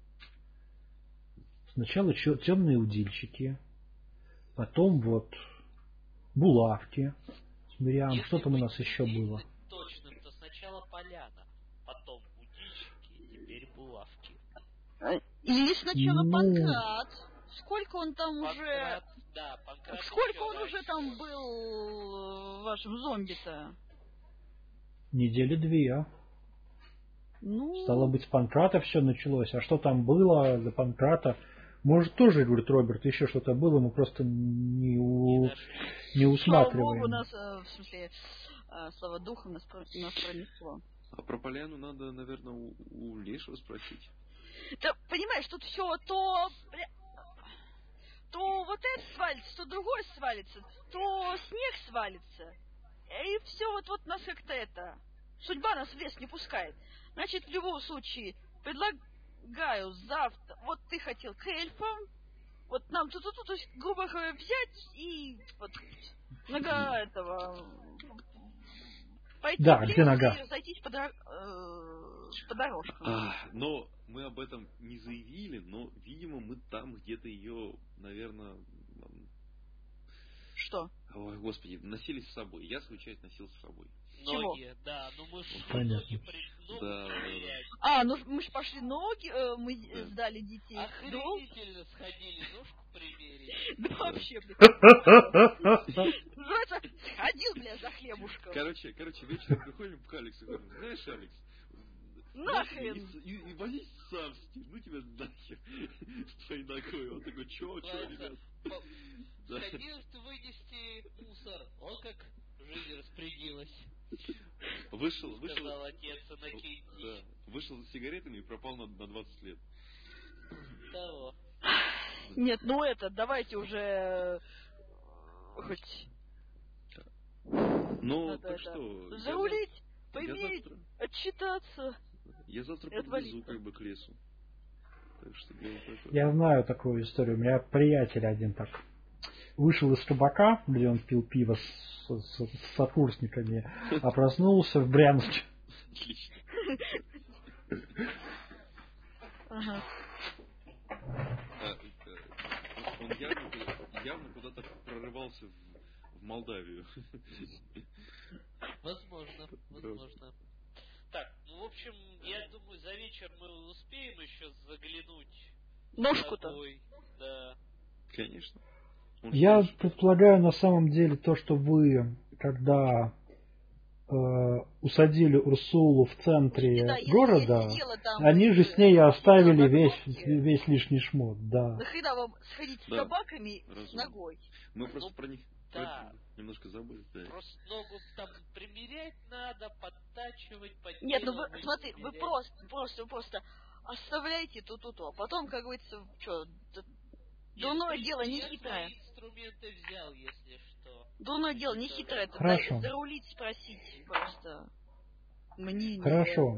Сначала темные удильщики, потом вот булавки с Мириам. Если Что там у быть нас еще было? действительно точным, то сначала поляна, потом удильщики, теперь булавки. Э, Или сначала Ну. Панкрат. Сколько он там уже... Панкрат, да, Панкрат Сколько еще он уже раньше. там был в вашем зомби-то? Недели две. Ну, Стало быть, с Панкрата все началось. А что там было до Панкрата? Может, тоже, говорит Роберт, еще что-то было, мы просто не, у... не слава усматриваем. богу, нас, э, в смысле, э, слава духу, нас, про- нас пронесло. А про поляну надо, наверное, у, у Лешего спросить. Да, понимаешь, тут все то... бля, то вот это свалится, то другое свалится, то снег свалится. И все вот, вот нас как-то это... Судьба нас в лес не пускает. Значит, в любом случае, предлагаю завтра... Вот ты хотел к эльфам, вот нам тут, тут, тут, то есть, грубо говоря, взять и вот нога этого... Пойти Да, в лес где нога? и разойтись по, дор- э, по дорожкам. А, но мы об этом не заявили, но, видимо, мы там где-то ее, наверное... Что? Ой, господи, носили с собой. Я свою часть носил с собой. Ноги, да, ну мы же Понятно. ноги при... ногу Да, да, да. проверять. А, ну мы ж пошли ноги, э, мы Да. сдали детей. Да, Охренительно сходили, ножку примерить. да вообще, блин. Называется, сходил, бля, за хлебушком. Короче, короче, вечером приходим к Алексу и говорим, знаешь, Алекс, Нахрен. И, и, и возись сам с ним, ну тебя нахер с твоей ногой. Он такой, чё, чё, Ладно, ребят? по- Да. Сходил ты вынести мусор. О, как жизнь распорядилась, Вышел, вышел, сказал отец Иннокентий. да, вышел за сигаретами и пропал на, на двадцать лет. Того. Нет, ну это, давайте уже э, хоть Ну, надо так это, что, я зарулить, я поиметь, завтра- отчитаться. Я завтра И подвезу отвалиться. как бы к лесу. Так что дело такое. Я знаю такую историю. У меня приятель один так вышел из кабака, где он пил пиво с, с, с сокурсниками, а проснулся в Брянске. Отлично. Ага. А, э, он явно, куда- явно куда-то прорывался в, в Молдавию. Возможно, возможно. Так, ну, в общем, я думаю, за вечер мы успеем еще заглянуть. Ножку-то. Да. Конечно. Я предполагаю на самом деле то, что вы, когда э, усадили Урсулу в центре да, города, там, они же с ней оставили весь, весь лишний шмот, да. Нахрена вам сходить да. с собаками Разумно. с ногой? Мы просто ну, про них да. про немножко забыли. Да. Просто ногу там примерять надо, подтачивать, подделывать. Нет, ну вы, смотри, вы просто, просто, вы просто оставляйте то-то-то, а потом, как говорится, что, дурное дело не хитрое. Инструменты взял, если что. Дурное дело не хитрое, это Хорошо. зарулить, спросить просто мнение. Хорошо.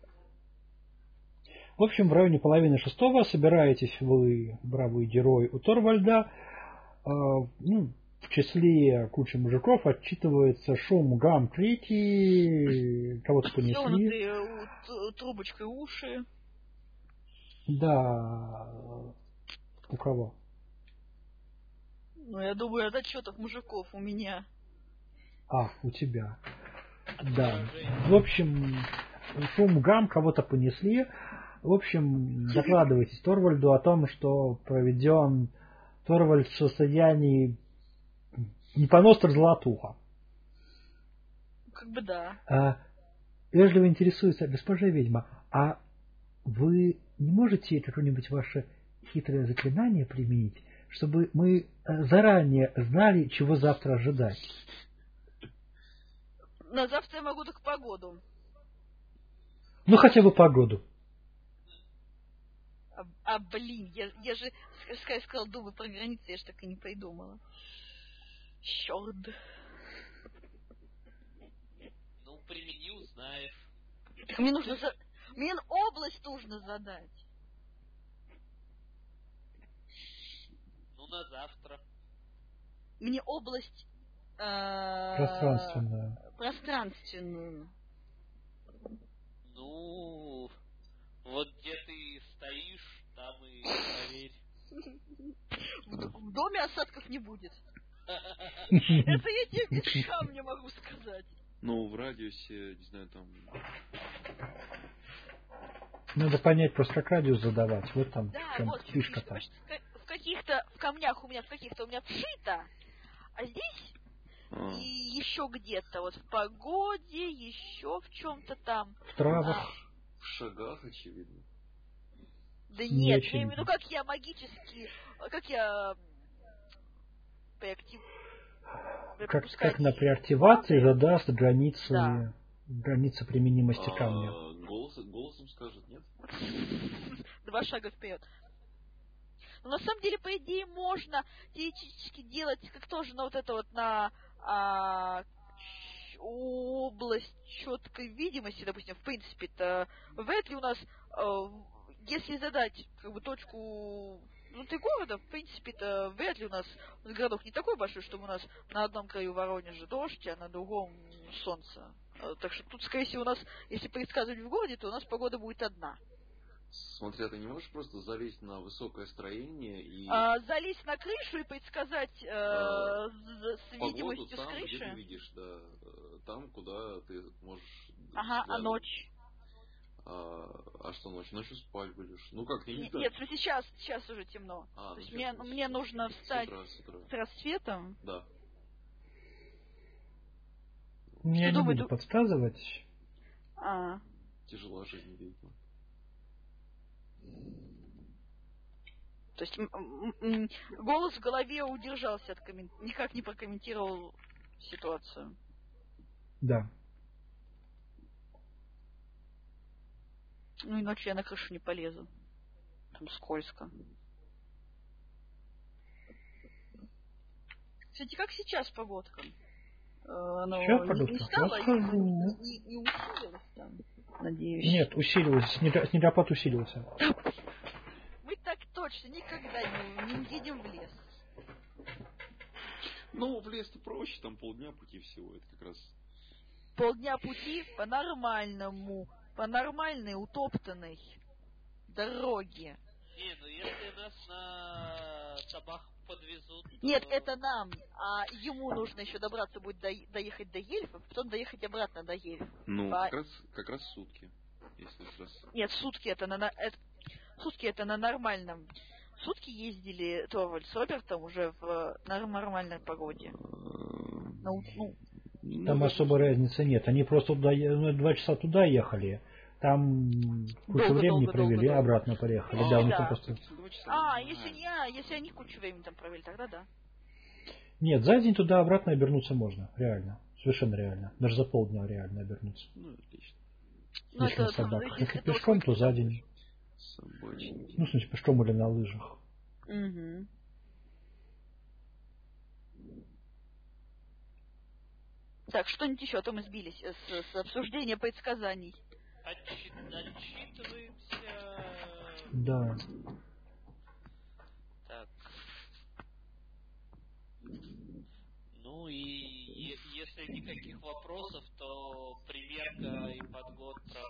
В общем, в районе половины шестого собираетесь вы, бравый герой, у Торвальда. Э, ну, в числе кучи мужиков отчитывается шум, гам, крики, кого-то понесли. Трубочкой уши. Да. У кого? Ну, я думаю, от отчетов мужиков у меня. А, у тебя. Да. В общем, шум, гам, кого-то понесли. В общем, докладывайтесь Торвальду о том, что проведен Торвальд в состоянии не понос, а золотуха. Как бы да. А, вежливо интересуется, госпожа ведьма, а вы не можете какое-нибудь ваше хитрое заклинание применить, чтобы мы заранее знали, чего завтра ожидать? На завтра я могу только погоду. Ну, хотя бы погоду. А, а блин, я, я же сказал, думаю про границы, я же так и не придумала. Черт. Ну, примени, узнаешь. Так мне нужно за... Мне область нужно задать. Ну, на завтра. Мне область... Э... Пространственную. Пространственную. Ну, вот где ты стоишь, там и проверь. В, в доме осадков не будет. Это я тебе без камня могу сказать. Ну, в радиусе, не знаю, там... Надо понять, просто как радиус задавать. Вот там да, там вот, фишка-то. В каких-то, в камнях у меня, в каких-то у меня вшито, а здесь А. и еще где-то, вот в погоде, еще в чем-то там. В травах. А, В шагах, очевидно. да Не нет, очевидно. я имею в виду, как я магически, как я приактив... Как, как на преактивации задаст границы, да. границы применимости А, камня. голос, голосом скажет, нет? Два шага вперед. Но на самом деле, по идее, можно теоретически делать, как тоже на вот это вот на а, область четкой видимости, допустим, в принципе-то, вряд ли у нас, а, если задать как бы точку внутри города, в принципе-то, вряд ли у нас городок не такой большой, чтобы у нас на одном краю Воронежа дождь, а на другом солнце. Так что тут, скорее всего, у нас, если предсказывать в городе, то у нас погода будет одна. Смотря, ты не можешь просто залезть на высокое строение и... А, залезть на крышу и предсказать э, а, с, с видимостью там, с крыши? где ты видишь, да, там, куда ты можешь... Ага, а ночь? А, а что ночь? Ночью спать будешь. Ну как, не, не Нет, так. нет, сейчас, сейчас уже темно. А, То есть ну, мне, сейчас, мне нужно встать с, утра, с, утра. с рассветом. Да. Я не думаю, буду ду... подсказывать. А. Тяжела жизнь, видимо. То есть м- м- м- голос в голове удержался от коммен... никак не прокомментировал ситуацию. Да. Ну и ночью я на крышу не полезу. Там скользко. Кстати, как сейчас погодка? Оно Сейчас не, погодка? не стало, Расскажу. не, не, не усилилось там, надеюсь. Нет, усилился. Снега- снегопад усилился. Мы так точно никогда не, не едем в лес. Ну, в лес-то проще, там полдня пути всего, это как раз... Полдня пути по-нормальному, по нормальной утоптанной дороге. Не, ну если нас на табах подвезут... то- Нет, это нам, а ему нужно еще добраться будет до, доехать до Ельфов, потом доехать обратно до Ельфов. Ну, По- как раз, как раз сутки. Если как раз... Нет, сутки это на, на- это- сутки это на нормальном. Сутки ездили Торвальд с Робертом уже в на нормальной погоде. На у- ну, Ну, Там да, особой разницы нет. Они просто туда, е- ну, два часа туда ехали. Там кучу Долго, времени долго, провели, долго, долго. обратно поехали. А, Да, у них да. там просто... два часа, А, нормально. если не я, если они кучу времени там провели, тогда да. Нет, за день туда-обратно обернуться можно. Реально. Совершенно реально. Даже за полдня реально обернуться. Ну, отлично. Ну, Если на это- собак. это- Если это пешком, очень то за день. Собачники. Ну, в смысле, пешком или на лыжах. Угу. Так, что-нибудь еще, а то мы сбились э, с, с обсуждения предсказаний. Отчи- Отчитываемся... Да. Так. Ну и е- если никаких вопросов, то примерка и подгон